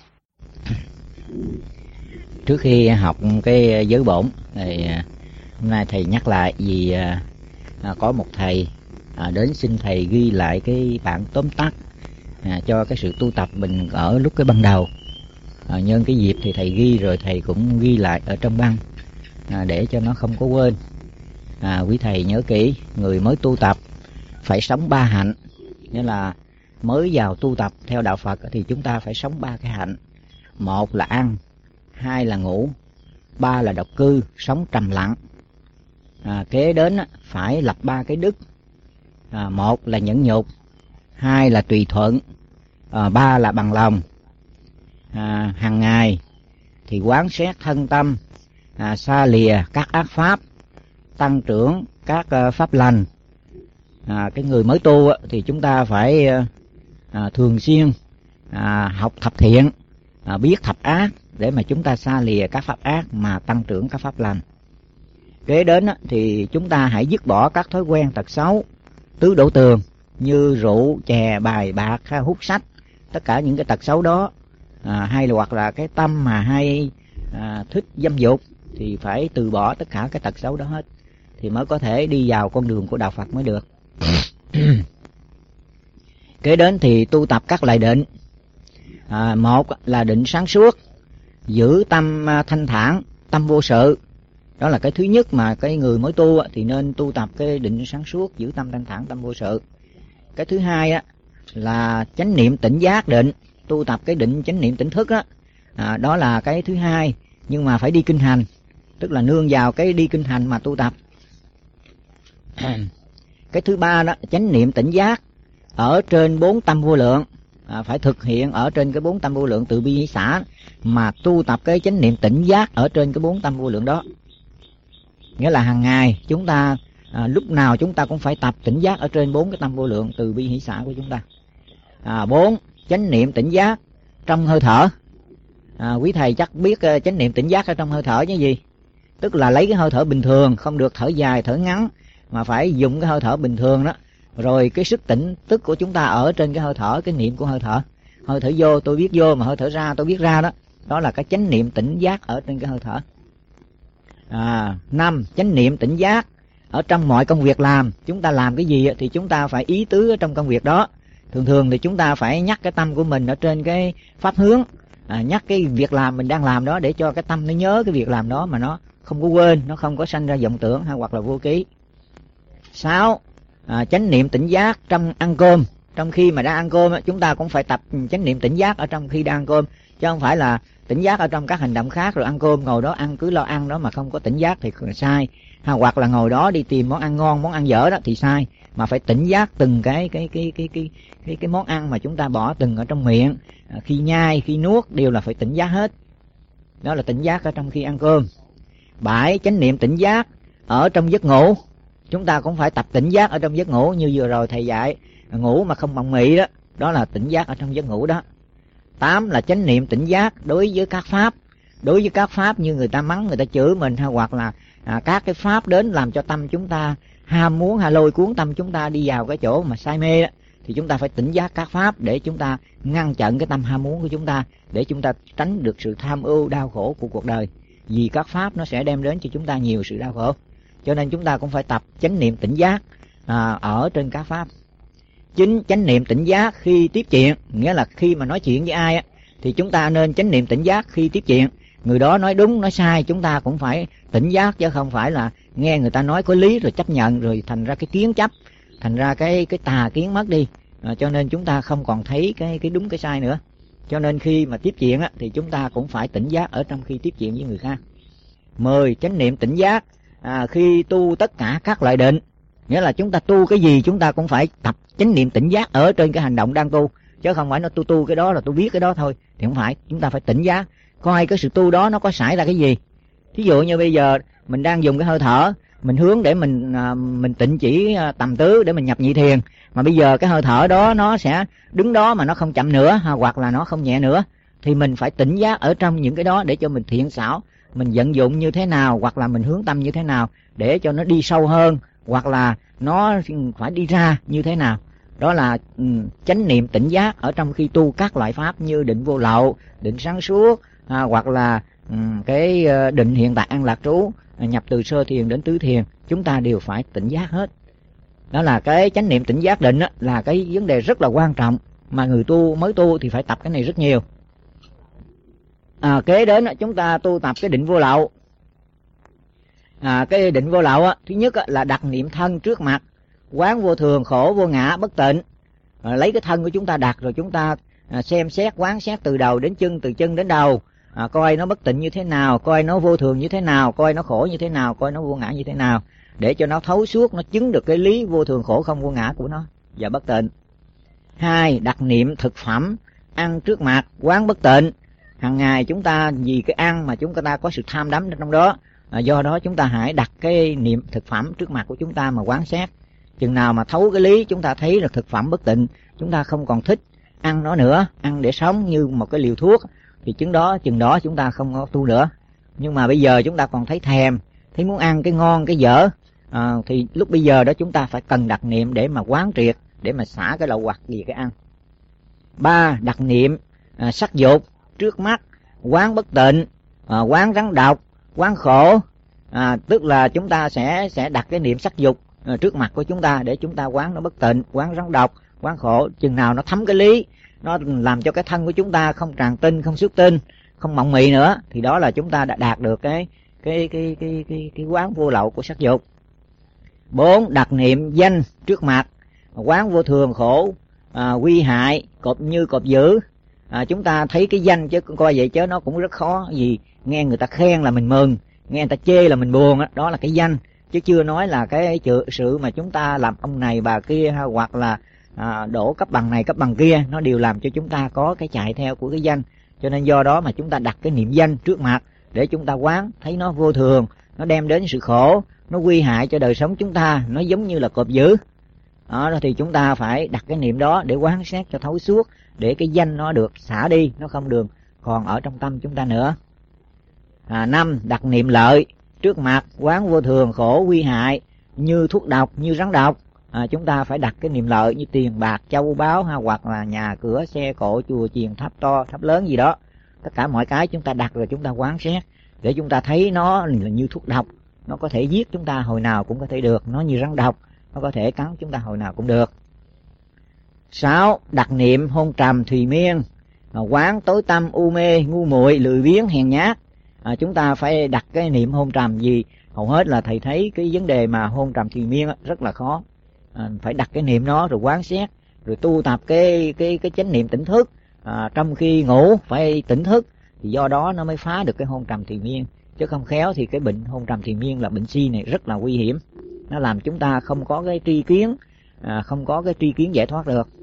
Trước khi học cái giới bổn thì hôm nay thầy nhắc lại vì có một thầy đến xin thầy ghi lại cái bản tóm tắt cho cái sự tu tập mình ở lúc cái ban đầu. Nhân cái dịp thì thầy ghi rồi thầy cũng ghi lại ở trong băng để cho nó không có quên. Quý thầy nhớ kỹ, người mới tu tập phải sống 3 hạnh. Nghĩa là mới vào tu tập theo đạo Phật thì chúng ta phải sống 3 cái hạnh. 1 là ăn, 2 là ngủ, 3 là độc cư, sống trầm lặng. Kế đến phải lập 3 cái đức. 1 là nhẫn nhục, 2 là tùy thuận, 3 là bằng lòng. Hàng ngày thì quán xét thân tâm, xa lìa các ác pháp, tăng trưởng các pháp lành. Cái người mới tu thì chúng ta phải thường xuyên học thập thiện, biết thập ác để mà chúng ta xa lìa các pháp ác mà tăng trưởng các pháp lành. Kế đến thì chúng ta hãy dứt bỏ các thói quen tật xấu, tứ đổ tường như rượu, chè, bài bạc, hút sách, tất cả những cái tật xấu đó, hay là hoặc là cái tâm mà hay thích dâm dục thì phải từ bỏ tất cả cái tật xấu đó hết thì mới có thể đi vào con đường của đạo Phật mới được. Kế đến thì tu tập các loại định. 1 là định sáng suốt, giữ tâm thanh thản, tâm vô sự. Đó là cái thứ nhất mà cái người mới tu thì nên tu tập cái định sáng suốt, giữ tâm thanh thản, tâm vô sự. Cái thứ hai là chánh niệm tỉnh giác định, tu tập cái định chánh niệm tỉnh thức đó. Đó là cái thứ hai, nhưng mà phải đi kinh hành, tức là nương vào cái đi kinh hành mà tu tập. Cái thứ ba đó, chánh niệm tỉnh giác ở trên 4 tâm vô lượng, phải thực hiện ở trên cái 4 tâm vô lượng từ bi hỷ xả mà tu tập cái chánh niệm tỉnh giác ở trên cái 4 tâm vô lượng đó. Nghĩa là hàng ngày chúng ta lúc nào chúng ta cũng phải tập tỉnh giác ở trên 4 cái tâm vô lượng từ bi hỷ xả của chúng ta. 4 chánh niệm tỉnh giác trong hơi thở. Quý thầy chắc biết chánh niệm tỉnh giác ở trong hơi thở cái gì? Tức là lấy cái hơi thở bình thường, không được thở dài, thở ngắn, mà phải dùng cái hơi thở bình thường đó. Rồi cái sức tỉnh tức của chúng ta ở trên cái hơi thở, cái niệm của hơi thở. Hơi thở vô tôi biết vô, mà hơi thở ra tôi biết ra đó. Đó là cái chánh niệm tỉnh giác ở trên cái hơi thở. 5 chánh niệm tỉnh giác ở trong mọi công việc làm. Chúng ta làm cái gì thì chúng ta phải ý tứ ở trong công việc đó. Thường thường thì chúng ta phải nhắc cái tâm của mình ở trên cái pháp hướng, nhắc cái việc làm mình đang làm đó để cho cái tâm nó nhớ cái việc làm đó mà nó không có quên, nó không có sanh ra vọng tưởng hay hoặc là vô ký. 6 chánh niệm tỉnh giác trong ăn cơm. Trong khi mà đang ăn cơm chúng ta cũng phải tập chánh niệm tỉnh giác ở trong khi đang ăn cơm, chứ không phải là tỉnh giác ở trong các hành động khác rồi ăn cơm ngồi đó ăn cứ lo ăn đó mà không có tỉnh giác thì sai. Hoặc là ngồi đó đi tìm món ăn ngon, món ăn dở đó thì sai, mà phải tỉnh giác từng cái món ăn mà chúng ta bỏ từng ở trong miệng, khi nhai, khi nuốt đều là phải tỉnh giác hết. Đó là tỉnh giác ở trong khi ăn cơm. 7 chánh niệm tỉnh giác ở trong giấc ngủ. Chúng ta cũng phải tập tỉnh giác ở trong giấc ngủ như vừa rồi thầy dạy, ngủ mà không mộng mị đó, đó là tỉnh giác ở trong giấc ngủ đó. 8 là chánh niệm tỉnh giác đối với các pháp. Đối với các pháp như người ta mắng, người ta chửi mình, hay hoặc là các cái pháp đến làm cho tâm chúng ta ham muốn hay lôi cuốn tâm chúng ta đi vào cái chỗ mà say mê đó, thì chúng ta phải tỉnh giác các pháp để chúng ta ngăn chặn cái tâm ham muốn của chúng ta, để chúng ta tránh được sự tham ưu đau khổ của cuộc đời. Vì các pháp nó sẽ đem đến cho chúng ta nhiều sự đau khổ. cho nên chúng ta cũng phải tập chánh niệm tỉnh giác ở trên các pháp. Chính chánh niệm tỉnh giác khi tiếp chuyện, nghĩa là khi mà nói chuyện với ai thì chúng ta nên chánh niệm tỉnh giác khi tiếp chuyện. Người đó nói đúng nói sai chúng ta cũng phải tỉnh giác, chứ không phải là nghe người ta nói có lý rồi chấp nhận, rồi thành ra cái kiến chấp, thành ra cái tà kiến mất đi. Cho nên chúng ta không còn thấy cái đúng cái sai nữa. Cho nên khi mà tiếp chuyện thì chúng ta cũng phải tỉnh giác ở trong khi tiếp chuyện với người khác. 10. Chánh niệm tỉnh giác khi tu tất cả các loại định, nghĩa là chúng ta tu cái gì chúng ta cũng phải tập chánh niệm tỉnh giác ở trên cái hành động đang tu, chứ không phải nó tu cái đó là tôi biết cái đó thôi, thì không phải. Chúng ta phải tỉnh giác coi cái sự tu đó nó có xảy ra cái gì. Thí dụ như bây giờ mình đang dùng cái hơi thở, mình hướng để mình tịnh chỉ tầm tứ để mình nhập nhị thiền, mà bây giờ cái hơi thở đó nó sẽ đứng đó mà nó không chậm nữa, hoặc là nó không nhẹ nữa, thì mình phải tỉnh giác ở trong những cái đó để cho mình thiện xảo, mình vận dụng như thế nào, hoặc là mình hướng tâm như thế nào để cho nó đi sâu hơn, hoặc là nó phải đi ra như thế nào. Đó là chánh niệm tỉnh giác ở trong khi tu các loại pháp như định vô lậu, định sáng suốt, hoặc là cái định hiện tại an lạc trú, nhập từ sơ thiền đến tứ thiền, chúng ta đều phải tỉnh giác hết. Đó là cái chánh niệm tỉnh giác định là cái vấn đề rất là quan trọng, mà người tu mới tu thì phải tập cái này rất nhiều. Kế đến chúng ta tu tập cái định vô lậu. Cái định vô lậu thứ nhất là đặt niệm thân trước mặt, quán vô thường, khổ, vô ngã, bất tịnh. Lấy cái thân của chúng ta đặt, rồi chúng ta xem xét, quán xét từ đầu đến chân, từ chân đến đầu, coi nó bất tịnh như thế nào, coi nó vô thường như thế nào, coi nó khổ như thế nào, coi nó vô ngã như thế nào, để cho nó thấu suốt, nó chứng được cái lý vô thường, khổ, không, vô ngã của nó và bất tịnh. 2. Đặt niệm thực phẩm ăn trước mặt, quán bất tịnh. Hàng ngày chúng ta vì cái ăn mà chúng ta có sự tham đắm trong đó, do đó chúng ta hãy đặt cái niệm thực phẩm trước mặt của chúng ta mà quán xét. Chừng nào mà thấu cái lý, chúng ta thấy là thực phẩm bất tịnh, chúng ta không còn thích ăn nó nữa, ăn để sống như một cái liều thuốc, thì chừng đó chúng ta không có tu nữa. Nhưng mà bây giờ chúng ta còn thấy thèm, thấy muốn ăn cái ngon cái dở, thì lúc bây giờ đó chúng ta phải cần đặt niệm để mà quán triệt, để mà xả cái lậu hoặc gì cái ăn. 3. Đặt niệm sắc dục trước mắt, quán bất tịnh, quán rắn độc, quán khổ. Tức là chúng ta sẽ đặt cái niệm sắc dục trước mặt của chúng ta để chúng ta quán nó bất tịnh, quán rắn độc, quán khổ. Chừng nào nó thấm cái lý, nó làm cho cái thân của chúng ta không tràn tinh, không xuất tinh, không mộng mị nữa, thì đó là chúng ta đã đạt được cái quán vô lậu của sắc dục. 4. Đặt niệm danh trước mặt, quán vô thường, khổ, quy hại, như cọp dữ. Chúng ta thấy cái danh chứ coi vậy chứ nó cũng rất khó, vì nghe người ta khen là mình mừng, nghe người ta chê là mình buồn, đó là cái danh, chứ chưa nói là cái sự mà chúng ta làm ông này bà kia, hoặc là đổ cấp bằng này cấp bằng kia, nó đều làm cho chúng ta có cái chạy theo của cái danh. Cho nên do đó mà chúng ta đặt cái niệm danh trước mặt để chúng ta quán thấy nó vô thường, nó đem đến sự khổ, nó nguy hại cho đời sống chúng ta, nó giống như là cọp dữ. Đó thì chúng ta phải đặt cái niệm đó để quán xét cho thấu suốt, để cái danh nó được xả đi, nó không được còn ở trong tâm chúng ta nữa. 5. Đặt niệm lợi trước mặt, quán vô thường, khổ, nguy hại, như thuốc độc, như rắn độc. Chúng ta phải đặt cái niệm lợi như tiền bạc, châu báu, hoặc là nhà cửa, xe cộ, chùa chiền, tháp to, tháp lớn gì đó. Tất cả mọi cái chúng ta đặt rồi chúng ta quán xét, để chúng ta thấy nó là như thuốc độc, nó có thể giết chúng ta hồi nào cũng có thể được, nó như rắn độc, nó có thể cắn chúng ta hồi nào cũng được. 6. Đặt niệm hôn trầm thùy miên, quán tối tâm, u mê, ngu muội, lười biếng, hèn nhát. Chúng ta phải đặt cái niệm hôn trầm, vì hầu hết là thầy thấy cái vấn đề mà hôn trầm thùy miên rất là khó. Phải đặt cái niệm đó rồi quán xét, rồi tu tập cái chánh niệm tỉnh thức. Trong khi ngủ phải tỉnh thức, thì do đó nó mới phá được cái hôn trầm thùy miên. Chứ không khéo thì cái bệnh hôn trầm thùy miên là bệnh si này rất là nguy hiểm, nó làm chúng ta không có cái tri kiến, không có cái tri kiến giải thoát được.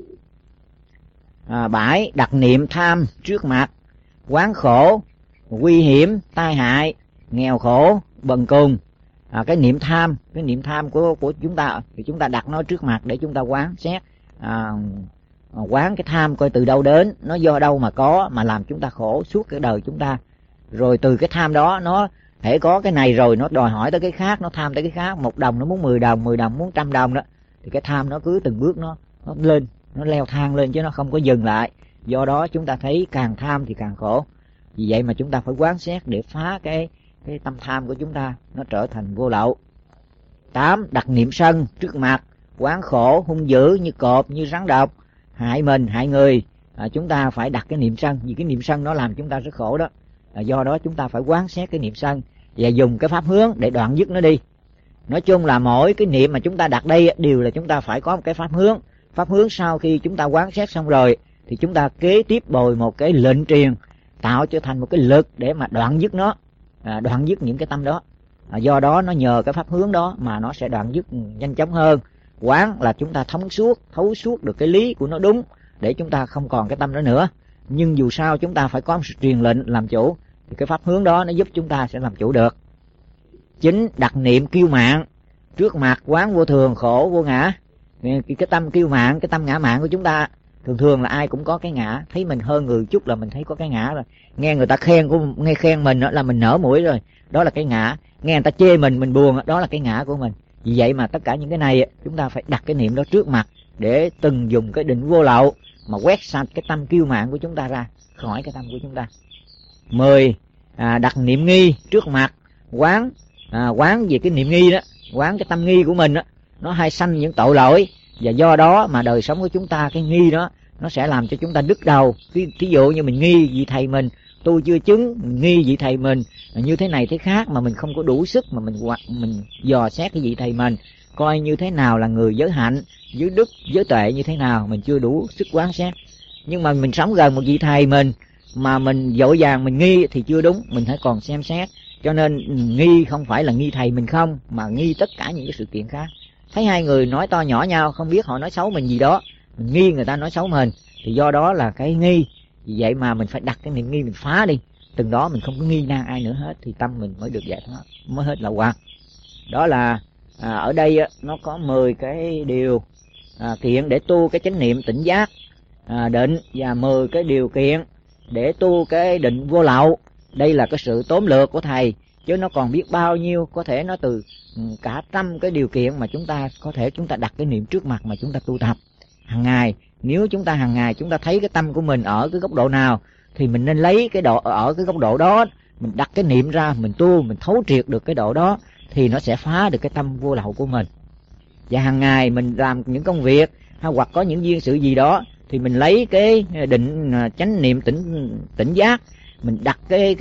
7. Đặt niệm tham trước mặt, quán khổ, nguy hiểm, tai hại, nghèo khổ, bần cùng. Cái niệm tham của chúng ta thì chúng ta đặt nó trước mặt để chúng ta quán xét, quán cái tham coi từ đâu đến, nó do đâu mà có, mà làm chúng ta khổ suốt cái đời chúng ta. Rồi từ cái tham đó, nó thể có cái này rồi nó đòi hỏi tới cái khác, nó tham tới cái khác, 1 đồng nó muốn 10 đồng, 10 đồng muốn 100 đồng đó, thì cái tham nó cứ từng bước nó lên, nó leo thang lên chứ nó không có dừng lại. Do đó chúng ta thấy càng tham thì càng khổ. Vì vậy mà chúng ta phải quán xét để phá cái tâm tham của chúng ta, nó trở thành vô lậu. 8. Đặt niệm sân trước mặt, quán khổ hung dữ như cọp, như rắn độc, hại mình hại người. Chúng ta phải đặt cái niệm sân, vì cái niệm sân nó làm chúng ta rất khổ đó. Do đó chúng ta phải quán xét cái niệm sân và dùng cái pháp hướng để đoạn dứt nó đi. Nói chung là mỗi cái niệm mà chúng ta đặt đây đều là chúng ta phải có một cái pháp hướng. Pháp hướng sau khi chúng ta quán xét xong rồi thì chúng ta kế tiếp bồi một cái lệnh truyền, tạo trở thành một cái lực để mà đoạn dứt nó, đoạn dứt những cái tâm đó. Do đó nó nhờ cái pháp hướng đó mà nó sẽ đoạn dứt nhanh chóng hơn. Quán là chúng ta thấu suốt được cái lý của nó đúng, để chúng ta không còn cái tâm đó nữa. Nhưng dù sao chúng ta phải có một sự truyền lệnh làm chủ, thì cái pháp hướng đó nó giúp chúng ta sẽ làm chủ được. 9. Đặt niệm kiêu mạn trước mặt, quán vô thường khổ vô ngã. Cái tâm kiêu mạn, cái tâm ngã mạn của chúng ta, thường là ai cũng có cái ngã. Thấy mình hơn người chút là mình thấy có cái ngã rồi. Nghe người ta nghe khen mình là mình nở mũi rồi, đó là cái ngã. Nghe người ta chê mình buồn, đó là cái ngã của mình. Vì vậy mà tất cả những cái này chúng ta phải đặt cái niệm đó trước mặt, để từng dùng cái định vô lậu mà quét sạch cái tâm kiêu mạn của chúng ta ra khỏi cái tâm của chúng ta. 10. Đặt niệm nghi trước mặt, quán về cái niệm nghi đó, quán cái tâm nghi của mình đó, nó hay sanh những tội lỗi, và do đó mà đời sống của chúng ta cái nghi đó nó sẽ làm cho chúng ta đứt đầu. Thí dụ như mình nghi vị thầy mình tu chưa chứng, mình nghi vị thầy mình như thế này thế khác, mà mình không có đủ sức mà mình dò xét cái vị thầy mình coi như thế nào là người giới hạnh, giới đức, giới tuệ như thế nào, mình chưa đủ sức quán xét. Nhưng mà mình sống gần một vị thầy mình mà mình vội vàng mình nghi thì chưa đúng, mình phải còn xem xét. Cho nên nghi không phải là nghi thầy mình không, mà nghi tất cả những cái sự kiện khác. Thấy hai người nói to nhỏ nhau, không biết họ nói xấu mình gì đó, mình nghi người ta nói xấu mình, thì do đó là cái nghi. Vì vậy mà mình phải đặt cái niệm nghi, mình phá đi, từng đó mình không có nghi nan ai nữa hết, thì tâm mình mới được giải thoát, mới hết lậu hoặc. Đó là ở đây nó có 10 cái điều kiện để tu cái chánh niệm tỉnh giác định, và 10 cái điều kiện để tu cái định vô lậu. Đây là cái sự tóm lược của thầy, chứ nó còn biết bao nhiêu, có thể nó từ cả trăm cái điều kiện mà chúng ta đặt cái niệm trước mặt mà chúng ta tu tập hàng ngày. Nếu chúng ta hàng ngày chúng ta thấy cái tâm của mình ở cái góc độ nào thì mình nên lấy cái độ ở cái góc độ đó, mình đặt cái niệm ra, mình tu, mình thấu triệt được cái độ đó thì nó sẽ phá được cái tâm vô lậu của mình. Và hàng ngày mình làm những công việc hay hoặc có những duyên sự gì đó thì mình lấy cái định chánh niệm tỉnh giác, mình đặt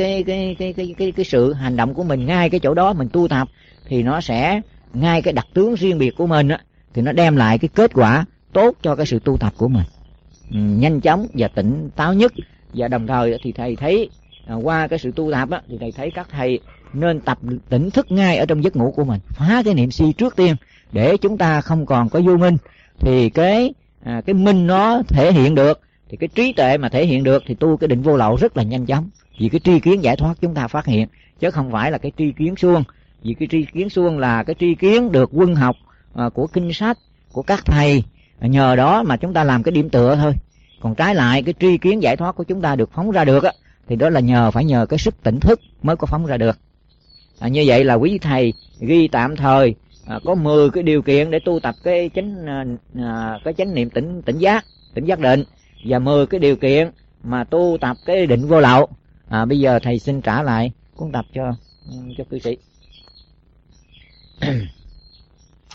cái sự hành động của mình ngay cái chỗ đó mình tu tập, thì nó sẽ ngay cái đặc tướng riêng biệt của mình thì nó đem lại cái kết quả tốt cho cái sự tu tập của mình, nhanh chóng và tỉnh táo nhất. Và đồng thời thì thầy thấy qua cái sự tu tập thì thầy thấy các thầy nên tập tỉnh thức ngay ở trong giấc ngủ của mình, phá cái niệm si trước tiên để chúng ta không còn có vô minh, thì cái minh nó thể hiện được, thì cái trí tuệ mà thể hiện được thì tu cái định vô lậu rất là nhanh chóng. Vì cái tri kiến giải thoát chúng ta phát hiện, chứ không phải là cái tri kiến suông. Vì cái tri kiến suông là cái tri kiến được quân học của kinh sách của các thầy, nhờ đó mà chúng ta làm cái điểm tựa thôi. Còn trái lại cái tri kiến giải thoát của chúng ta được phóng ra được thì đó là phải nhờ cái sức tỉnh thức mới có phóng ra được. Như vậy là quý thầy ghi tạm thời có 10 cái điều kiện để tu tập cái chánh niệm tỉnh giác định, và 10 cái điều kiện mà tu tập cái định vô lậu. Bây giờ thầy xin trả lại cuốn tập cho cư sĩ.